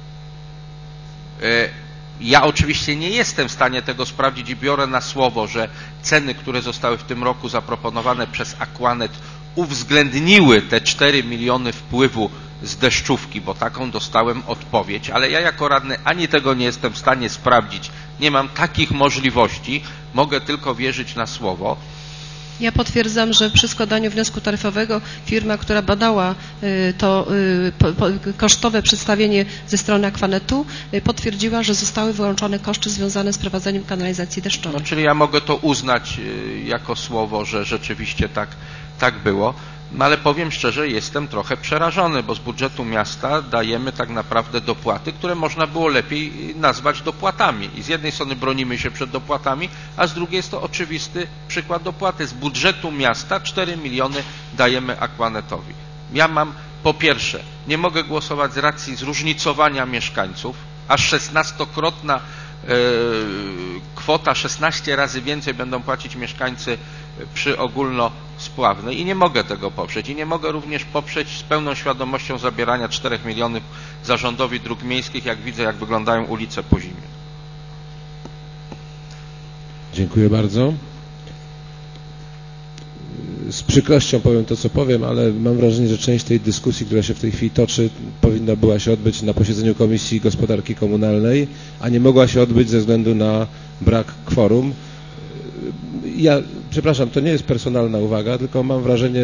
Ja oczywiście nie jestem w stanie tego sprawdzić i biorę na słowo, że ceny, które zostały w tym roku zaproponowane przez Aquanet, uwzględniły te 4 miliony wpływu z deszczówki, bo taką dostałem odpowiedź, ale ja jako radny ani tego nie jestem w stanie sprawdzić, nie mam takich możliwości, mogę tylko wierzyć na słowo. Ja potwierdzam, że przy składaniu wniosku taryfowego firma, która badała to kosztowe przedstawienie ze strony Aquanetu, potwierdziła, że zostały wyłączone koszty związane z prowadzeniem kanalizacji deszczowej. No, czyli ja mogę to uznać jako słowo, że rzeczywiście tak było. No ale powiem szczerze, jestem trochę przerażony, bo z budżetu miasta dajemy tak naprawdę dopłaty, które można było lepiej nazwać dopłatami. I z jednej strony bronimy się przed dopłatami, a z drugiej jest to oczywisty przykład dopłaty. Z budżetu miasta 4 miliony dajemy Aquanetowi. Ja mam, po pierwsze, nie mogę głosować z racji zróżnicowania mieszkańców, aż 16-krotna kwota, 16 razy więcej będą płacić mieszkańcy przy ogólnospławnej i nie mogę tego poprzeć. I nie mogę również poprzeć z pełną świadomością zabierania 4 milionów zarządowi dróg miejskich, jak widzę, jak wyglądają ulice po zimie. Dziękuję bardzo. Z przykrością powiem to, co powiem, ale mam wrażenie, że część tej dyskusji, która się w tej chwili toczy, powinna była się odbyć na posiedzeniu Komisji Gospodarki Komunalnej, a nie mogła się odbyć ze względu na brak kworum. Ja, przepraszam, to nie jest personalna uwaga, tylko mam wrażenie,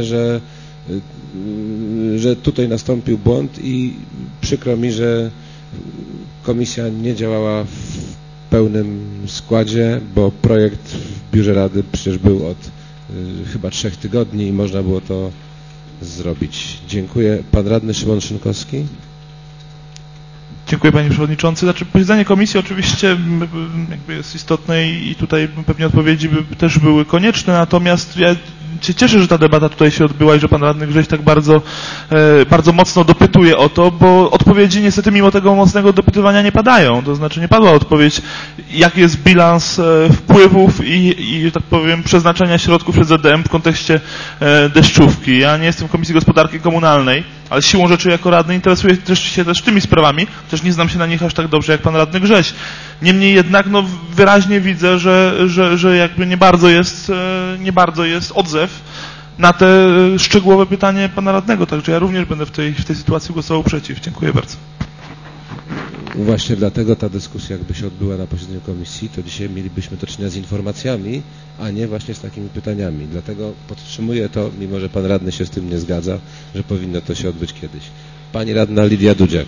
że tutaj nastąpił błąd i przykro mi, że komisja nie działała w pełnym składzie, bo projekt w biurze Rady przecież był od chyba 3 tygodni i można było to zrobić. Dziękuję. Pan radny Szymon Szynkowski. Dziękuję panie przewodniczący. Znaczy posiedzenie komisji oczywiście jakby jest istotne i tutaj pewnie odpowiedzi by też były konieczne, natomiast ja się cieszę, że ta debata tutaj się odbyła i że pan radny Grześ tak bardzo mocno dopytuje o to, bo odpowiedzi niestety mimo tego mocnego dopytywania nie padają. To znaczy nie padła odpowiedź, jaki jest bilans wpływów i tak powiem przeznaczenia środków przez ZDM w kontekście deszczówki. Ja nie jestem w Komisji Gospodarki Komunalnej, ale siłą rzeczy jako radny interesuję się też tymi sprawami, chociaż nie znam się na nich aż tak dobrze jak pan radny Grześ. Niemniej jednak no, wyraźnie widzę, że jakby nie bardzo jest odzew na te szczegółowe pytanie pana radnego, także ja również będę w tej sytuacji głosował przeciw. Dziękuję bardzo. Właśnie dlatego ta dyskusja jakby się odbyła na posiedzeniu komisji, to dzisiaj mielibyśmy do czynienia z informacjami, a nie właśnie z takimi pytaniami. Dlatego podtrzymuję to, mimo że pan radny się z tym nie zgadza, że powinno to się odbyć kiedyś. Pani radna Lidia Dudziak.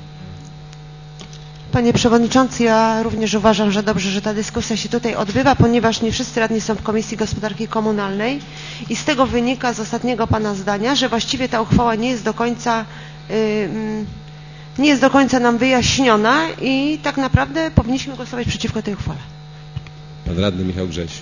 Panie Przewodniczący, ja również uważam, że dobrze, że ta dyskusja się tutaj odbywa, ponieważ nie wszyscy radni są w Komisji Gospodarki Komunalnej i z tego wynika z ostatniego pana zdania, że właściwie ta uchwała nie jest do końca nam wyjaśniona i tak naprawdę powinniśmy głosować przeciwko tej uchwale. Pan radny Michał Grześ.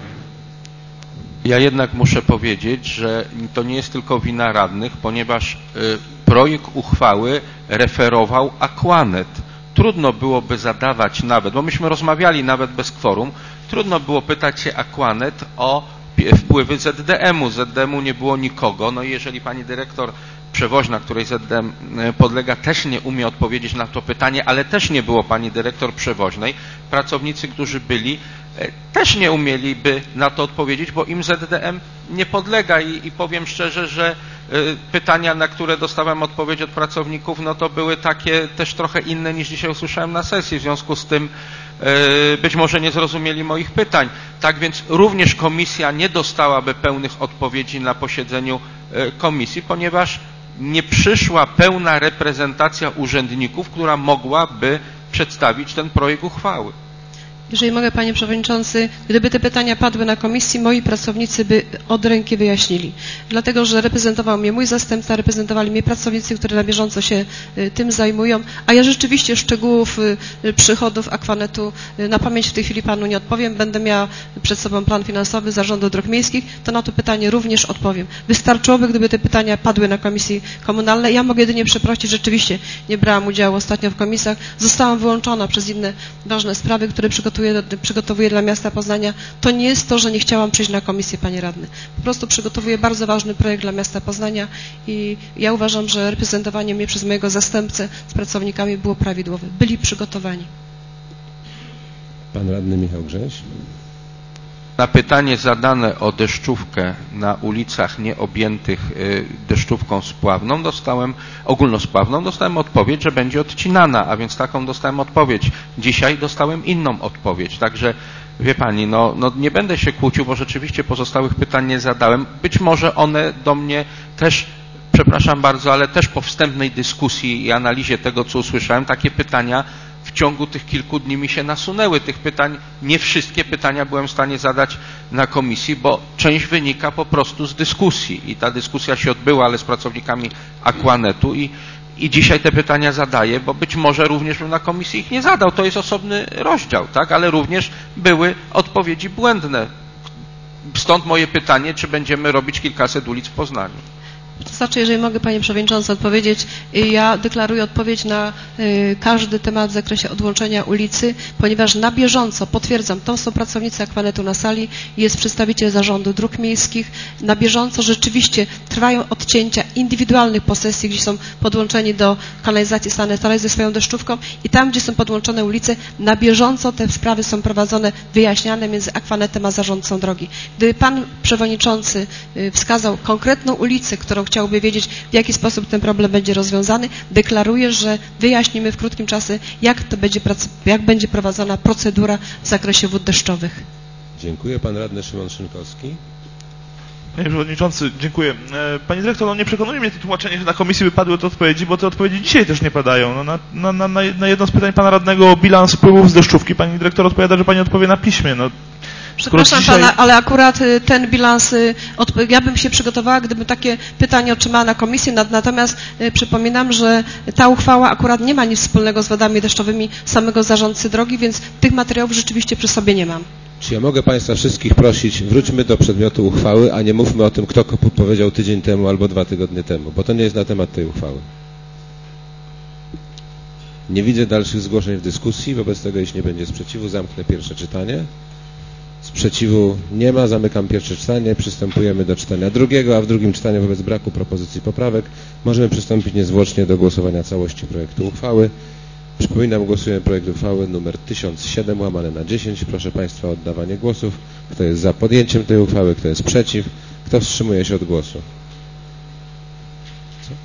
Ja jednak muszę powiedzieć, że to nie jest tylko wina radnych, ponieważ projekt uchwały referował Aquanet. Trudno byłoby zadawać nawet, bo myśmy rozmawiali nawet bez kworum, trudno było pytać się Aquanet o wpływy ZDM-u. ZDM-u nie było nikogo, no i jeżeli pani dyrektor przewoźna, której ZDM podlega, też nie umie odpowiedzieć na to pytanie, ale też nie było pani dyrektor przewoźnej. Pracownicy, którzy byli, też nie umieliby na to odpowiedzieć, bo im ZDM nie podlega i powiem szczerze, że pytania, na które dostałem odpowiedź od pracowników, no to były takie też trochę inne niż dzisiaj usłyszałem na sesji, w związku z tym być może nie zrozumieli moich pytań. Tak więc również komisja nie dostałaby pełnych odpowiedzi na posiedzeniu komisji, ponieważ nie przyszła pełna reprezentacja urzędników, która mogłaby przedstawić ten projekt uchwały. Jeżeli mogę, panie przewodniczący, gdyby te pytania padły na komisji, moi pracownicy by od ręki wyjaśnili. Dlatego, że reprezentował mnie mój zastępca, reprezentowali mnie pracownicy, którzy na bieżąco się tym zajmują, a ja rzeczywiście szczegółów przychodów Aquanetu na pamięć w tej chwili panu nie odpowiem. Będę miała przed sobą plan finansowy Zarządu Dróg Miejskich, to na to pytanie również odpowiem. Wystarczyłoby, gdyby te pytania padły na komisji komunalnej. Ja mogę jedynie przeprosić, rzeczywiście nie brałam udziału ostatnio w komisjach, zostałam wyłączona przez inne ważne sprawy, które przygotowuję dla miasta Poznania. To nie jest to, że nie chciałam przyjść na komisję, panie radny. Po prostu przygotowuję bardzo ważny projekt dla miasta Poznania i ja uważam, że reprezentowanie mnie przez mojego zastępcę z pracownikami było prawidłowe. Byli przygotowani. Pan radny Michał Grześ. Na pytanie zadane o deszczówkę na ulicach nieobjętych deszczówką spławną ogólnospławną dostałem odpowiedź, że będzie odcinana, a więc taką dostałem odpowiedź. Dzisiaj dostałem inną odpowiedź, także wie Pani, nie będę się kłócił, bo rzeczywiście pozostałych pytań nie zadałem. Być może one do mnie też, przepraszam bardzo, ale też po wstępnej dyskusji i analizie tego, co usłyszałem, takie pytania w ciągu tych kilku dni mi się nasunęły. Tych pytań, nie wszystkie pytania byłem w stanie zadać na komisji, bo część wynika po prostu z dyskusji i ta dyskusja się odbyła, ale z pracownikami Aquanetu i dzisiaj te pytania zadaję, bo być może również bym na komisji ich nie zadał. To jest osobny rozdział, tak? Ale również były odpowiedzi błędne. Stąd moje pytanie, czy będziemy robić kilkaset ulic w Poznaniu. To znaczy, jeżeli mogę Panie Przewodniczący odpowiedzieć, ja deklaruję odpowiedź na każdy temat w zakresie odłączenia ulicy, ponieważ na bieżąco, potwierdzam, to są pracownicy Aquanetu na sali, jest przedstawiciel Zarządu Dróg Miejskich, na bieżąco rzeczywiście trwają odcięcia indywidualnych posesji, gdzie są podłączeni do kanalizacji sanitarnej ze swoją deszczówką i tam, gdzie są podłączone ulice, na bieżąco te sprawy są prowadzone, wyjaśniane między Aquanetem a zarządcą drogi. Gdyby Pan Przewodniczący wskazał konkretną ulicę, którą chciałby wiedzieć, w jaki sposób ten problem będzie rozwiązany, deklaruję, że wyjaśnimy w krótkim czasie, jak będzie prowadzona procedura w zakresie wód deszczowych. Dziękuję. Pan radny Szymon Szynkowski. Panie Przewodniczący, dziękuję. Pani Dyrektor, nie przekonuje mnie to tłumaczenie, że na komisji wypadły te odpowiedzi, bo te odpowiedzi dzisiaj też nie padają. Na jedno z pytań Pana Radnego o bilans wpływów z deszczówki Pani Dyrektor odpowiada, że Pani odpowie na piśmie. Przepraszam Pana, ale akurat ten bilans, ja bym się przygotowała, gdybym takie pytanie otrzymała na komisji, natomiast przypominam, że ta uchwała akurat nie ma nic wspólnego z wodami deszczowymi samego zarządcy drogi, więc tych materiałów rzeczywiście przy sobie nie mam. Czy ja mogę Państwa wszystkich prosić, wróćmy do przedmiotu uchwały, a nie mówmy o tym, kto powiedział tydzień temu albo 2 tygodnie temu, bo to nie jest na temat tej uchwały. Nie widzę dalszych zgłoszeń w dyskusji, wobec tego, jeśli nie będzie sprzeciwu, zamknę pierwsze czytanie. Sprzeciwu nie ma, zamykam pierwsze czytanie, przystępujemy do czytania drugiego, a w drugim czytaniu wobec braku propozycji poprawek możemy przystąpić niezwłocznie do głosowania całości projektu uchwały. Przypominam, głosujemy projekt uchwały nr 1007/10. Proszę Państwa o oddawanie głosów. Kto jest za podjęciem tej uchwały, kto jest przeciw, kto wstrzymuje się od głosu. Co?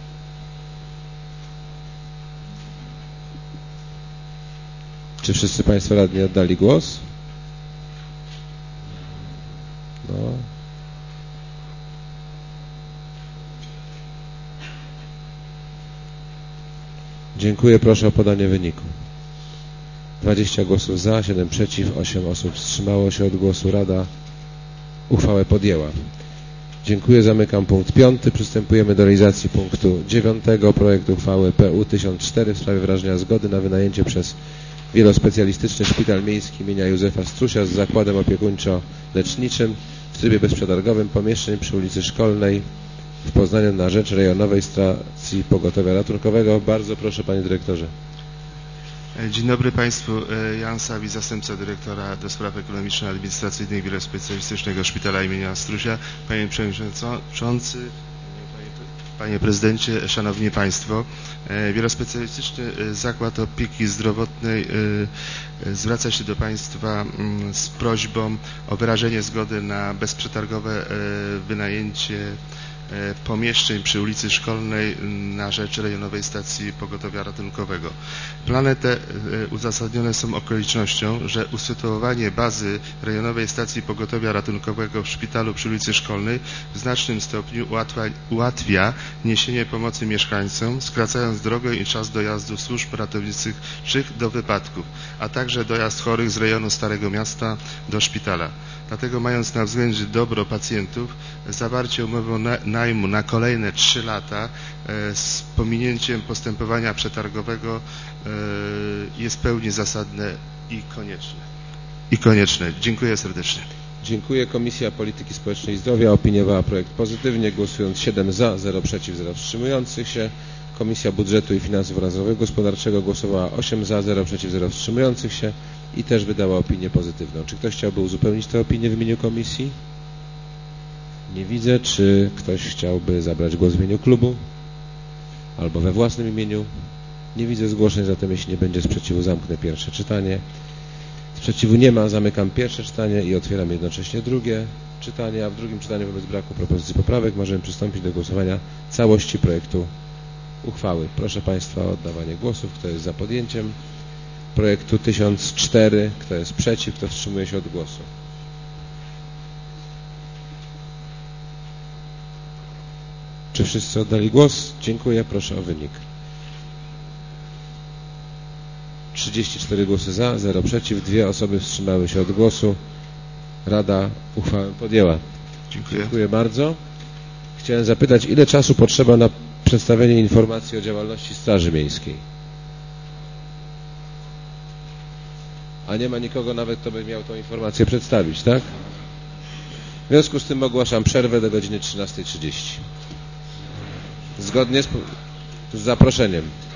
Czy wszyscy Państwo radni oddali głos? No. Dziękuję, proszę o podanie wyniku. 20 głosów za, 7 przeciw, 8 osób wstrzymało się od głosu. Rada uchwałę podjęła. Dziękuję, zamykam punkt 5. Przystępujemy do realizacji punktu 9. Projektu uchwały PU 1004 w sprawie wyrażenia zgody na wynajęcie przez Wielospecjalistyczny Szpital Miejski im. Józefa Strusia z zakładem opiekuńczo-leczniczym w trybie bezprzetargowym pomieszczeń przy ulicy Szkolnej w Poznaniu na rzecz Rejonowej Stacji Pogotowia Ratunkowego. Bardzo proszę, Panie Dyrektorze. Dzień dobry Państwu. Jan Sawi, zastępca dyrektora do spraw ekonomiczno-administracyjnych Wielospecjalistycznego Szpitala im. Strusia. Panie Przewodniczący, Panie Prezydencie, Szanowni Państwo, Wielospecjalistyczny Zakład Opieki Zdrowotnej zwraca się do Państwa z prośbą o wyrażenie zgody na bezprzetargowe wynajęcie pomieszczeń przy ulicy Szkolnej na rzecz Rejonowej Stacji Pogotowia Ratunkowego. Plany te uzasadnione są okolicznością, że usytuowanie bazy Rejonowej Stacji Pogotowia Ratunkowego w szpitalu przy ulicy Szkolnej w znacznym stopniu ułatwia niesienie pomocy mieszkańcom, skracając drogę i czas dojazdu służb ratowniczych do wypadków, a także dojazd chorych z rejonu Starego Miasta do szpitala. Dlatego, mając na względzie dobro pacjentów, zawarcie umowy najmu na kolejne 3 lata z pominięciem postępowania przetargowego jest w pełni zasadne i konieczne. Dziękuję serdecznie. Dziękuję. Komisja Polityki Społecznej i Zdrowia opiniowała projekt pozytywnie, głosując 7 za, 0 przeciw, 0 wstrzymujących się. Komisja Budżetu i Finansów oraz Rozwoju Gospodarczego głosowała 8 za, 0 przeciw, 0 wstrzymujących się i też wydała opinię pozytywną. Czy ktoś chciałby uzupełnić tę opinię w imieniu komisji? Nie widzę. Czy ktoś chciałby zabrać głos w imieniu klubu albo we własnym imieniu? Nie widzę zgłoszeń, zatem jeśli nie będzie sprzeciwu, zamknę pierwsze czytanie. Sprzeciwu nie ma. Zamykam pierwsze czytanie i otwieram jednocześnie drugie czytanie, a w drugim czytaniu wobec braku propozycji poprawek możemy przystąpić do głosowania całości projektu uchwały. Proszę Państwa o oddawanie głosów. Kto jest za podjęciem projektu 1004? Kto jest przeciw? Kto wstrzymuje się od głosu? Czy wszyscy oddali głos? Dziękuję. Proszę o wynik. 34 głosy za, 0 przeciw, 2 osoby wstrzymały się od głosu. Rada uchwałę podjęła. Dziękuję bardzo. Chciałem zapytać, ile czasu potrzeba na przedstawienie informacji o działalności Straży Miejskiej? A nie ma nikogo nawet, kto by miał tą informację przedstawić, tak? W związku z tym ogłaszam przerwę do godziny 13:30. Zgodnie z zaproszeniem.